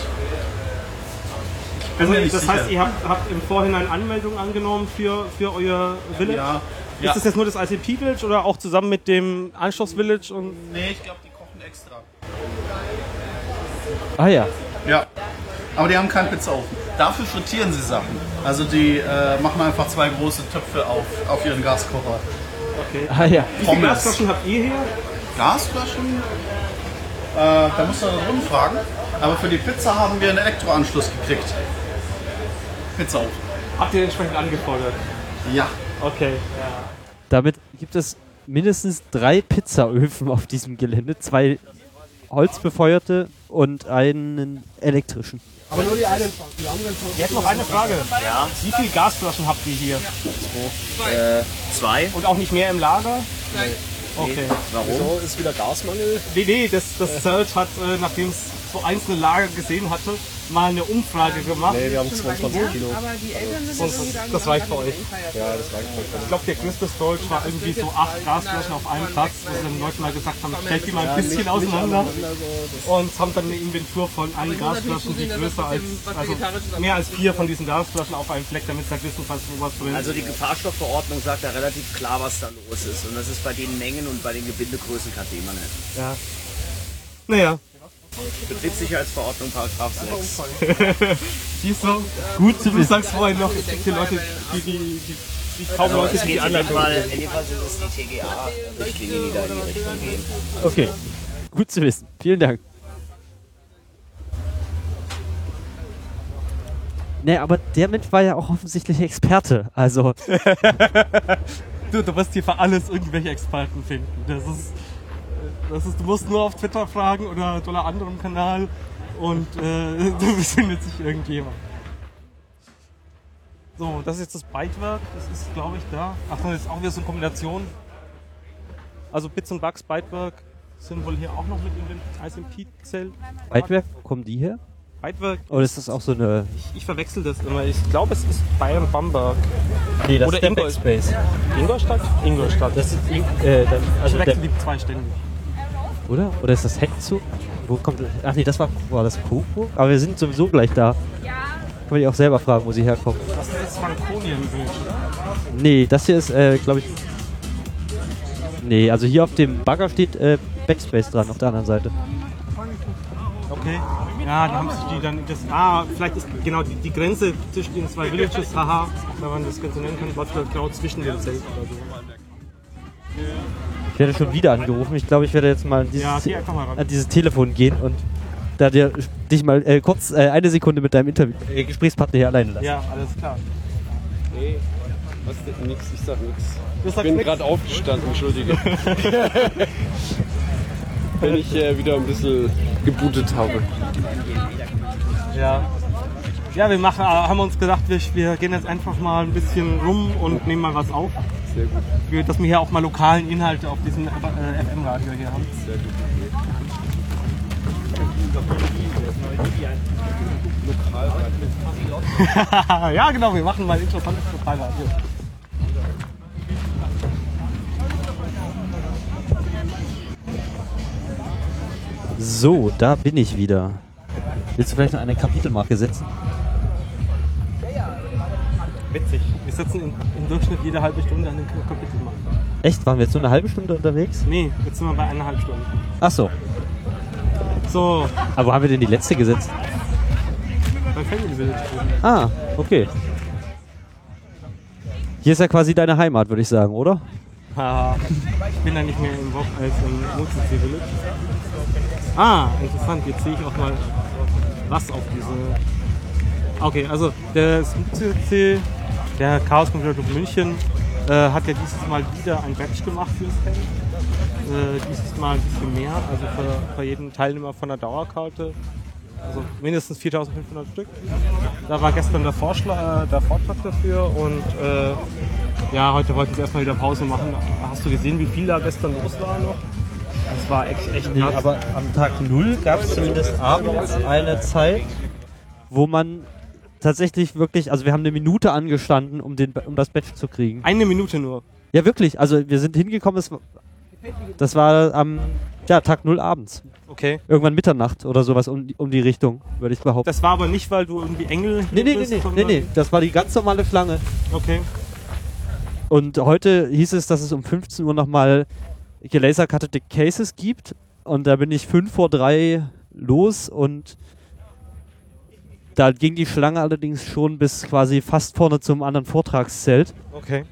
Also das heißt, ihr habt im Vorhinein Anmeldungen angenommen für euer Village? Ja. Ist das jetzt nur das ICMP Village oder auch zusammen mit dem Anschluss-Village? Nee, ich glaube, die kochen extra. Ah ja. Ja, aber die haben keinen Pizzaofen. Dafür frittieren sie Sachen. Also die machen einfach 2 große Töpfe auf ihren Gaskocher. Okay. Ah ja. Wie viele Gasflaschen habt ihr hier? Gasflaschen? Da musst du rumfragen. Aber für die Pizza haben wir einen Elektroanschluss gekriegt. Pizzaofen. Habt ihr entsprechend angefordert? Ja. Okay. Ja. Damit gibt es mindestens 3 Pizzaöfen auf diesem Gelände. 2 holzbefeuerte und einen elektrischen. Aber nur die eine. Jetzt noch eine Frage. Ja. Wie viele Gasflaschen habt ihr hier? 2. Und auch nicht mehr im Lager? Nein. Okay. Warum? Wieso ist wieder Gasmangel? Nee, das Zelt hat, nachdem es so einzelne Lager gesehen hatte, mal eine Umfrage gemacht. Nee, wir haben 22 Kilo. Aber die Eltern sind Und das reicht für euch. Ja, das reicht für euch. Ich glaube, der größte Storage war irgendwie so 8 Gasflaschen auf einem Platz, wo sie den Leuten mal gesagt haben, stellt die mal ein bisschen auseinander. Und haben dann eine Inventur von allen Gasflaschen, die größer als, also mehr als 4 von diesen Gasflaschen auf einem Fleck, damit sie halt wissen, falls wo was drin ist. Also die Gefahrstoffverordnung sagt da relativ klar, was da los ist. Und das ist bei den Mengen und bei den Gebindegrößen kein Thema nicht. Ja. Naja. Betriebssicherheitsverordnung, Paragraph 6. Siehst du? Gut zu wissen. Du sagst vorhin noch, es gibt die Leute, die kaum Leute, die die Anleitung In dem Fall sind es die TGA-Richtlinien, die da in die Richtung gehen. Okay, gut zu wissen. Vielen Dank. Nee, aber der Mensch war ja auch offensichtlich Experte. Also. Du wirst hier für alles irgendwelche Experten finden. Du musst nur auf Twitter fragen oder toller anderem Kanal und du findet sich irgendjemand. So, das ist jetzt das Bytewerk. Das ist, glaube ich, da. Ach, das ist auch wieder so eine Kombination. Also Bits und Bugs, Bytewerk sind wohl hier auch noch mit in dem ICMP-Zelt. Bytewerk, kommen die her? Bytewerk. Oder ist das auch so eine... Ich verwechsel das immer. Ich glaube, es ist Bayern Bamberg. Nee, das oder ist der Backspace. Ingolstadt? Ingolstadt. Das ist ich wechsle die 2 ständig. Oder? Oder ist das Hektzug? Wo kommt das? Ach nee, das war das Koko? Aber wir sind sowieso gleich da. Kann man die auch selber fragen, wo sie herkommen. Das ist das Frankonienbild, oder? Nee, das hier ist, glaube ich... Nee, also hier auf dem Bagger steht Backspace dran, auf der anderen Seite. Okay. Ja, da haben sich die dann... vielleicht ist genau die Grenze zwischen den zwei Villages, haha, wenn man das Ganze nennen kann, läuft genau zwischen den Zelten oder so. Ich werde schon wieder angerufen. Ich glaube, ich werde jetzt mal an dieses Telefon gehen und da dich mal kurz eine Sekunde mit deinem Gesprächspartner hier alleine lassen. Ja, alles klar. Nee, was denn? Nix, ich sag nix. Du Ich sagst bin nix? gerade aufgestanden, entschuldige. Wenn ich wieder ein bisschen gebootet habe. Ja. Ja, haben uns gedacht, wir gehen jetzt einfach mal ein bisschen rum und nehmen mal was auf. Sehr gut. Dass wir hier auch mal lokalen Inhalte auf diesem FM-Radio hier haben. Sehr gut. Ja, genau, wir machen mal ein interessantes Lokalradio. So, da bin ich wieder. Willst du vielleicht noch eine Kapitelmarke setzen? Witzig. Wir setzen im Durchschnitt jede halbe Stunde eine Kapitelmarke. Echt? Waren wir jetzt nur eine halbe Stunde unterwegs? Nee, jetzt sind wir bei 1,5 Stunden. Ach so. So. Aber wo haben wir denn die letzte gesetzt? Beim Family Village. Ah, okay. Hier ist ja quasi deine Heimat, würde ich sagen, oder? Haha. Ich bin da nicht mehr im Wok als im Multicy Village. Ah, interessant. Jetzt sehe ich auch mal was auf diese... Okay, also der Multicy, der Chaos Computer Club München, hat ja dieses Mal wieder ein Badge gemacht für das Camp. Dieses Mal ein bisschen mehr, also für jeden Teilnehmer von der Dauerkarte. Also mindestens 4.500 Stück. Da war gestern der Vortrag dafür und ja, heute wollten sie erstmal wieder Pause machen. Hast du gesehen, wie viel da gestern los war noch? Das war echt Nee, nass. aber am Tag 0 gab es zumindest abends eine Zeit, wo man tatsächlich wirklich, also wir haben eine Minute angestanden, um das Badge zu kriegen. Eine Minute nur? Ja, wirklich. Also wir sind hingekommen, das war am Tag 0 abends. Okay. Irgendwann Mitternacht oder sowas um die Richtung, würde ich behaupten. Das war aber nicht, weil du irgendwie Engel Nee, das war die ganz normale Schlange. Okay. Und heute hieß es, dass es um 15 Uhr nochmal gelasercuttete Cases gibt. Und da bin ich 5 vor 3 los und da ging die Schlange allerdings schon bis quasi fast vorne zum anderen Vortragszelt. Okay.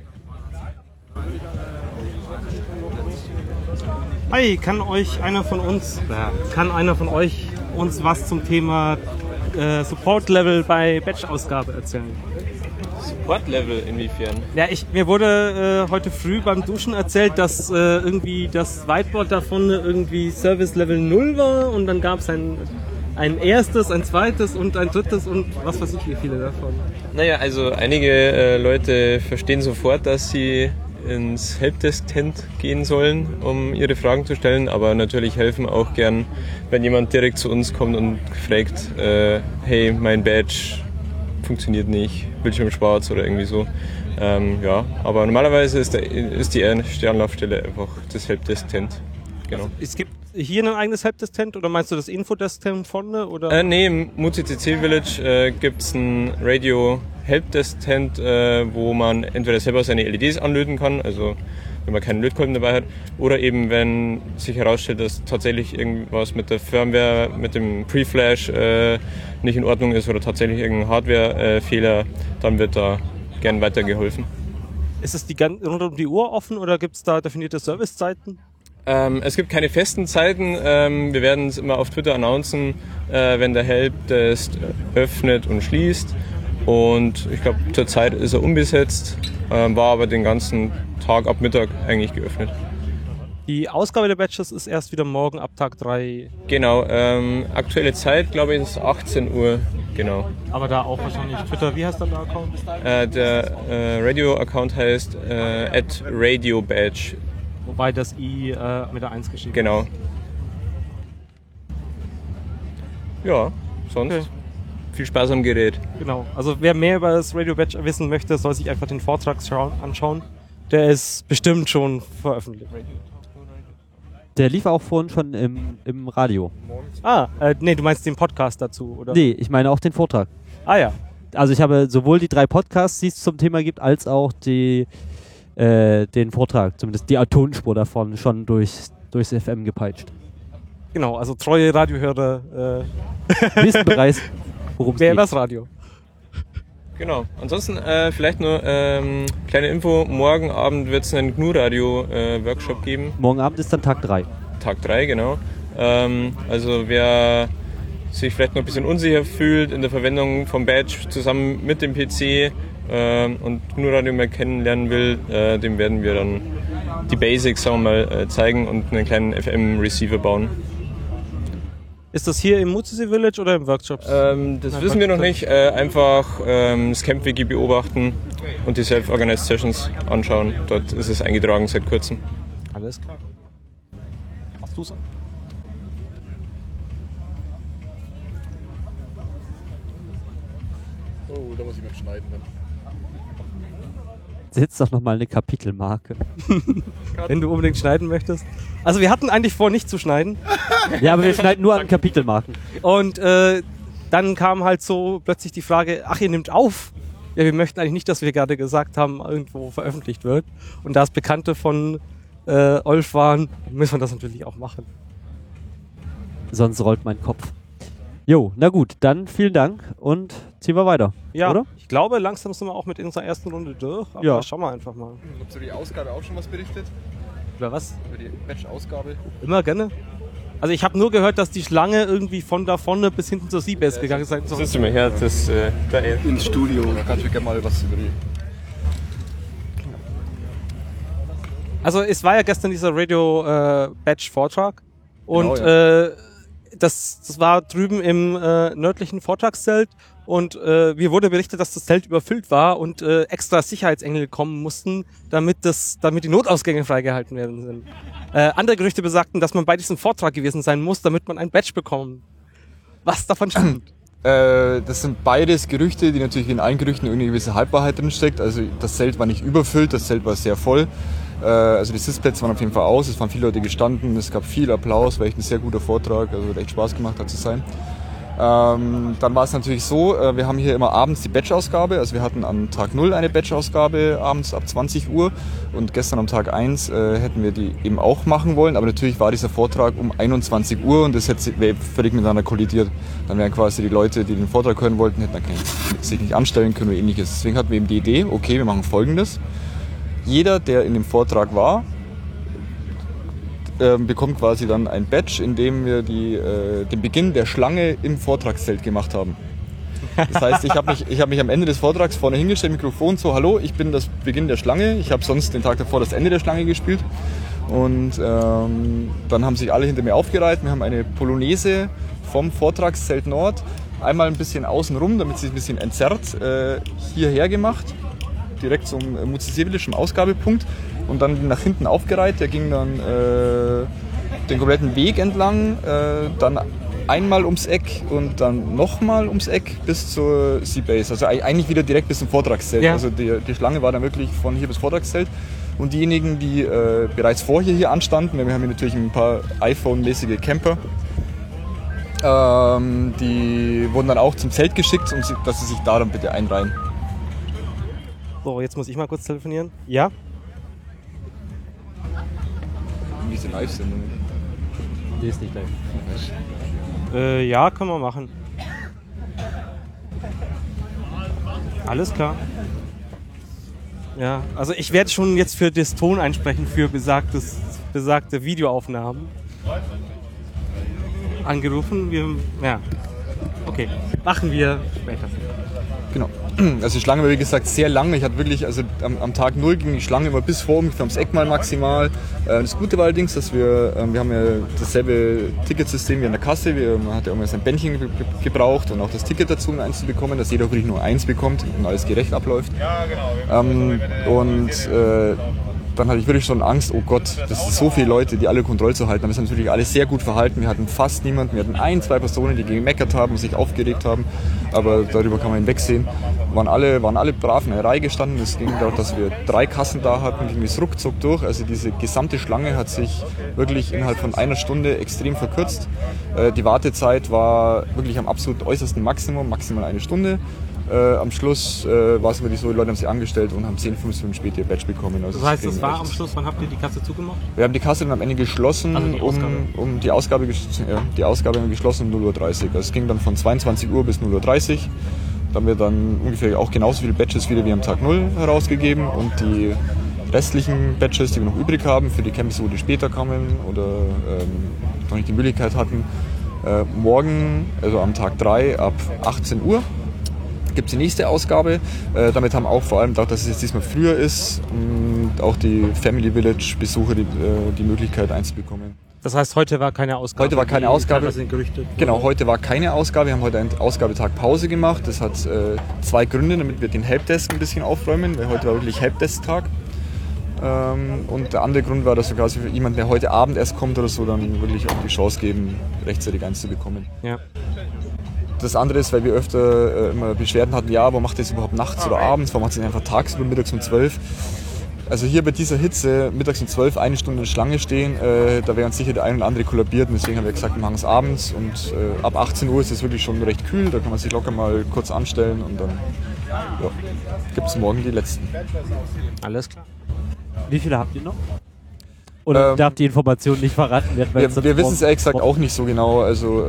Hi, kann einer von euch uns was zum Thema Support-Level bei Batch-Ausgabe erzählen? Support-Level inwiefern? Ja, mir wurde heute früh beim Duschen erzählt, dass irgendwie das Whiteboard davon irgendwie Service-Level 0 war und dann gab es ein erstes, ein zweites und ein drittes und was weiß ich wie viele davon. Naja, also einige Leute verstehen sofort, dass sie ins Helpdesk-Tent gehen sollen, um ihre Fragen zu stellen, aber natürlich helfen auch gern, wenn jemand direkt zu uns kommt und fragt, hey, mein Badge funktioniert nicht, Bildschirm schwarz oder irgendwie so. Ja, aber normalerweise ist die erste Anlaufstelle einfach das Helpdesk-Tent. Genau. Also, es gibt hier ein eigenes Helpdesk-Tent oder meinst du das Infodesk-Tent vorne? Oder? Nee, im MuCCC Village gibt es ein Radio Helpdesk-Tent, wo man entweder selber seine LEDs anlöten kann, also wenn man keinen Lötkolben dabei hat, oder eben wenn sich herausstellt, dass tatsächlich irgendwas mit der Firmware, mit dem Pre-Flash nicht in Ordnung ist oder tatsächlich irgendein Hardware-Fehler, dann wird da gern weitergeholfen. Ist es rund um die Uhr offen oder gibt es da definierte Servicezeiten? Es gibt keine festen Zeiten. Wir werden es immer auf Twitter announcen, wenn der Helpdesk öffnet und schließt. Und ich glaube, zurzeit ist er unbesetzt, war aber den ganzen Tag ab Mittag eigentlich geöffnet. Die Ausgabe der Badges ist erst wieder morgen ab Tag 3. Genau, aktuelle Zeit, glaube ich, ist 18 Uhr. Genau. Aber da auch wahrscheinlich Twitter. Wie heißt dann der Account? Der Radio-Account heißt @RadioBadge. Wobei das I mit der 1 geschrieben genau. ist. Ja, sonst okay. Viel Spaß am Gerät. Genau, also wer mehr über das Radio Badge wissen möchte, soll sich einfach den Vortrag anschauen. Der ist bestimmt schon veröffentlicht. Der lief auch vorhin schon im Radio. Nee, du meinst den Podcast dazu, oder? Nee, ich meine auch den Vortrag. Ah ja. Also ich habe sowohl die 3 Podcasts, die es zum Thema gibt, als auch den Vortrag, zumindest die Tonspur davon, schon durchs FM gepeitscht. Genau, also treue Radiohörer wissen bereits, worum es geht. Das Radio. Genau. Ansonsten vielleicht nur kleine Info. Morgen Abend wird es einen GNU-Radio-Workshop geben. Morgen Abend ist dann Tag 3. Tag 3, genau. Also wer sich vielleicht noch ein bisschen unsicher fühlt in der Verwendung vom Badge zusammen mit dem PC und GNU-Radio mal kennenlernen will, dem werden wir dann die Basics, sagen wir mal, zeigen und einen kleinen FM-Receiver bauen. Ist das hier im Muzisi Village oder im Workshop? Das wissen wir noch nicht. Einfach das Camp-Wiki beobachten und die Self-Organized Sessions anschauen. Dort ist es eingetragen seit kurzem. Alles klar. Machst du's? Oh, da muss ich mit schneiden dann. Setz doch nochmal eine Kapitelmarke. Wenn du unbedingt schneiden möchtest. Also wir hatten eigentlich vor, nicht zu schneiden. Ja, aber wir schneiden nur an Kapitelmarken. Und dann kam halt so plötzlich die Frage, ach, ihr nehmt auf. Ja, wir möchten eigentlich nicht, dass wir gerade gesagt haben, irgendwo veröffentlicht wird. Und da es Bekannte von Olf waren, müssen wir das natürlich auch machen. Sonst rollt mein Kopf. Jo, na gut, dann vielen Dank und ziehen wir weiter, ja, oder? Ich glaube, langsam sind wir auch mit unserer ersten Runde durch, aber ja. Schauen wir einfach mal. Habt ihr die Ausgabe auch schon was berichtet? Über was? Über die Batch-Ausgabe? Immer gerne. Also ich habe nur gehört, dass die Schlange irgendwie von da vorne bis hinten zur Seabase gegangen sein soll. Das ist immer her, das da ins Studio. Da kannst du gerne mal was über die... Also es war ja gestern dieser Radio-Batch-Vortrag und genau, ja. Das war drüben im nördlichen Vortragszelt und mir wurde berichtet, dass das Zelt überfüllt war und extra Sicherheitsengel kommen mussten, damit die Notausgänge freigehalten werden sind. Andere Gerüchte besagten, dass man bei diesem Vortrag gewesen sein muss, damit man ein Badge bekommt. Was davon stimmt? Das sind beides Gerüchte, die natürlich in allen Gerüchten irgendwie eine gewisse Halbwahrheit drin steckt. Also das Zelt war nicht überfüllt, das Zelt war sehr voll. Also die Sitzplätze waren auf jeden Fall aus, es waren viele Leute gestanden, es gab viel Applaus, war echt ein sehr guter Vortrag, also hat echt Spaß gemacht, da zu sein. Dann war es natürlich so, wir haben hier immer abends die Batch-Ausgabe, also wir hatten am Tag 0 eine Batch-Ausgabe abends ab 20 Uhr und gestern am Tag 1 hätten wir die eben auch machen wollen, aber natürlich war dieser Vortrag um 21 Uhr und das wäre völlig miteinander kollidiert. Dann wären quasi die Leute, die den Vortrag hören wollten, hätten dann sich nicht anstellen können oder ähnliches. Deswegen hatten wir eben die Idee, okay, wir machen Folgendes. Jeder, der in dem Vortrag war, bekommt quasi dann ein Badge, in dem wir den Beginn der Schlange im Vortragszelt gemacht haben. Das heißt, ich hab mich am Ende des Vortrags vorne hingestellt, Mikrofon so, hallo, ich bin das Beginn der Schlange. Ich habe sonst den Tag davor das Ende der Schlange gespielt. Und dann haben sich alle hinter mir aufgereiht. Wir haben eine Polonaise vom Vortragszelt Nord einmal ein bisschen außenrum, damit sie sich ein bisschen entzerrt, hierher gemacht. Direkt zum Muzisi Village, im Ausgabepunkt und dann nach hinten aufgereiht. Der ging dann den kompletten Weg entlang, dann einmal ums Eck und dann nochmal ums Eck bis zur Seabase. Also eigentlich wieder direkt bis zum Vortragszelt. Ja. Also die Schlange war dann wirklich von hier bis Vortragszelt. Und diejenigen, die bereits vorher hier anstanden, wir haben hier natürlich ein paar iPhone-mäßige Camper, die wurden dann auch zum Zelt geschickt, dass sie sich da dann bitte einreihen. So, jetzt muss ich mal kurz telefonieren. Ja? Diese Live-Sendung. Die ist nicht live. Ja, können wir machen. Alles klar. Ja, also ich werde schon jetzt für das Ton einsprechen für besagte Videoaufnahmen. Angerufen. Ja. Okay, machen wir später. Genau. Also die Schlange war wie gesagt sehr lang. Ich hatte wirklich, also am Tag 0 ging die Schlange immer bis vor ungefähr ums Eck mal maximal. Das Gute war allerdings, dass wir haben ja dasselbe Ticketsystem wie an der Kasse. Man hat ja immer sein Bändchen gebraucht und auch das Ticket dazu, um eins zu bekommen, dass jeder wirklich nur eins bekommt und alles gerecht abläuft. Ja, genau. Dann hatte ich wirklich schon Angst, oh Gott, das sind so viele Leute, die alle Kontrolle zu halten haben. Wir sind natürlich alle sehr gut verhalten. Wir hatten fast niemanden. Wir hatten 1, 2 Personen, die gemeckert haben, sich aufgeregt haben. Aber darüber kann man hinwegsehen. waren alle brav in der Reihe gestanden. Es ging dadurch, dass wir 3 Kassen da hatten, ging es ruckzuck durch. Also diese gesamte Schlange hat sich wirklich innerhalb von einer Stunde extrem verkürzt. Die Wartezeit war wirklich am absolut äußersten Maximum, maximal eine Stunde. Am Schluss war es wirklich so, die Leute haben sich angestellt und haben 10, 15 Minuten später ihr Badge bekommen. Also das heißt, das war am Schluss, wann habt ihr die Kasse zugemacht? Wir haben die Kasse dann am Ende geschlossen, also die Ausgabe haben wir geschlossen um 0:30 Uhr. Also es ging dann von 22 Uhr bis 0:30 Uhr. Da haben wir dann ungefähr auch genauso viele Badges wieder wie am Tag 0 herausgegeben und die restlichen Badges, die wir noch übrig haben, für die Camps, die später kamen oder noch nicht die Möglichkeit hatten, morgen, also am Tag 3 ab 18 Uhr, gibt es die nächste Ausgabe. Damit haben auch vor allem, dadurch, dass es jetzt diesmal früher ist, auch die Family Village Besucher die Möglichkeit einzubekommen. Das heißt, heute war keine Ausgabe? Heute war keine Ausgabe. Genau, heute war keine Ausgabe. Wir haben heute einen Ausgabetag Pause gemacht. Das hat 2 Gründe, damit wir den Helpdesk ein bisschen aufräumen, weil heute war wirklich Helpdesk-Tag. Und der andere Grund war, dass wir quasi für jemanden, der heute Abend erst kommt oder so, dann wirklich auch die Chance geben, rechtzeitig eins zu bekommen. Ja. Das andere ist, weil wir öfter immer Beschwerden hatten, ja, warum macht ihr das überhaupt nachts oder abends, warum macht ihr einfach tagsüber mittags um 12? Also hier bei dieser Hitze, mittags um 12 eine Stunde in der Schlange stehen, da wäre uns sicher der ein oder andere kollabiert. Und deswegen haben wir gesagt, wir machen es abends und ab 18 Uhr ist es wirklich schon recht kühl, da kann man sich locker mal kurz anstellen und dann gibt es morgen die letzten. Alles klar. Wie viele habt ihr noch? Oder darf die Information nicht verraten werden? Wir wissen es ehrlich gesagt auch nicht so genau. Also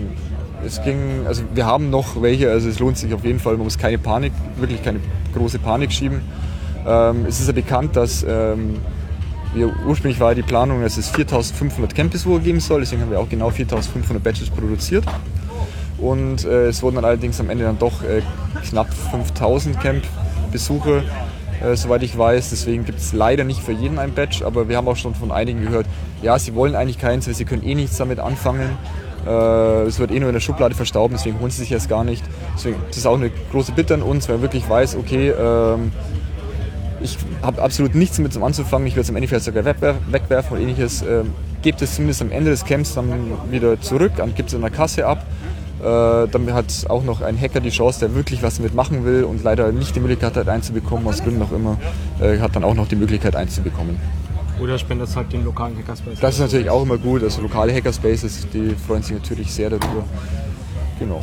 wir haben noch welche, also es lohnt sich auf jeden Fall, man muss keine große Panik schieben. Es ist ja bekannt, dass ursprünglich war die Planung, dass es 4.500 Camp-Besucher geben soll, deswegen haben wir auch genau 4.500 Badges produziert. Und es wurden dann allerdings am Ende dann doch knapp 5.000 Camp-Besucher, soweit ich weiß. Deswegen gibt es leider nicht für jeden ein Badge, aber wir haben auch schon von einigen gehört, ja, sie wollen eigentlich keins, weil sie können eh nichts damit anfangen. Es wird eh nur in der Schublade verstauben, deswegen holen sie sich erst gar nicht. Deswegen das ist auch eine große Bitte an uns, weil man wirklich weiß, okay, ich habe absolut nichts damit zum anzufangen, ich werde es am Ende vielleicht sogar wegwerfen oder ähnliches. Gebt es zumindest am Ende des Camps dann wieder zurück, dann gibt es in der Kasse ab. Dann hat auch noch ein Hacker die Chance, der wirklich was damit machen will und leider nicht die Möglichkeit hat einzubekommen, aus Gründen auch immer, hat dann auch noch die Möglichkeit einzubekommen. Oder spendet es halt den lokalen Hackerspace. Das ist natürlich auch immer gut, also lokale Hackerspaces, die freuen sich natürlich sehr darüber. Genau.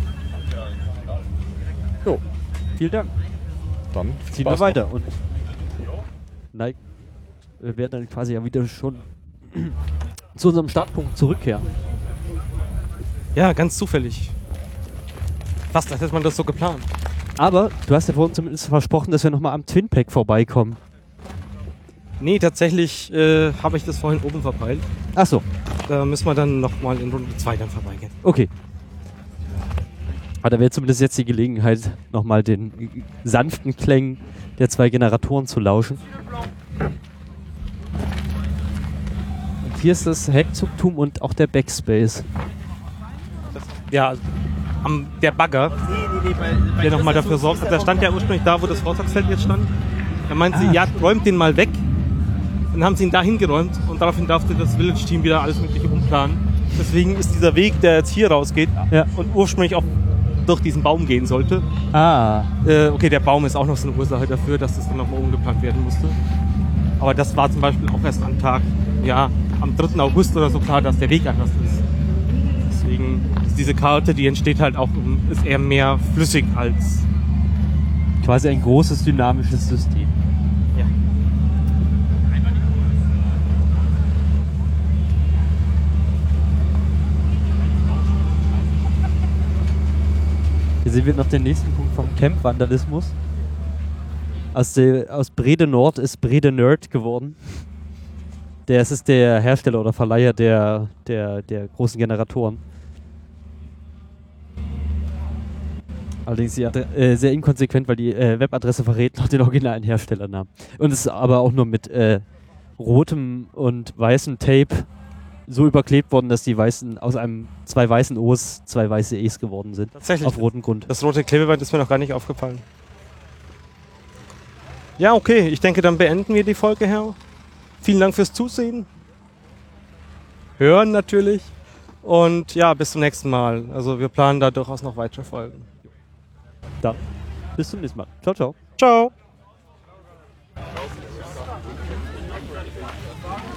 Jo. Vielen Dank. Dann ziehen wir weiter. Und nein, wir werden dann quasi ja wieder schon zu unserem Startpunkt zurückkehren. Ja, ganz zufällig. Fast, als hätte man das so geplant. Aber du hast ja vorhin zumindest versprochen, dass wir nochmal am Twin Pack vorbeikommen. Nee, tatsächlich habe ich das vorhin oben verpeilt. Ach so. Da müssen wir dann nochmal in Runde 2 dann vorbeigehen. Okay. Aber da wäre zumindest jetzt die Gelegenheit, nochmal den sanften Klängen der 2 Generatoren zu lauschen. Und hier ist das Heckzugtum und auch der Backspace. Ja, der Bagger, der nochmal dafür sorgt. Der stand ja ursprünglich da, wo das Vortragsfeld jetzt stand. Da meint sie, ja, räumt den mal weg. Dann haben sie ihn da hingeräumt und daraufhin durfte das Village-Team wieder alles Mögliche umplanen. Deswegen ist dieser Weg, der jetzt hier rausgeht und ursprünglich auch durch diesen Baum gehen sollte. Okay, der Baum ist auch noch so eine Ursache dafür, dass das dann nochmal umgeplant werden musste. Aber das war zum Beispiel auch erst am Tag, am 3. August oder so klar, dass der Weg anders ist. Deswegen ist diese Karte, die entsteht halt auch, ist eher mehr flüssig als... Quasi ein großes dynamisches System. Ja. Hier sehen wir noch den nächsten Punkt vom Camp-Vandalismus. Aus Brede Nord ist Brede Nerd geworden. Es ist der Hersteller oder Verleiher der großen Generatoren. Allerdings sehr inkonsequent, weil die Webadresse verrät noch den originalen Herstellernamen. Und es ist aber auch nur mit rotem und weißem Tape so überklebt worden, dass die weißen aus 2 weißen O's 2 weiße E's geworden sind. Tatsächlich. Auf rotem Grund. Das rote Klebeband ist mir noch gar nicht aufgefallen. Ja, okay. Ich denke, dann beenden wir die Folge, Herr. Vielen Dank fürs Zusehen. Hören natürlich. Und ja, bis zum nächsten Mal. Also wir planen da durchaus noch weitere Folgen. Da. Bis zum nächsten Mal. Ciao, ciao. Ciao.